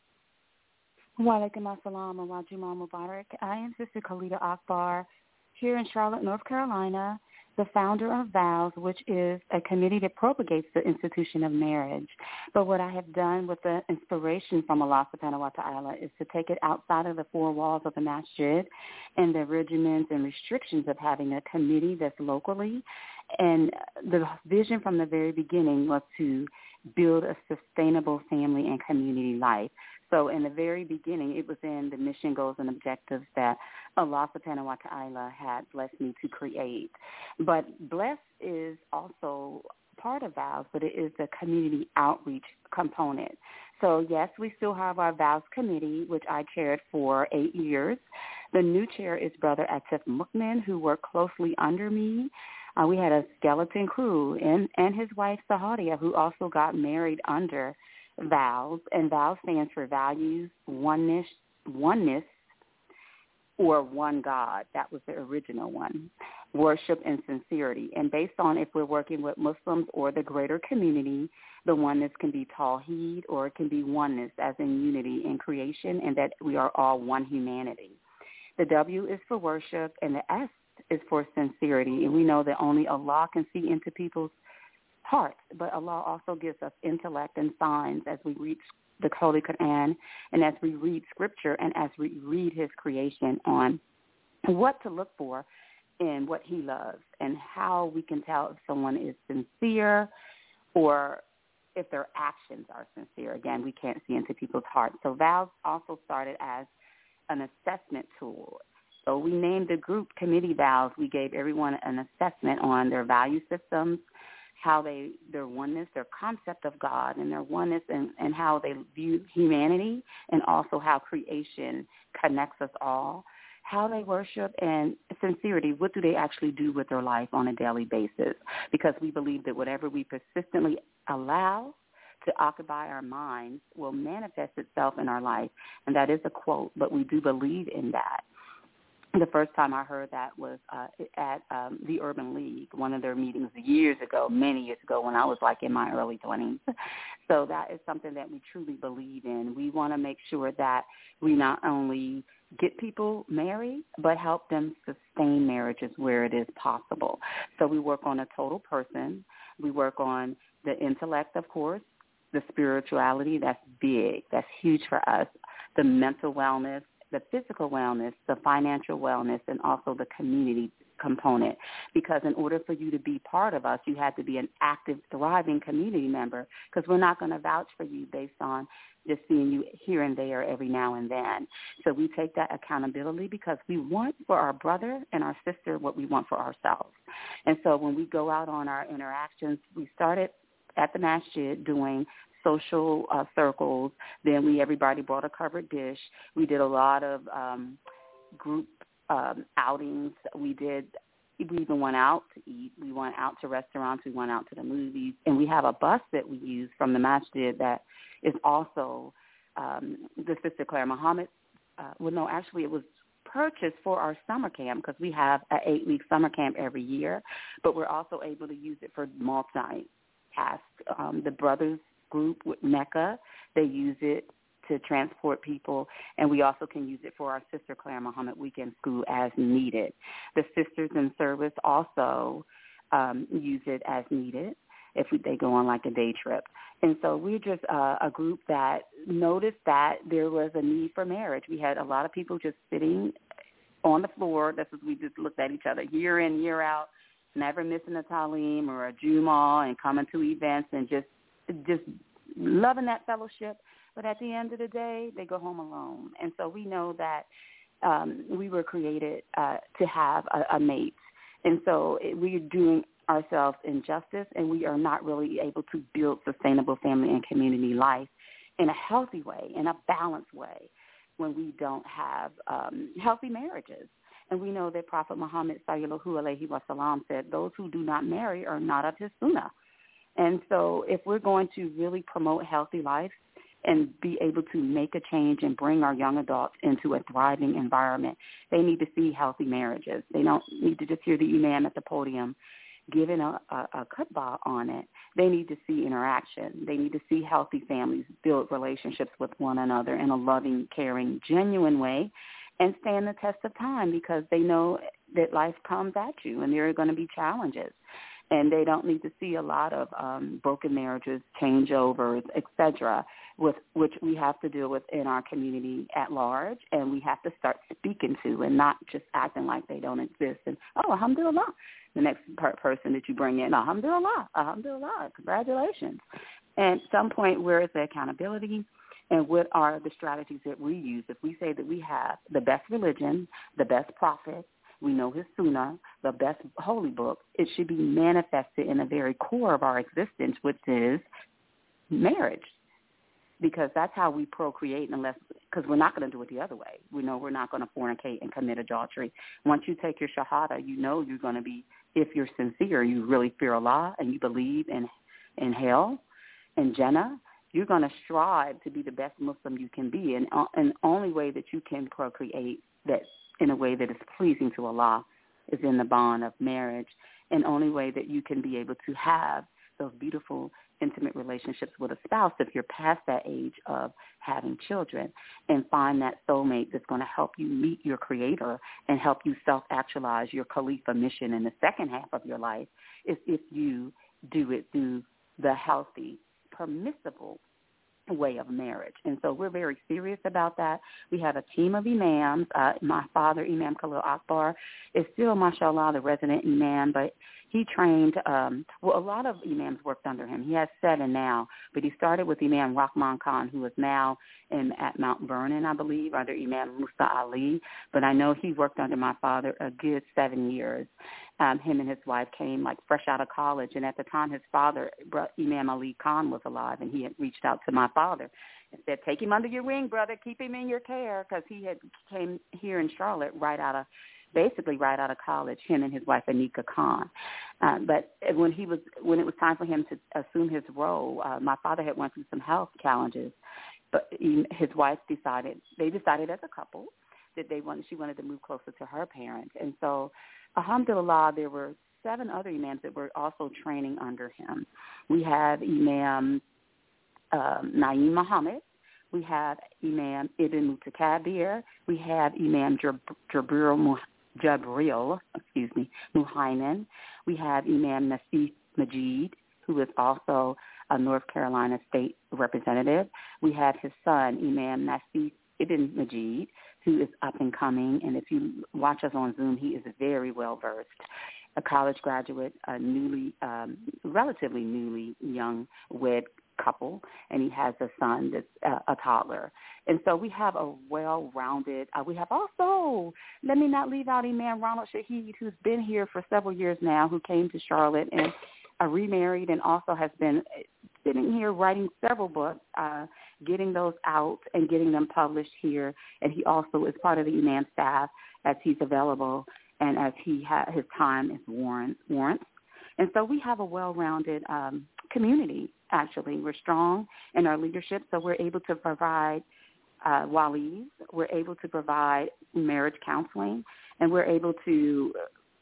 Wa alaikum assalam wa Juma Mubarak. I am Sister Khalida Akbar here in Charlotte, North Carolina, the founder of Vows, which is a committee that propagates the institution of marriage. But what I have done with the inspiration from Allah subhanahu wa ta'ala is to take it outside of the four walls of the masjid and the regimens and restrictions of having a committee that's locally. And the vision from the very beginning was to build a sustainable family and community life. So in the very beginning, it was in the mission, goals, and objectives that Allah subhanahu wa ta'ala had blessed me to create. But bless is also part of Vows, but it is the community outreach component. So, yes, we still have our Vows committee, which I chaired for eight years. The new chair is Brother Atif Mukmin, who worked closely under me. Uh, we had a skeleton crew, and, and his wife, Sahadia, who also got married under Vows, and Vows stands for values, oneness, oneness, or one God. That was the original one. Worship and sincerity. And based on if we're working with Muslims or the greater community, the oneness can be Tawheed, or it can be oneness, as in unity in creation, and that we are all one humanity. The W is for worship, and the S is for sincerity. And we know that only Allah can see into people's hearts, but Allah also gives us intellect and signs as we read the Holy Quran and as we read Scripture and as we read His creation on what to look for in what He loves and how we can tell if someone is sincere or if their actions are sincere. Again, we can't see into people's hearts. So Vows also started as an assessment tool. So we named the group Committee Vows. We gave everyone an assessment on their value systems, how they, their oneness, their concept of God, and their oneness, and, and how they view humanity, and also how creation connects us all, how they worship, and sincerity. What do they actually do with their life on a daily basis? Because we believe that whatever we persistently allow to occupy our minds will manifest itself in our life. And that is a quote, but we do believe in that. The first time I heard that was uh, at um, the Urban League, one of their meetings years ago, many years ago, when I was like in my early twenties. So that is something that we truly believe in. We want to make sure that we not only get people married, but help them sustain marriages where it is possible. So we work on a total person. We work on the intellect, of course, the spirituality. That's big. That's huge for us. The mental wellness, the physical wellness, the financial wellness, and also the community component. Because in order for you to be part of us, you have to be an active, thriving community member, because we're not going to vouch for you based on just seeing you here and there every now and then. So we take that accountability because we want for our brother and our sister what we want for ourselves. And so when we go out on our interactions, we started at the masjid doing social uh, circles. Then we everybody brought a covered dish. We did a lot of um, group um, outings. We did. We even went out to eat. We went out to restaurants. We went out to the movies. And we have a bus that we use from the masjid that is also um, the Sister Claire Muhammad. Uh, well, no, actually it was purchased for our summer camp because we have an eight-week summer camp every year. But we're also able to use it for multi-task. Um, the brothers group with Mecca, they use it to transport people, and we also can use it for our Sister Claire Muhammad Weekend School as needed. The Sisters in Service also um, use it as needed if we, they go on like a day trip. And so we're just uh, a group that noticed that there was a need for marriage. We had a lot of people just sitting on the floor. This is, we just looked at each other year in, year out, never missing a Talim or a Jumu'ah and coming to events and just just loving that fellowship, but at the end of the day, they go home alone. And so we know that um, we were created uh, to have a, a mate. And so it, we are doing ourselves injustice, and we are not really able to build sustainable family and community life in a healthy way, in a balanced way, when we don't have um, healthy marriages. And we know that Prophet Muhammad sallallahu alaihi wasallam said, those who do not marry are not of his sunnah. And so if we're going to really promote healthy life and be able to make a change and bring our young adults into a thriving environment, they need to see healthy marriages. They don't need to just hear the imam at the podium giving a, a, a khutbah on it. They need to see interaction. They need to see healthy families build relationships with one another in a loving, caring, genuine way and stand the test of time, because they know that life comes at you and there are going to be challenges. And they don't need to see a lot of um, broken marriages, changeovers, et cetera, with which we have to deal with in our community at large, and we have to start speaking to and not just acting like they don't exist. And, oh, alhamdulillah, the next per- person that you bring in, alhamdulillah, alhamdulillah, congratulations. And at some point, where is the accountability? And what are the strategies that we use? If we say that we have the best religion, the best prophet, we know his sunnah, the best holy book, it should be manifested in the very core of our existence, which is marriage, because that's how we procreate, unless, because we're not going to do it the other way. We know we're not going to fornicate and commit adultery. Once you take your shahada, you know you're going to be, if you're sincere, you really fear Allah and you believe in, in hell and Jannah, you're going to strive to be the best Muslim you can be. And, uh, and the only way that you can procreate that in a way that is pleasing to Allah is in the bond of marriage. And only way that you can be able to have those beautiful, intimate relationships with a spouse, if you're past that age of having children, and find that soulmate that's going to help you meet your creator and help you self-actualize your Khalifa mission in the second half of your life, is if you do it through the healthy, permissible way of marriage. And so we're very serious about that. We have a team of imams. Uh, my father, Imam Khalil Akbar, is still, mashallah, the resident imam, but he trained, um, well, a lot of imams worked under him. He has seven now, but he started with Imam Rahman Khan, who is now in, at Mount Vernon, I believe, under Imam Musa Ali. But I know he worked under my father a good seven years. Um, him and his wife came like fresh out of college, and at the time his father, Imam Ali Khan, was alive, and he had reached out to my father and said, take him under your wing, brother, keep him in your care, because he had came here in Charlotte right out of, basically right out of college, him and his wife, Anika Khan. Uh, but when he was, when it was time for him to assume his role, uh, my father had went through some health challenges, but he, his wife decided, they decided as a couple that they wanted, she wanted to move closer to her parents. And so, alhamdulillah, there were seven other imams that were also training under him. We have Imam um, Naeem Muhammad. We have Imam Ibn Mutakabir. We have Imam Jab- Jabril, Jabril, excuse me, Muhaimin. We have Imam Nasif Majid, who is also a North Carolina state representative. We have his son, Imam Nasif Ibn Majid, who is up and coming, and if you watch us on Zoom, he is very well versed. A college graduate, a newly, um, relatively newly young wed couple, and he has a son that's uh, a toddler. And so we have a well-rounded, uh, we have also, let me not leave out Imam Ronald Shaheed, who's been here for several years now, who came to Charlotte and uh, remarried and also has been sitting here writing several books, uh, getting those out and getting them published here. And he also is part of the Imam staff as he's available and as he ha- his time is warrant- warrants. And so we have a well-rounded um, community, actually. We're strong in our leadership, so we're able to provide uh, walis, we're able to provide marriage counseling, and we're able to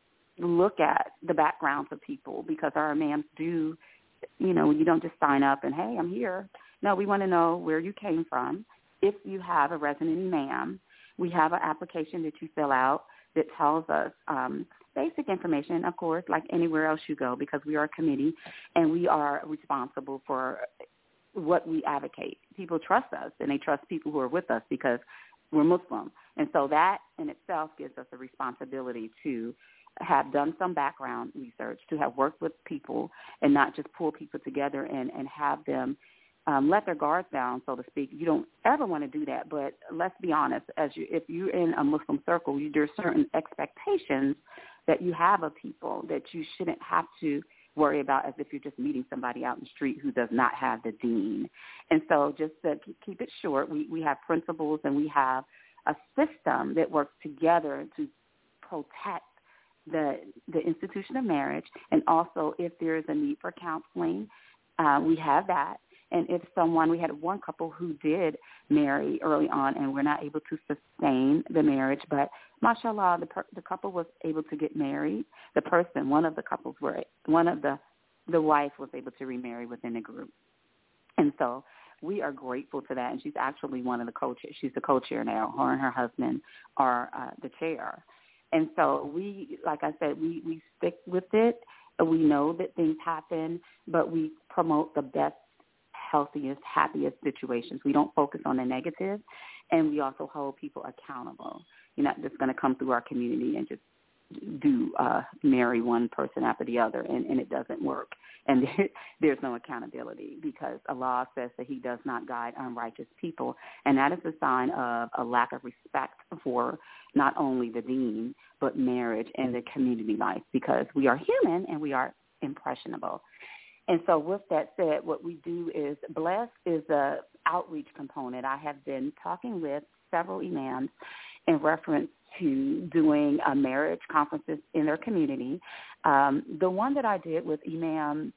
look at the backgrounds of people, because our imams do, you know, you don't just sign up and, hey, I'm here. No, we want to know where you came from. If you have a resident imam, we have an application that you fill out that tells us um, basic information, of course, like anywhere else you go, because we are a committee and we are responsible for what we advocate. People trust us, and they trust people who are with us because we're Muslim. And so that in itself gives us a responsibility to have done some background research, to have worked with people and not just pull people together and, and have them um, let their guards down, so to speak. You don't ever want to do that, but let's be honest, as you, if you're in a Muslim circle, you, there's certain expectations that you have of people that you shouldn't have to worry about as if you're just meeting somebody out in the street who does not have the deen. And so just to keep it short, we, we have principles and we have a system that works together to protect the the institution of marriage, and also if there is a need for counseling, uh, we have that. And if someone, we had one couple who did marry early on and were not able to sustain the marriage, but mashallah, the, per, the couple was able to get married. The person, one of the couples were, one of the, the wife was able to remarry within the group. And so we are grateful to that. And she's actually one of the co-chairs. She's the co-chair now. Her and her husband are uh, the chair. And so we, like I said, we, we stick with it. We know that things happen, but we promote the best, healthiest, happiest situations. We don't focus on the negative, and we also hold people accountable. You're not just going to come through our community and just do uh, marry one person after the other, and, and it doesn't work. And there's no accountability because Allah says that he does not guide unrighteous people, and that is a sign of a lack of respect for not only the deen, but marriage and the community life, because we are human and we are impressionable. And so with that said, what we do is Bless is a outreach component. I have been talking with several imams in reference to doing uh, marriage conferences in their community. Um, the one that I did with Imam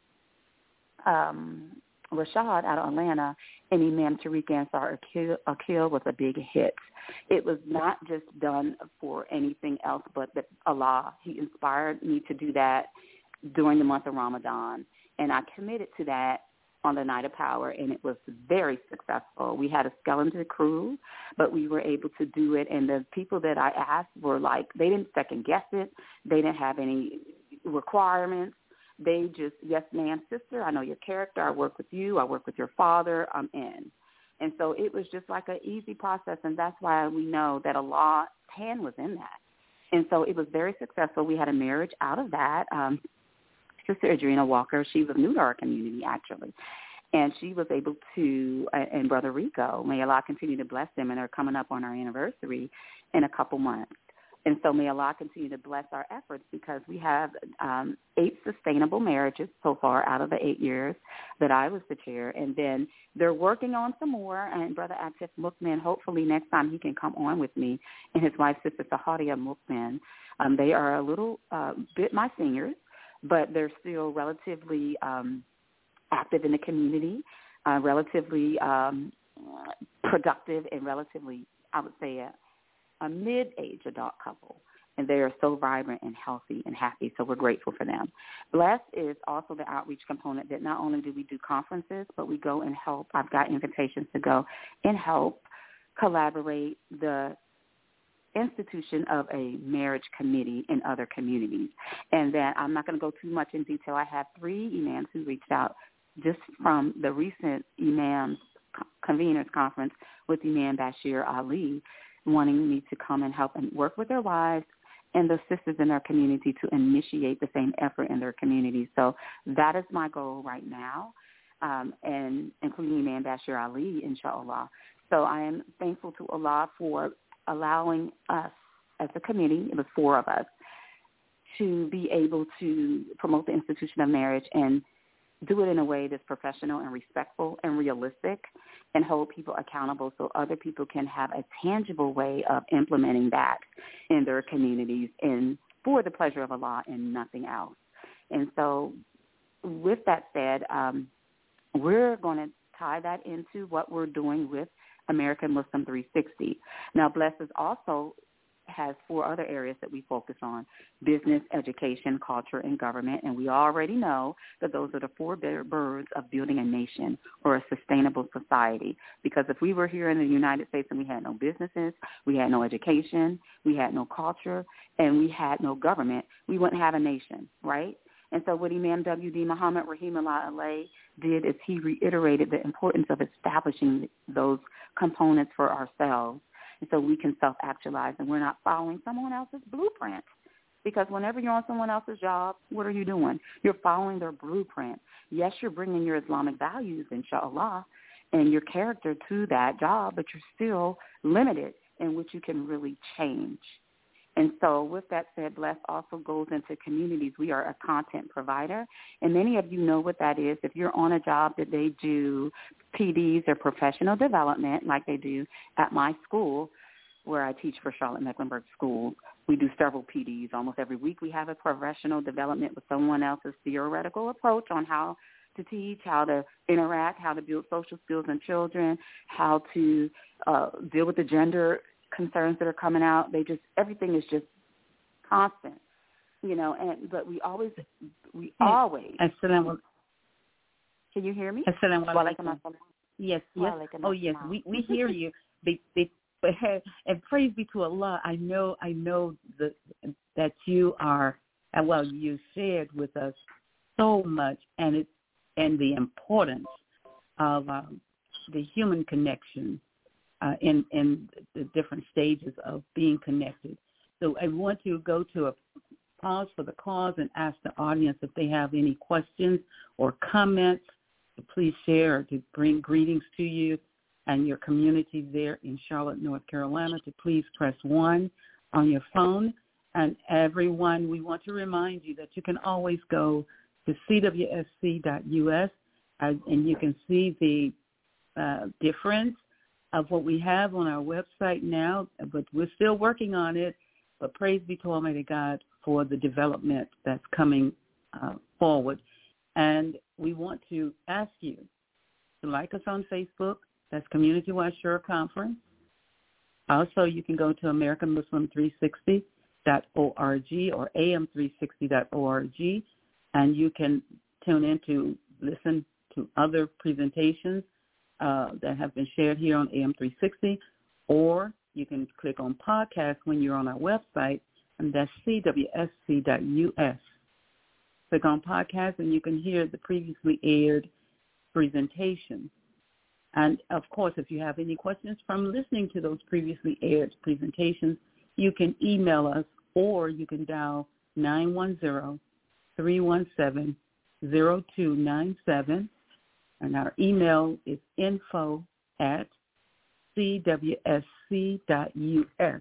um, Rashad out of Atlanta and Imam Tariq Ansar Akil, Akil was a big hit. It was not just done for anything else but that Allah, he inspired me to do that during the month of Ramadan. And I committed to that on the Night of Power, and it was very successful. We had a skeleton crew, but we were able to do it, and the people that I asked were like, they didn't second-guess it. They didn't have any requirements. They just, yes, ma'am, sister, I know your character. I work with you. I work with your father. I'm in. And so it was just like an easy process, and that's why we know that Allah's hand was in that. And so it was very successful. We had a marriage out of that. Um, Sister Adriana Walker, she was new to our community, actually, and she was able to, uh, and Brother Rico, may Allah continue to bless them, and they're coming up on our anniversary in a couple months. And so may Allah continue to bless our efforts because we have um, eight sustainable marriages so far out of the eight years that I was the chair. And then they're working on some more. And Brother Atif Mukmin, hopefully next time he can come on with me, and his wife, Sister Sahadia Mukmin. Um, they are a little uh, bit my seniors, but they're still relatively um, active in the community, uh, relatively um, productive, and relatively, I would say, a, a mid-age adult couple. And they are so vibrant and healthy and happy, so we're grateful for them. Bless is also the outreach component that not only do we do conferences, but we go and help. I've got invitations to go and help collaborate the institution of a marriage committee in other communities. And that I'm not going to go too much in detail. I have three imams who reached out just from the recent imams conveners conference with Imam Bashir Ali, wanting me to come and help and work with their wives and the sisters in their community to initiate the same effort in their community. So that is my goal right now, um, and including Imam Bashir Ali, inshallah. So I am thankful to Allah for allowing us as a committee, it was four of us, to be able to promote the institution of marriage and do it in a way that's professional and respectful and realistic and hold people accountable so other people can have a tangible way of implementing that in their communities and for the pleasure of Allah and nothing else. And so with that said, um, we're going to tie that into what we're doing with American Muslim three sixty. Now, Bless is also has four other areas that we focus on: business, education, culture, and government. And we already know that those are the four birds of building a nation or a sustainable society. Because if we were here in the United States and we had no businesses, we had no education, we had no culture, and we had no government, we wouldn't have a nation, right? And so what Imam W D Muhammad Rahimullah Alayhi did is he reiterated the importance of establishing those components for ourselves, and so we can self-actualize and we're not following someone else's blueprint. Because whenever you're on someone else's job, what are you doing? You're following their blueprint. Yes, you're bringing your Islamic values, inshallah, and your character to that job, but you're still limited in which you can really change. And so with that said, Bless also goes into communities. We are a content provider, and many of you know what that is. If you're on a job that they do P Ds or professional development like they do at my school, where I teach for Charlotte Mecklenburg Schools. We do several P Ds. Almost every week we have a professional development with someone else's theoretical approach on how to teach, how to interact, how to build social skills in children, how to uh, deal with the gender concerns that are coming out. They just, everything is just constant, you know, and, but we always, we yeah. always. Assalamu. Can you hear me? Assalamu alaikum. Yes, yes. Oh, yes, we, we hear you. They, they, and praise be to Allah. I know, I know that that you are, well, you shared with us so much, and it, and the importance of um, the human connection uh, in in the different stages of being connected. So I want to go to a pause for the cause and ask the audience if they have any questions or comments to please share or to bring greetings to you and your community there in Charlotte, North Carolina, to please press one on your phone. And everyone, we want to remind you that you can always go to C W S C dot U S and, and you can see the uh, difference of what we have on our website now, but we're still working on it. But praise be to Almighty God for the development that's coming uh, forward. And we want to ask you to like us on Facebook. That's Community-Wide Shura Conference. Also, you can go to American Muslim three sixty dot org or A M three sixty dot org, and you can tune in to listen to other presentations uh, that have been shared here on A M three sixty, or you can click on podcast when you're on our website, and that's C W S C dot U S. Click on podcast, and you can hear the previously aired presentation. And, of course, if you have any questions from listening to those previously aired presentations, you can email us or you can dial nine one zero, three one seven, zero two nine seven. And our email is info at C W S C dot U S.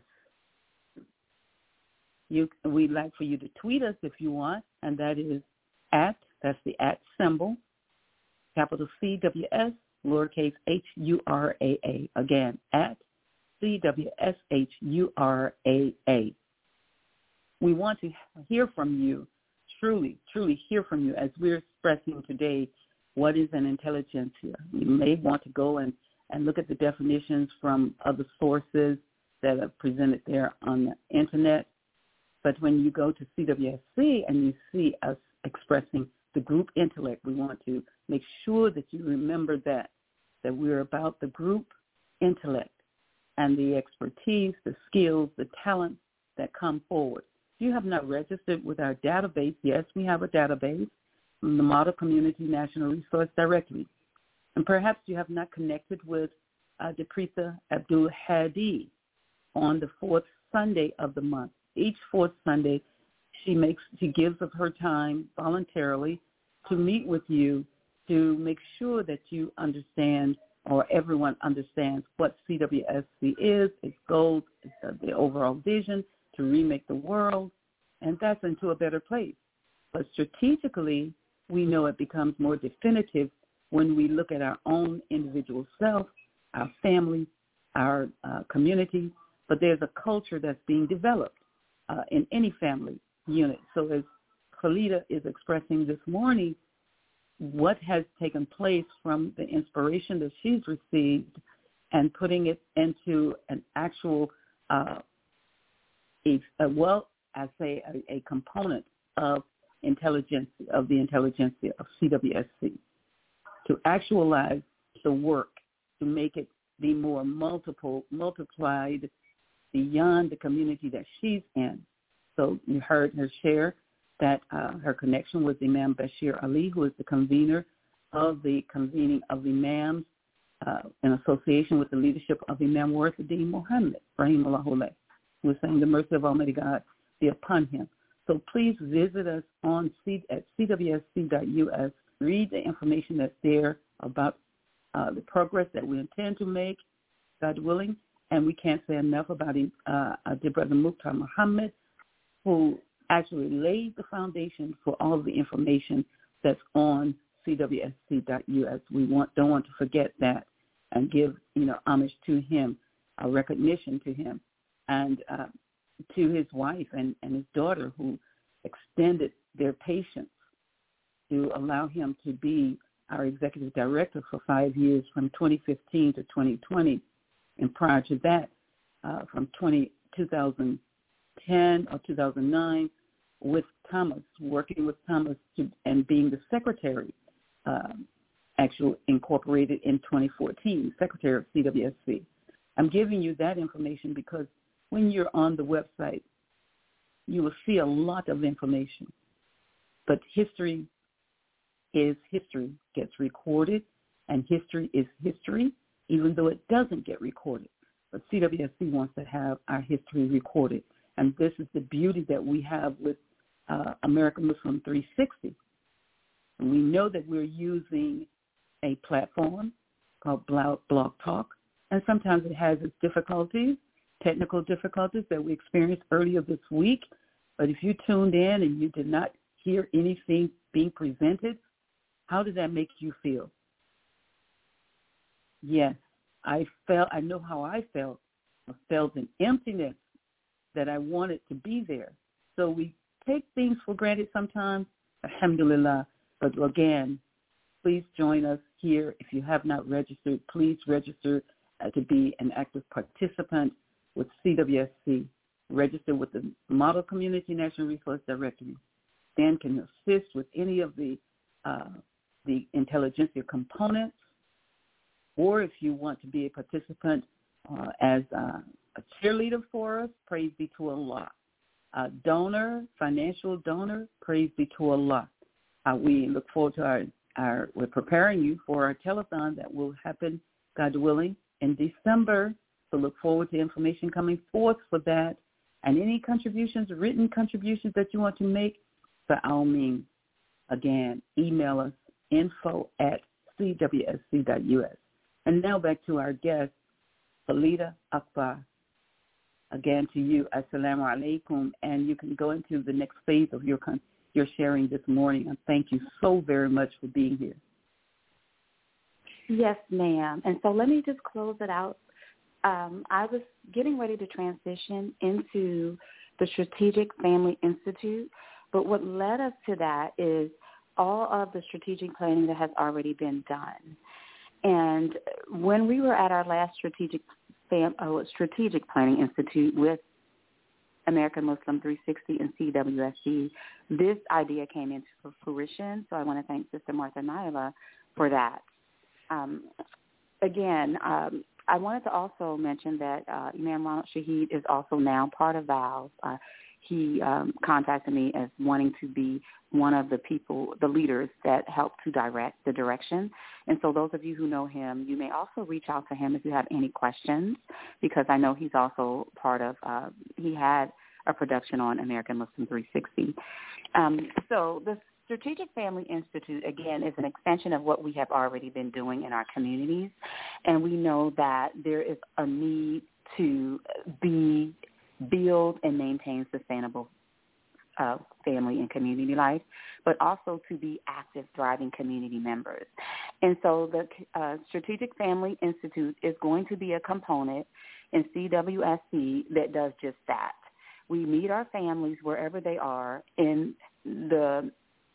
You, we'd like for you to tweet us if you want, and that is at, that's the at symbol, capital C W S, lowercase H U R A A. Again, at C W S H U R A A. We want to hear from you, truly, truly hear from you as we're expressing today what is an intelligentsia. You may want to go and, and look at the definitions from other sources that are presented there on the Internet. But when you go to C W S C and you see us expressing the group intellect, we want to make sure that you remember that, that we're about the group intellect and the expertise, the skills, the talents that come forward. If you have not registered with our database, yes, we have a database from the Model Community National Resource Directory. And perhaps you have not connected with uh, Deprisa Abdul Hadi on the fourth Sunday of the month. Each fourth Sunday, she makes she gives of her time voluntarily to meet with you to make sure that you understand, or everyone understands, what C W S C is, its goals, its, uh, the overall vision to remake the world, and that's into a better place. But strategically, we know it becomes more definitive when we look at our own individual self, our family, our uh, community, but there's a culture that's being developed uh, in any family unit. So as Khalida is expressing this morning, what has taken place from the inspiration that she's received and putting it into an actual, uh, a, a, well, I say a, a component of intelligence, of the intelligentsia of C W S C, to actualize the work, to make it be more multiple, multiplied beyond the community that she's in. So you heard her share that uh, her connection with Imam Bashir Ali, who is the convener of the convening of imams uh, in association with the leadership of Imam Warithuddin Muhammad, rahimahullah, who is saying the mercy of Almighty God be upon him. So please visit us on C- at C W S C dot U S. Read the information that's there about uh, the progress that we intend to make, God willing. And we can't say enough about uh, our dear brother Mukhtar Muhammad, who actually laid the foundation for all of the information that's on C W S C dot U S. We want, don't want to forget that and give, you know, homage to him, a recognition to him and uh, to his wife and, and his daughter, who extended their patience to allow him to be our executive director for five years from twenty fifteen to twenty twenty. And prior to that, uh, from twenty, two thousand ten or two thousand nine, with Thomas, working with Thomas to, and being the secretary, uh, actually incorporated in twenty fourteen, secretary of C W S C. I'm giving you that information because when you're on the website, you will see a lot of information. But history is history, gets recorded, and history is history, even though it doesn't get recorded. But C W S C wants to have our history recorded. And this is the beauty that we have with uh, American Muslim three sixty. And we know that we're using a platform called Blog Talk, and sometimes it has its difficulties, technical difficulties that we experienced earlier this week. But if you tuned in and you did not hear anything being presented, how did that make you feel? Yes, I felt, I know how I felt. I felt an emptiness that I wanted to be there. So we take things for granted sometimes, alhamdulillah. But again, please join us here. If you have not registered, please register uh, to be an active participant with C W S C. Register with the Model Community National Resource Directory. Dan can assist with any of the uh, the intelligentsia components, or if you want to be a participant uh, as uh, a cheerleader for us, praise be to Allah. A donor, financial donor, praise be to Allah. Uh, we look forward to our, our, we're preparing you for our telethon that will happen, God willing, in December. So look forward to information coming forth for that. And any contributions, written contributions that you want to make, by all means, again, email us, info at c w s c dot u s. And now back to our guest, Khalida Akbar. Again, to you, assalamu alaikum, and you can go into the next phase of your con- your sharing this morning. And thank you so very much for being here. Yes, ma'am. And so let me just close it out. Um, I was getting ready to transition into the Strategic Family Institute, but what led us to that is all of the strategic planning that has already been done. And when we were at our last strategic fam- oh, strategic planning institute with American Muslim three sixty and C W S C, this idea came into fruition. So I want to thank Sister Martha Nyla for that. Um, again, um, I wanted to also mention that uh, Imam Ronald Shaheed is also now part of VOWS. Uh, he um, contacted me as wanting to be one of the people, the leaders that help to direct the direction. And so those of you who know him, you may also reach out to him if you have any questions, because I know he's also part of, uh, he had a production on American Muslim three sixty. Um, so the Strategic Family Institute, again, is an extension of what we have already been doing in our communities. And we know that there is a need to be, build and maintain sustainable uh, family and community life, but also to be active, thriving community members. And so the uh, Strategic Family Institute is going to be a component in C W S C that does just that. We meet our families wherever they are in the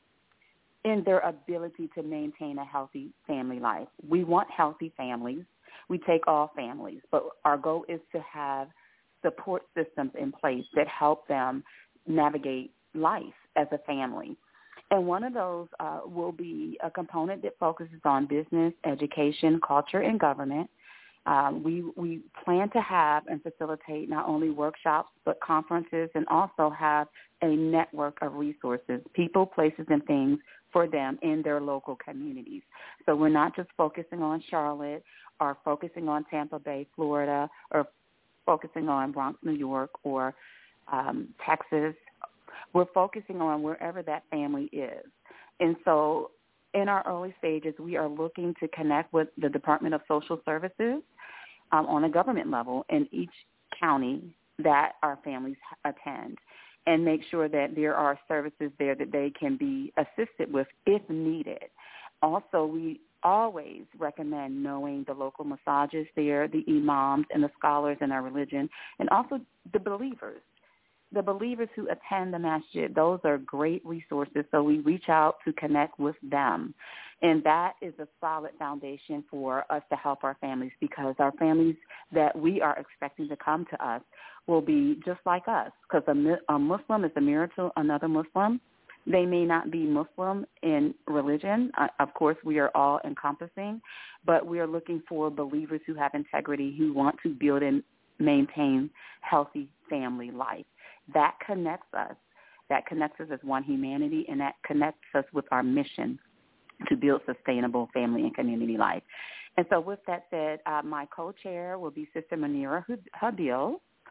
in their ability to maintain a healthy family life. We want healthy families. We take all families, but our goal is to have support systems in place that help them navigate life as a family. And one of those uh, will be a component that focuses on business, education, culture, and government. Um, we, we plan to have and facilitate not only workshops but conferences, and also have a network of resources, people, places, and things for them in their local communities. So we're not just focusing on Charlotte or focusing on Tampa Bay, Florida, or focusing on Bronx, New York, or um, Texas. We're focusing on wherever that family is. And so in our early stages, we are looking to connect with the Department of Social Services um, on a government level in each county that our families attend, and make sure that there are services there that they can be assisted with if needed. Also, we always recommend knowing the local massages there, the imams and the scholars in our religion, and also the believers. The believers who attend the masjid, those are great resources, so we reach out to connect with them. And that is a solid foundation for us to help our families, because our families that we are expecting to come to us will be just like us, because a, a Muslim is a mirror to another Muslim. They may not be Muslim in religion. Uh, of course, we are all encompassing, but we are looking for believers who have integrity, who want to build and maintain healthy family life. That connects us. That connects us as one humanity, and that connects us with our mission to build sustainable family and community life. And so with that said, uh, my co-chair will be Sister Munira Habil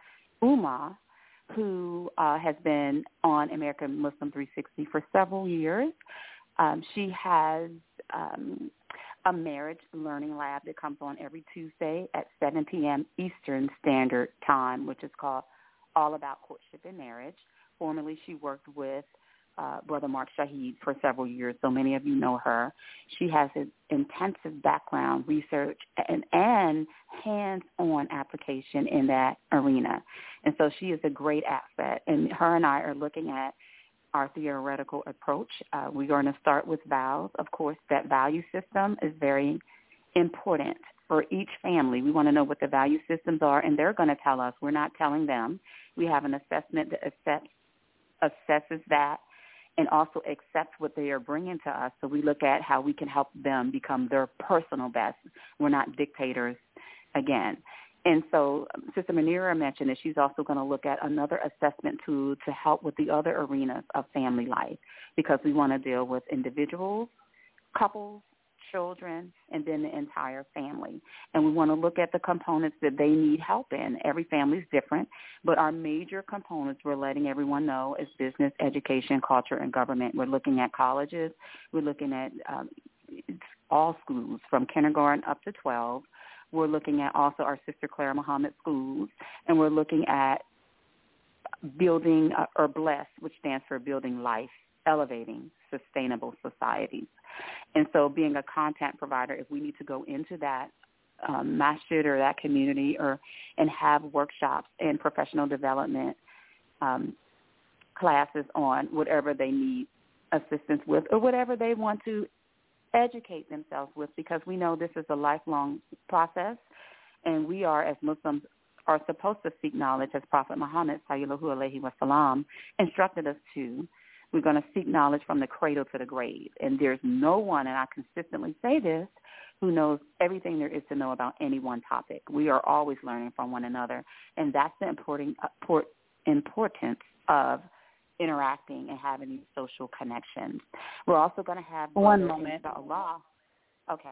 Umar, who uh, has been on American Muslim three sixty for several years. Um, she has um, a marriage learning lab that comes on every Tuesday at seven p.m. Eastern Standard Time, which is called All About Courtship and Marriage. Formerly, she worked with uh, Brother Mark Shahid for several years, so many of you know her. She has an intensive background, research, and, and hands-on application in that arena. And so she is a great asset, and her and I are looking at our theoretical approach. Uh, we're going to start with vows. Of course, that value system is very important for each family. We want to know what the value systems are, and they're going to tell us. We're not telling them. We have an assessment that assess, assesses that and also accepts what they are bringing to us. So we look at how we can help them become their personal best. We're not dictators again. And so Sister Munira mentioned that she's also going to look at another assessment tool to help with the other arenas of family life, because we want to deal with individuals, couples, children, and then the entire family. And we want to look at the components that they need help in. Every family is different, but our major components we're letting everyone know is business, education, culture, and government. We're looking at colleges. We're looking at um, all schools from kindergarten up to twelve. We're looking at also our Sister Clara Muhammad schools, and we're looking at building, uh, or BLESS, which stands for Building Life, Elevating Sustainable Societies. And so being a content provider, if we need to go into that um, masjid or that community or and have workshops and professional development um, classes on whatever they need assistance with or whatever they want to educate themselves with, because we know this is a lifelong process, and we are, as Muslims, are supposed to seek knowledge, as Prophet Muhammad, sallallahu alaihi wasallam, instructed us to. We're going to seek knowledge from the cradle to the grave. And there's no one, and I consistently say this, who knows everything there is to know about any one topic. We are always learning from one another, and that's the important, importance of interacting and having these social connections. We're also going to have... One moment. Allah. Okay.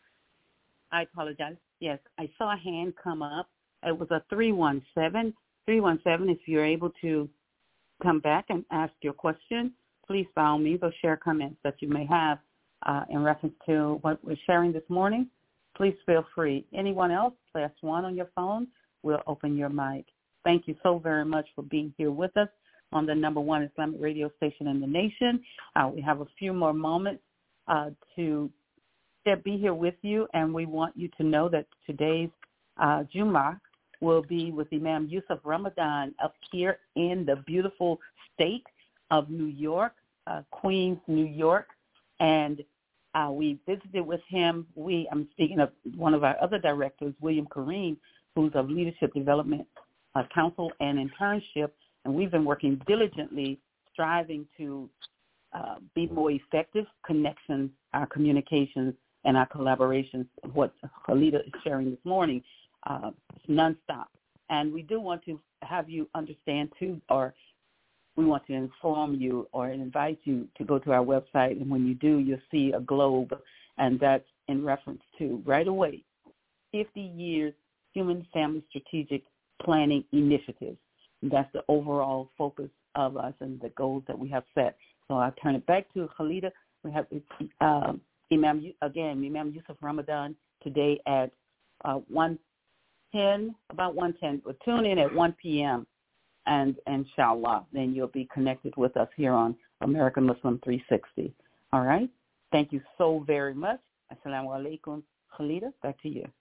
I apologize. Yes, I saw a hand come up. It was a three one seven. three one seven, if you're able to come back and ask your question, please by all means or share comments that you may have uh, in reference to what we're sharing this morning. Please feel free. Anyone else, press one on your phone. We'll open your mic. Thank you so very much for being here with us on the number one Islamic radio station in the nation. Uh, we have a few more moments uh, to be here with you, and we want you to know that today's uh, Jummah will be with Imam Yusuf Ramadan up here in the beautiful state of New York, uh, Queens, New York, and uh, we visited with him. We, I'm speaking of one of our other directors, William Kareem, who's of Leadership Development uh, Council and Internship, and we've been working diligently, striving to uh, be more effective, connections, our communications, and our collaborations, what Khalida is sharing this morning. Uh, it's nonstop. And we do want to have you understand, too, or we want to inform you or invite you to go to our website. And when you do, you'll see a globe, and that's in reference to, right away, fifty years Human Family Strategic Planning Initiatives. And that's the overall focus of us and the goals that we have set. So I'll turn it back to Khalida. We have um, Imam, again, Imam Yusuf Ramadan today at uh, one ten, about one ten. But tune in at one p.m. and inshallah, then you'll be connected with us here on American Muslim three sixty. All right? Thank you so very much. Assalamu alaikum. Khalida, back to you.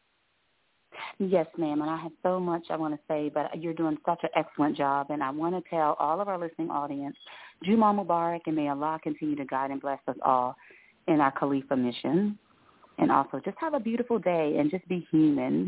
Yes, ma'am, and I have so much I want to say, but you're doing such an excellent job, and I want to tell all of our listening audience, Juma Mubarak, and may Allah continue to guide and bless us all in our Khalifa mission, and also just have a beautiful day and just be human.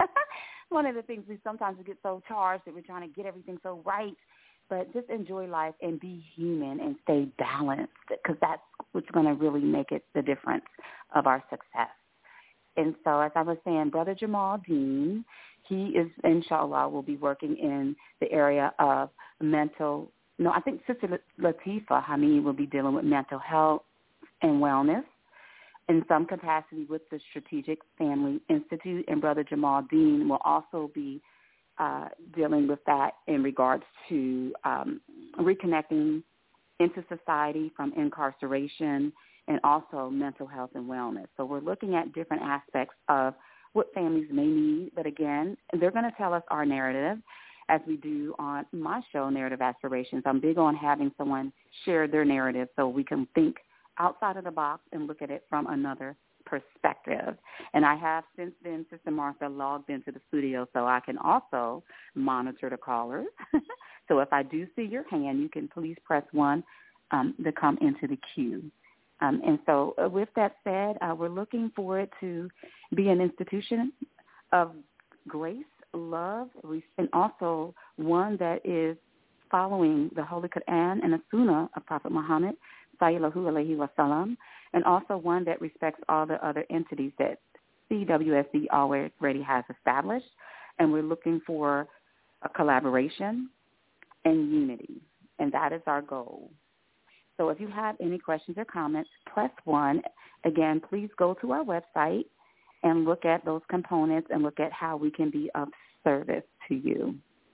One of the things we sometimes we get so charged that we're trying to get everything so right, but just enjoy life and be human and stay balanced, because that's what's going to really make it the difference of our success. And so, as I was saying, Brother Jamal Dean, he is, inshallah, will be working in the area of mental, no, I think Sister Latifa Hamid will be dealing with mental health and wellness in some capacity with the Strategic Family Institute, and Brother Jamal Dean will also be uh, dealing with that in regards to um, reconnecting into society from incarceration and also mental health and wellness. So we're looking at different aspects of what families may need, but again, they're going to tell us our narrative, as we do on my show, Narrative Aspirations. I'm big on having someone share their narrative so we can think outside of the box and look at it from another perspective. And I have since then, Sister Martha, logged into the studio so I can also monitor the callers. So if I do see your hand, you can please press one um, to come into the queue. Um, and so uh, with that said, uh, we're looking for it to be an institution of grace, love, and also one that is following the Holy Quran and the Sunnah of Prophet Muhammad, sallallahu alaihi wasallam, and also one that respects all the other entities that C W S C already has established. And we're looking for a collaboration and unity, and that is our goal. So if you have any questions or comments, press one. Again, please go to our website and look at those components and look at how we can be of service to you.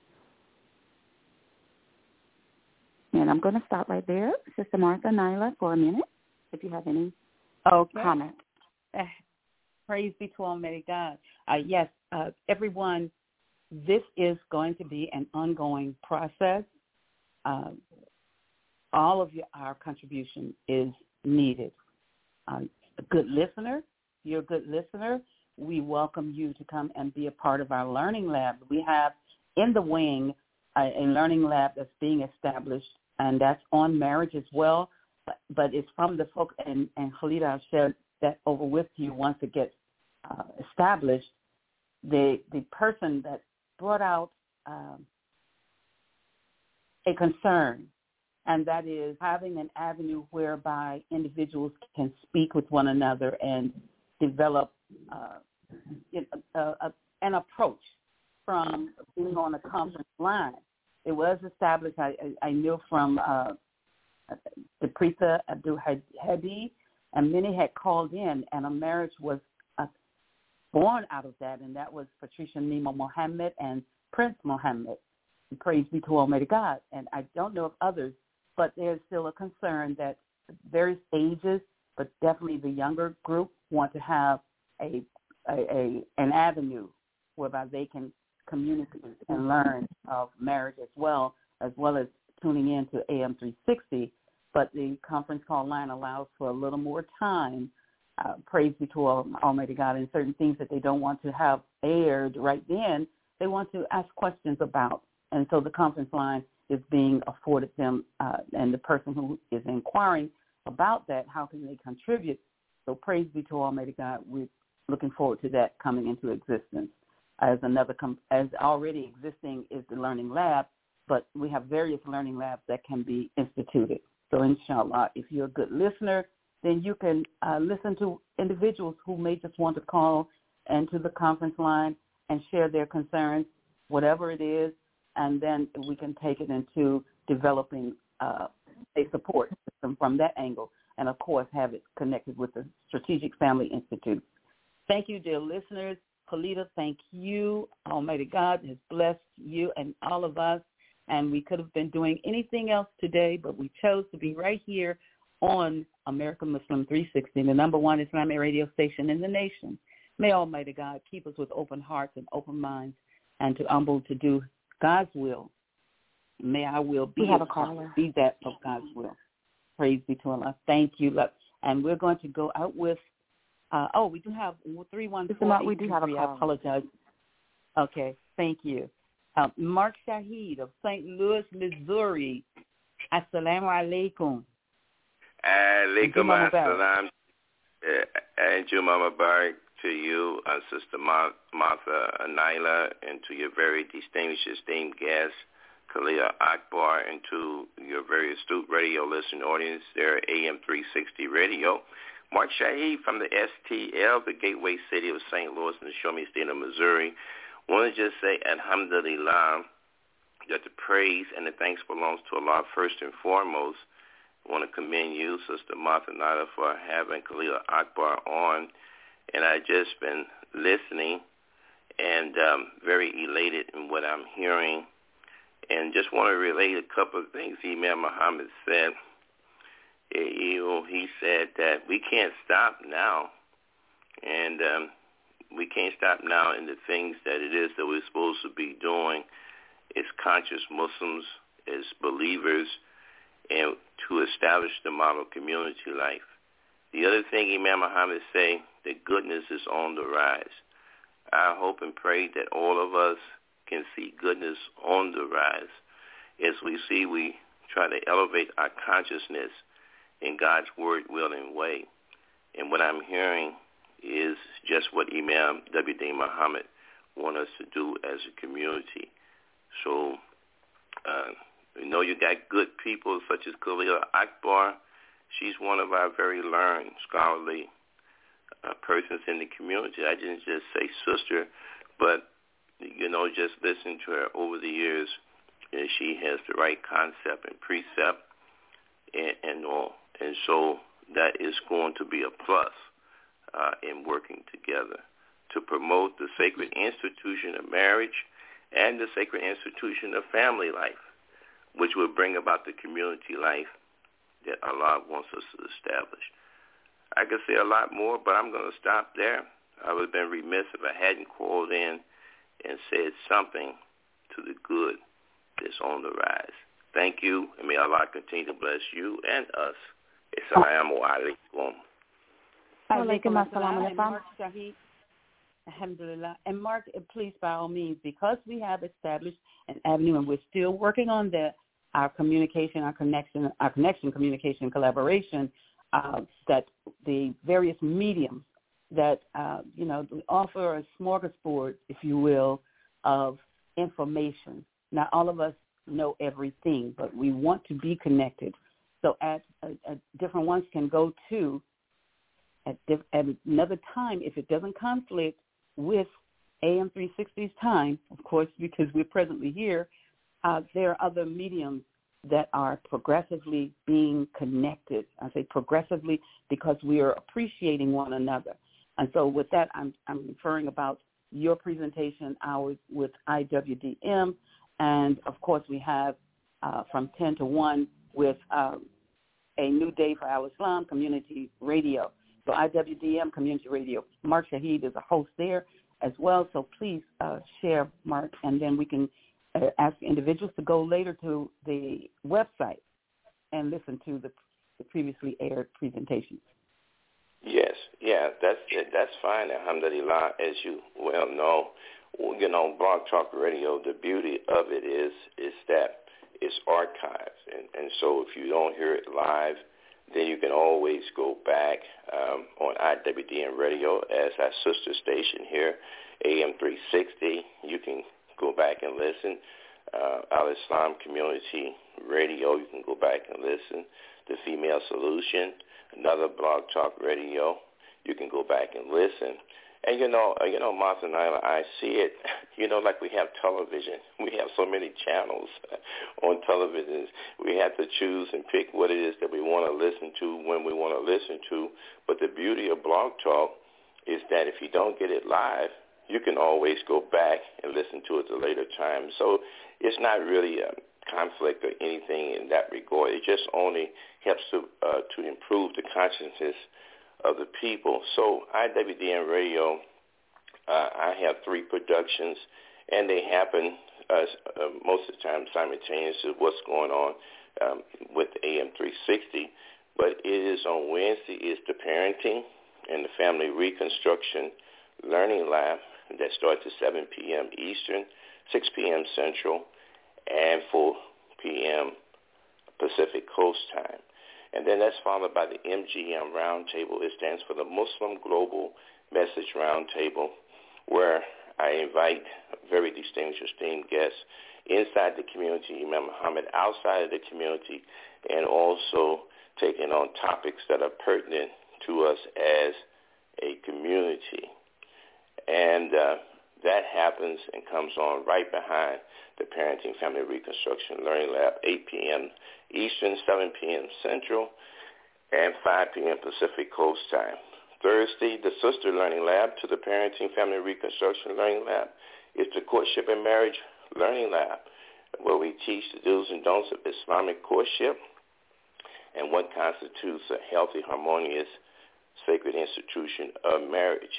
And I'm going to stop right there, Sister Martha, Nyla, for a minute, if you have any okay. comments. Uh, praise be to Almighty God. Uh, yes, uh, everyone, this is going to be an ongoing process. Uh, all of your, our contribution is needed. Uh, a good listener, you're a good listener, we welcome you to come and be a part of our learning lab. We have in the wing uh, a learning lab that's being established, and that's on marriage as well, but, but it's from the folk, and, and Khalida, I'll share that over with you once it gets uh, established. The, the person that brought out um, a concern, and that is having an avenue whereby individuals can speak with one another and develop uh, a, a, an approach from being on a conference line. It was established, I, I knew from uh, the Prisa Abdul Hadi, and many had called in, and a marriage was uh, born out of that, and that was Patricia Nima Mohammed and Prince Mohammed. And praise be to Almighty God. And I don't know of others, but there's still a concern that various ages, but definitely the younger group, want to have a, a, a an avenue whereby they can communicate and learn of marriage as well, as well as tuning in to A M three sixty. But the conference call line allows for a little more time, uh, praise be to Almighty God, and certain things that they don't want to have aired right then, they want to ask questions about. And so the conference line is being afforded them, uh, and the person who is inquiring about that, how can they contribute? So praise be to Almighty God. We're looking forward to that coming into existence. As another, com- as already existing is the Learning Lab, but we have various learning labs that can be instituted. So inshallah, if you're a good listener, then you can uh, listen to individuals who may just want to call into the conference line and share their concerns, whatever it is, and then we can take it into developing uh, a support system from that angle, and of course have it connected with the Strategic Family Institute. Thank you, dear listeners. Khalida, thank you. Almighty God has blessed you and all of us, and we could have been doing anything else today, but we chose to be right here on American Muslim three sixty, the number one Islamic radio station in the nation. May Almighty God keep us with open hearts and open minds, and to humble to do God's will. May our will be, we have a caller. be that of God's will. Praise be to Allah. Thank you. And we're going to go out with Uh, oh, we do have three one four eight two three. I apologize. Okay, thank you. Uh, Mark Shahid of Saint Louis, Missouri. Assalamu alaikum. Alaikum assalam. And Juma Mubarak to you, uh, Sister Martha Naila, and to your very distinguished, esteemed guest, Khalil Akbar, and to your very astute radio listening audience there at A M three sixty Radio. Mark Shahid from the S T L, the gateway city of Saint Louis in the Show Me State of Missouri. I want to just say, alhamdulillah, that the praise and the thanks belongs to Allah first and foremost. I want to commend you, Sister Martha Naila, for having Khalil Akbar on. And I've just been listening and um, very elated in what I'm hearing. And just want to relate a couple of things Imam Muhammad said. You know, he said that we can't stop now. And um, we can't stop now in the things that it is that we're supposed to be doing as conscious Muslims, as believers, and to establish the model community life. The other thing Imam Muhammad say, that goodness is on the rise. I hope and pray that all of us can see goodness on the rise. As we see, we try to elevate our consciousness in God's word, will, and way. And what I'm hearing is just what Imam W D Muhammad wants us to do as a community. So uh, we know you got good people such as Khalil Akbar. She's one of our very learned, scholarly uh, persons in the community. I didn't just say sister, but, you know, just listening to her over the years, and she has the right concept and precept and, and all. And so that is going to be a plus uh, in working together to promote the sacred institution of marriage and the sacred institution of family life, which will bring about the community life that Allah wants us to establish. I could say a lot more, but I'm going to stop there. I would have been remiss if I hadn't called in and said something to the good that's on the rise. Thank you, and may Allah continue to bless you and us. Assalamu alaikum. Alaikum assalam. Mark Shahid. Alhamdulillah. And Mark, please, by all means, because we have established an avenue and we're still working on that, our communication, our connection, our connection, communication, collaboration, uh, that the various mediums that, uh, you know, we offer a smorgasbord, if you will, of information. Not all of us know everything, but we want to be connected. So at, at, at different ones can go to at, diff, at another time, if it doesn't conflict with A M three sixty's time, of course, because we're presently here, uh, there are other mediums that are progressively being connected. I say progressively because we are appreciating one another. And so with that, I'm, I'm referring about your presentation hours with I W D M. And, of course, we have uh, from ten to one with um, A New Day for Al-Islam Community Radio. So I W D M Community Radio. Mark Shahid is a host there as well. So please uh, share, Mark, and then we can uh, ask individuals to go later to the website and listen to the, the previously aired presentations. Yes, yeah, that's that's fine. Alhamdulillah, as you well know, you know, Blog Talk Radio. The beauty of it is is that it's archived, and and so if you don't hear it live, then you can always go back um, on I W D M Radio as our sister station here, A M three sixty. You can go back and listen. Uh, Al-Islam Community Radio, you can go back and listen. The Female Solution, another Blog Talk Radio, you can go back and listen. And, you know, uh, you know, Martha Naila, I see it, you know, like we have television. We have so many channels on television. We have to choose and pick what it is that we want to listen to when we want to listen to. But the beauty of Blog Talk is that if you don't get it live, you can always go back and listen to it at a later time. So it's not really a conflict or anything in that regard. It just only helps to uh, to improve the consciousness of the people. So I W D M Radio, uh, I have three productions, and they happen uh, uh, most of the time simultaneously what's going on um, with A M three sixty. But it is on Wednesday is the parenting in the Family Reconstruction Learning Lab that starts at seven p.m. Eastern, six p.m. Central, and four p.m. Pacific Coast Time. And then that's followed by the M G M Roundtable. It stands for the Muslim Global Message Roundtable, where I invite very distinguished, esteemed guests inside the community, Imam Muhammad outside of the community, and also taking on topics that are pertinent to us as a community. And uh, that happens and comes on right behind the Parenting Family Reconstruction Learning Lab, eight p.m. Eastern, seven p.m. Central, and five p.m. Pacific Coast Time. Thursday, the Sister Learning Lab to the Parenting Family Reconstruction Learning Lab is the Courtship and Marriage Learning Lab, where we teach the do's and don'ts of Islamic courtship and what constitutes a healthy, harmonious, sacred institution of marriage.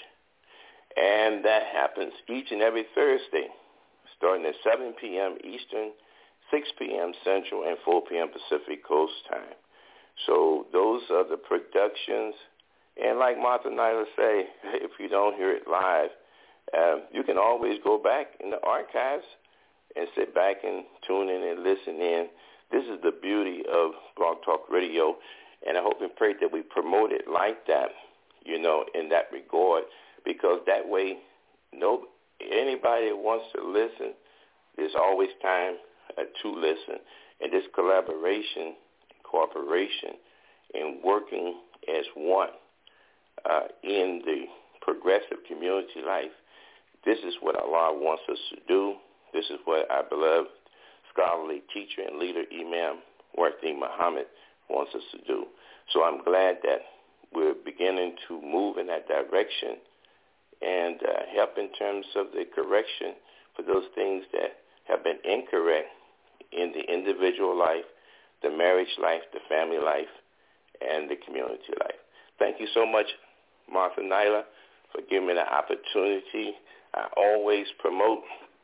And that happens each and every Thursday, starting at seven p.m. Eastern, six p.m. Central, and four p.m. Pacific Coast Time. So those are the productions. And like Martha Nyla say, if you don't hear it live, um, you can always go back in the archives and sit back and tune in and listen in. This is the beauty of Blog Talk Radio, and I hope and pray that we promote it like that, you know, in that regard, because that way, no, anybody that wants to listen, there's always time uh, to listen. And this collaboration, cooperation, and working as one uh, in the progressive community life, this is what Allah wants us to do. This is what our beloved scholarly teacher and leader, Imam Warthi Muhammad, wants us to do. So I'm glad that we're beginning to move in that direction and uh, help in terms of the correction for those things that have been incorrect in the individual life, the marriage life, the family life, and the community life. Thank you so much, Martha Nyla, for giving me the opportunity. I always promote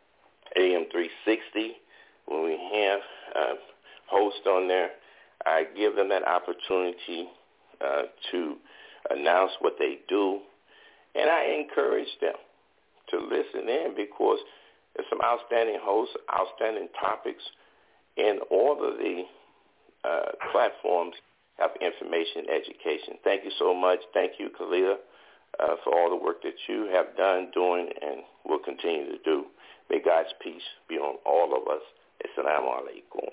A M three sixty when we have uh, hosts on there. I give them that opportunity uh, to announce what they do, and I encourage them to listen in because there's some outstanding hosts, outstanding topics, and all of the uh, platforms have information and education. Thank you so much. Thank you, Khalida, uh, for all the work that you have done, doing, and will continue to do. May God's peace be on all of us. Assalamu alaikum.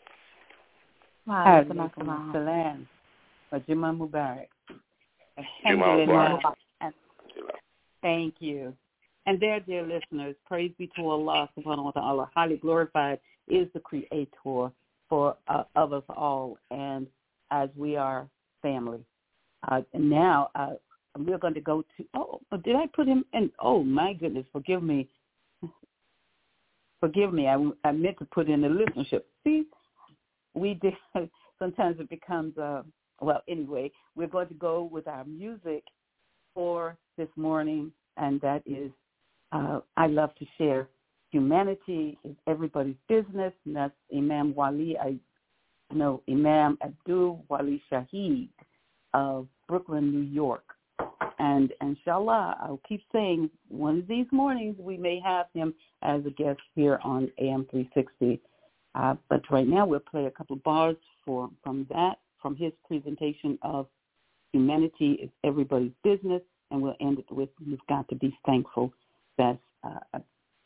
Wa alaikum assalam. Wa Juma Mubarak. Alhamdulillah. Thank you. And there, dear listeners, praise be to Allah subhanahu wa ta'ala. Highly glorified is the creator for uh, of us all, and as we are family. Uh, and now uh, we're going to go to, oh, did I put him in? Oh, my goodness, forgive me. Forgive me, I, I meant to put in the listenership. See, we did, sometimes it becomes, uh, well, anyway, we're going to go with our music for this morning, and that is, uh, I love to share. Humanity is everybody's business, and that's Imam Wali, I know Imam Abdul Wali Shaheed of Brooklyn, New York. And inshallah, I'll keep saying one of these mornings we may have him as a guest here on A M three sixty. Uh, but right now we'll play a couple of bars for from that, from his presentation of Humanity is Everybody's Business, and we'll end it with You've Got to Be Thankful. That's uh,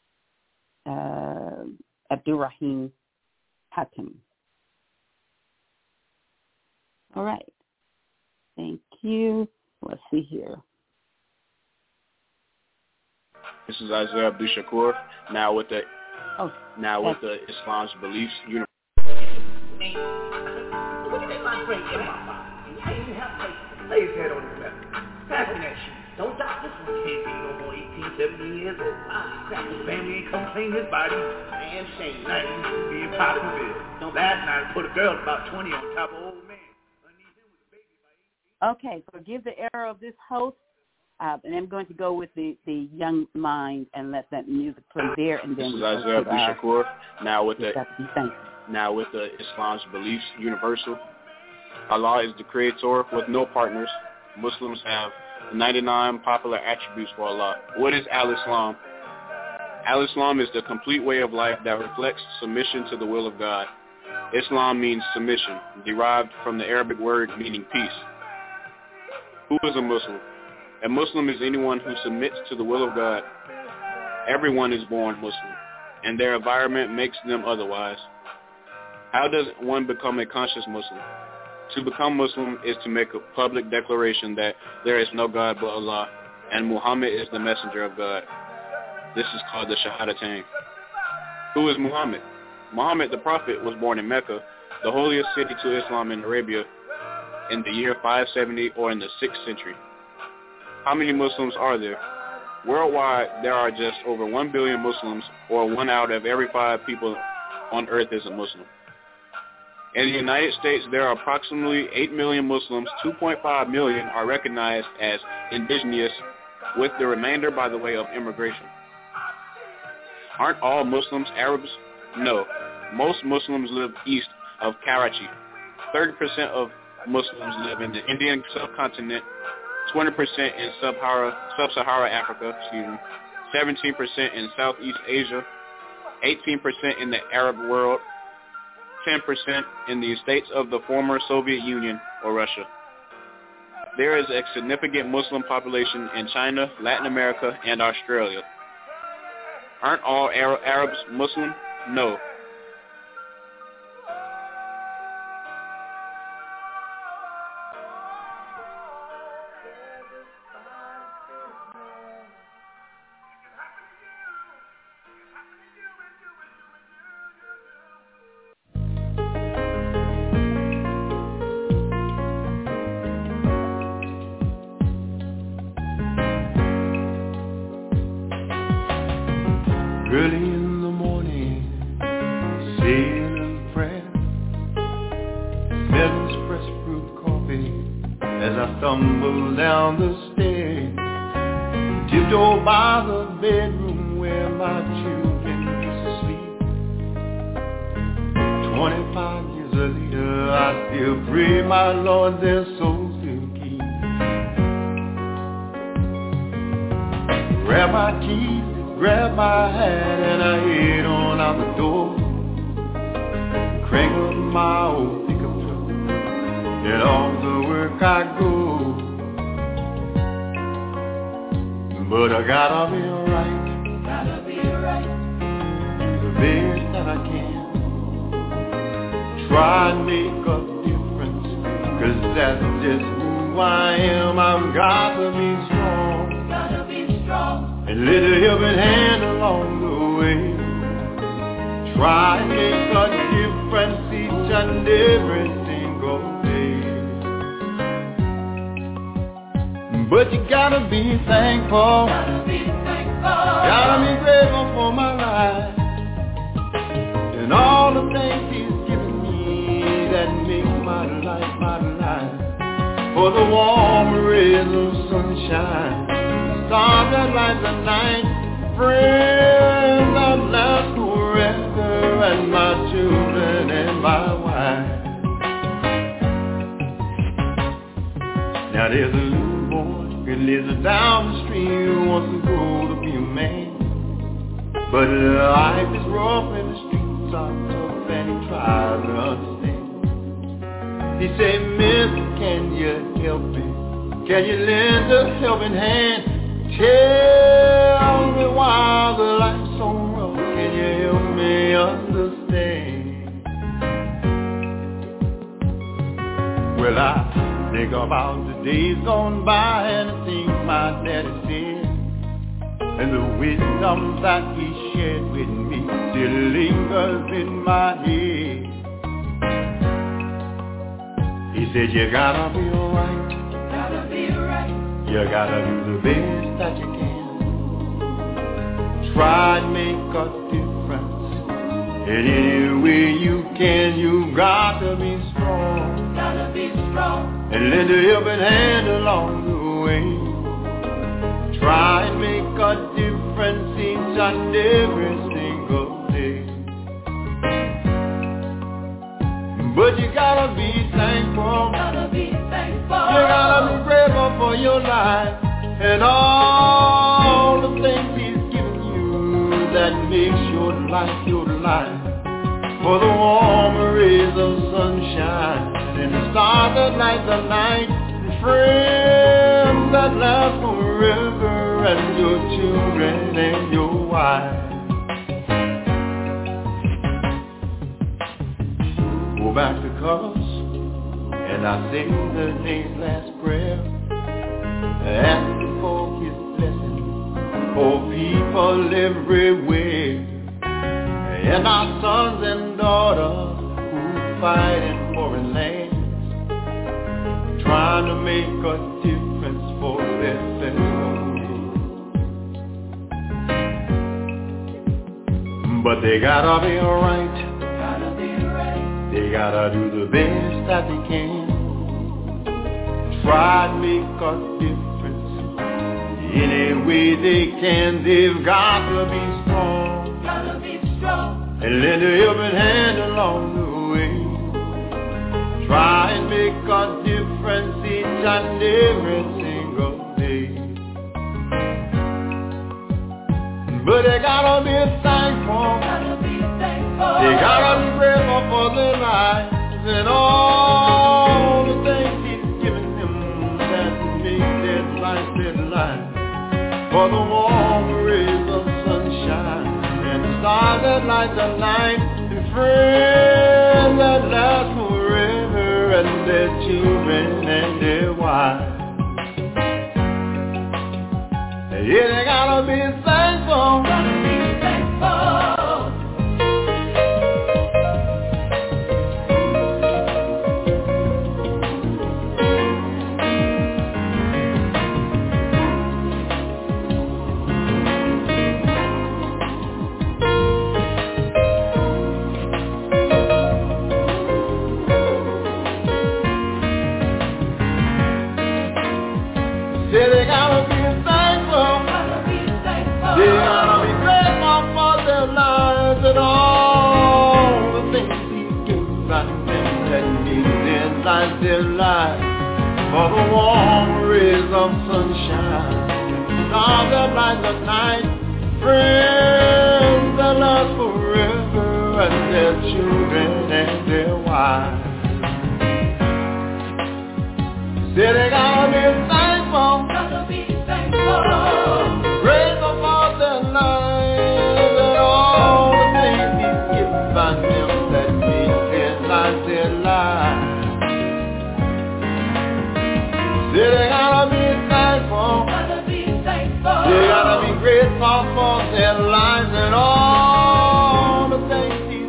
uh, Abdurrahim Hatim. All right. Thank you. Let's see here. This is Isaiah Abdul Shakur, now with the oh, now with the Islam's Beliefs University. Look at my drink in my bottle. I even have like lay his head on his lap. Fasten that shit. Don't doubt this one can't be no more eighteen, seventeen years old. Ah, crap, his family ain't come clean his body. Man, shame. Now he's being part of the bill. Last night I put a girl about twenty on top of old man. Okay, forgive the error of this host, uh, and I'm going to go with the, the young mind and let that music play there. And then this is Isaiah Abdul Shakur, now with the now with the Islam's Beliefs Universal. Allah is the creator with no partners. Muslims have ninety-nine popular attributes for Allah. What is Al-Islam? Al-Islam is the complete way of life that reflects submission to the will of God. Islam means submission, derived from the Arabic word meaning peace. Who is a Muslim? A Muslim is anyone who submits to the will of God. Everyone is born Muslim, and their environment makes them otherwise. How does one become a conscious Muslim? To become Muslim is to make a public declaration that there is no God but Allah, and Muhammad is the messenger of God. This is called the Shahadatain. Who is Muhammad? Muhammad the Prophet was born in Mecca, the holiest city to Islam in Arabia, in the year five seventy or in the sixth century. How many Muslims are there? Worldwide, there are just over one billion Muslims, or one out of every five people on earth is a Muslim. In the United States, there are approximately eight million Muslims. two point five million are recognized as indigenous, with the remainder by the way of immigration. Aren't all Muslims Arabs? No. Most Muslims live east of Karachi. thirty percent of Muslims live in the Indian subcontinent, twenty percent in Sub-Sahara, Sub-Sahara Africa, excuse me, seventeen percent in Southeast Asia, eighteen percent in the Arab world, ten percent in the states of the former Soviet Union or Russia. There is a significant Muslim population in China, Latin America, and Australia. Aren't all Arabs Muslim? No. Early in the morning, saying a prayer, smelling espresso brewed coffee as I stumble down the stairs, tiptoe by the bedroom where my children used to sleep. Twenty-five years later, I still pray my Lord their souls will keep. Grab my keys, grab my hat, and I head on out the door. Crank up my old pickup truck, and off to work I go. But I gotta be right, gotta be right, do the best that I can. Try and make a difference, 'cause that's just who I am. I've got to be strong, gotta be strong, and let a helping hand along the way. Try and make a difference each and every single day. But you gotta be thankful, gotta be thankful, gotta be grateful for my life, and all the things He's given me that make my life, my life. For the warm rays of sunshine, stars that light the night, friends that last forever, and my children and my wife. Now there's a little boy who lives down the street who wants to grow to be a man, but life is rough and the streets are tough, and he tries to understand. He said, "Mister, can you help me? Can you lend a helping hand? Tell me why the life's so rough. Can you help me understand?" Well, I think about the days gone by and the things my daddy said, and the wisdom that he shared with me still lingers in my head. He said, "You gotta be alright, gotta be right, you gotta do the best that you can. Try and make a difference in any way you can. You gotta be strong, gotta be strong, and lend a helping hand along the way. Try and make a difference each and every single day. But you gotta be thankful. Gotta be thankful. You gotta be grateful for your life and all the things He's given you that makes your life your life. For the warm rays of sunshine and the stars that light the night, and friends that last forever, and your children and your wife. Go back to Cos, and I sing the day's last prayer, asking for His blessing for people everywhere, and our sons and daughters who fight in foreign lands, trying to make a difference for their fellow men. But they gotta be alright. They gotta do the best that they can. Try to make a difference any way they can. They've got to be strong. Gotta be strong. And lend a helping hand along the way. Try and make a difference each and every single day. But they gotta be thankful. Gotta be thankful. They gotta be grateful for their lives and all the things He's given them that make their life their life. For the warm rays of sunshine and the stars that light the night, and friends that last forever, and their children and their wives. Yeah, they gotta be thankful. Gotta be thankful. Yeah, they gotta be thankful. Gotta be thankful. They gotta be grateful for their lives and all the things He's given them that make their life their life. For the warm rays of sunshine, the stars that light the night, friends that last forever, and their children and their wives. Say they gotta be thankful. Gotta be thankful. Grateful for their lives and all the things He's given them that make their life their life. Say they gotta be thankful. Gotta be thankful. They gotta be grateful for their lives and all the things He's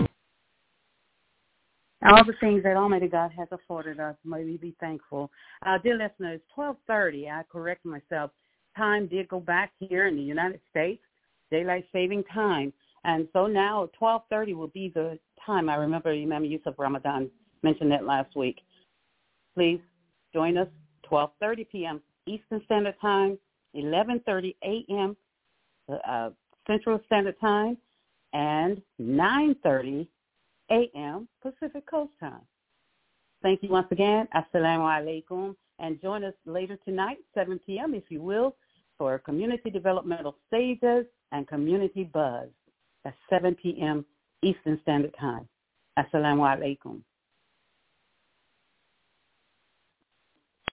all the things that Almighty God has afforded us. May we be thankful. Uh, dear listeners, twelve thirty, I correct myself. Time did go back here in the United States, daylight saving time. And so now twelve thirty will be the time. I remember Imam Yusuf Ramadan mentioned that last week. Please join us, twelve thirty p.m. Eastern Standard Time, eleven thirty a.m. Uh, Central Standard Time, and nine thirty a.m. Pacific Coast Time. Thank you once again. Assalamu alaikum. And join us later tonight, seven p.m., if you will, for Community Developmental Stages and Community Buzz at seven p.m. Eastern Standard Time. Assalamu alaikum.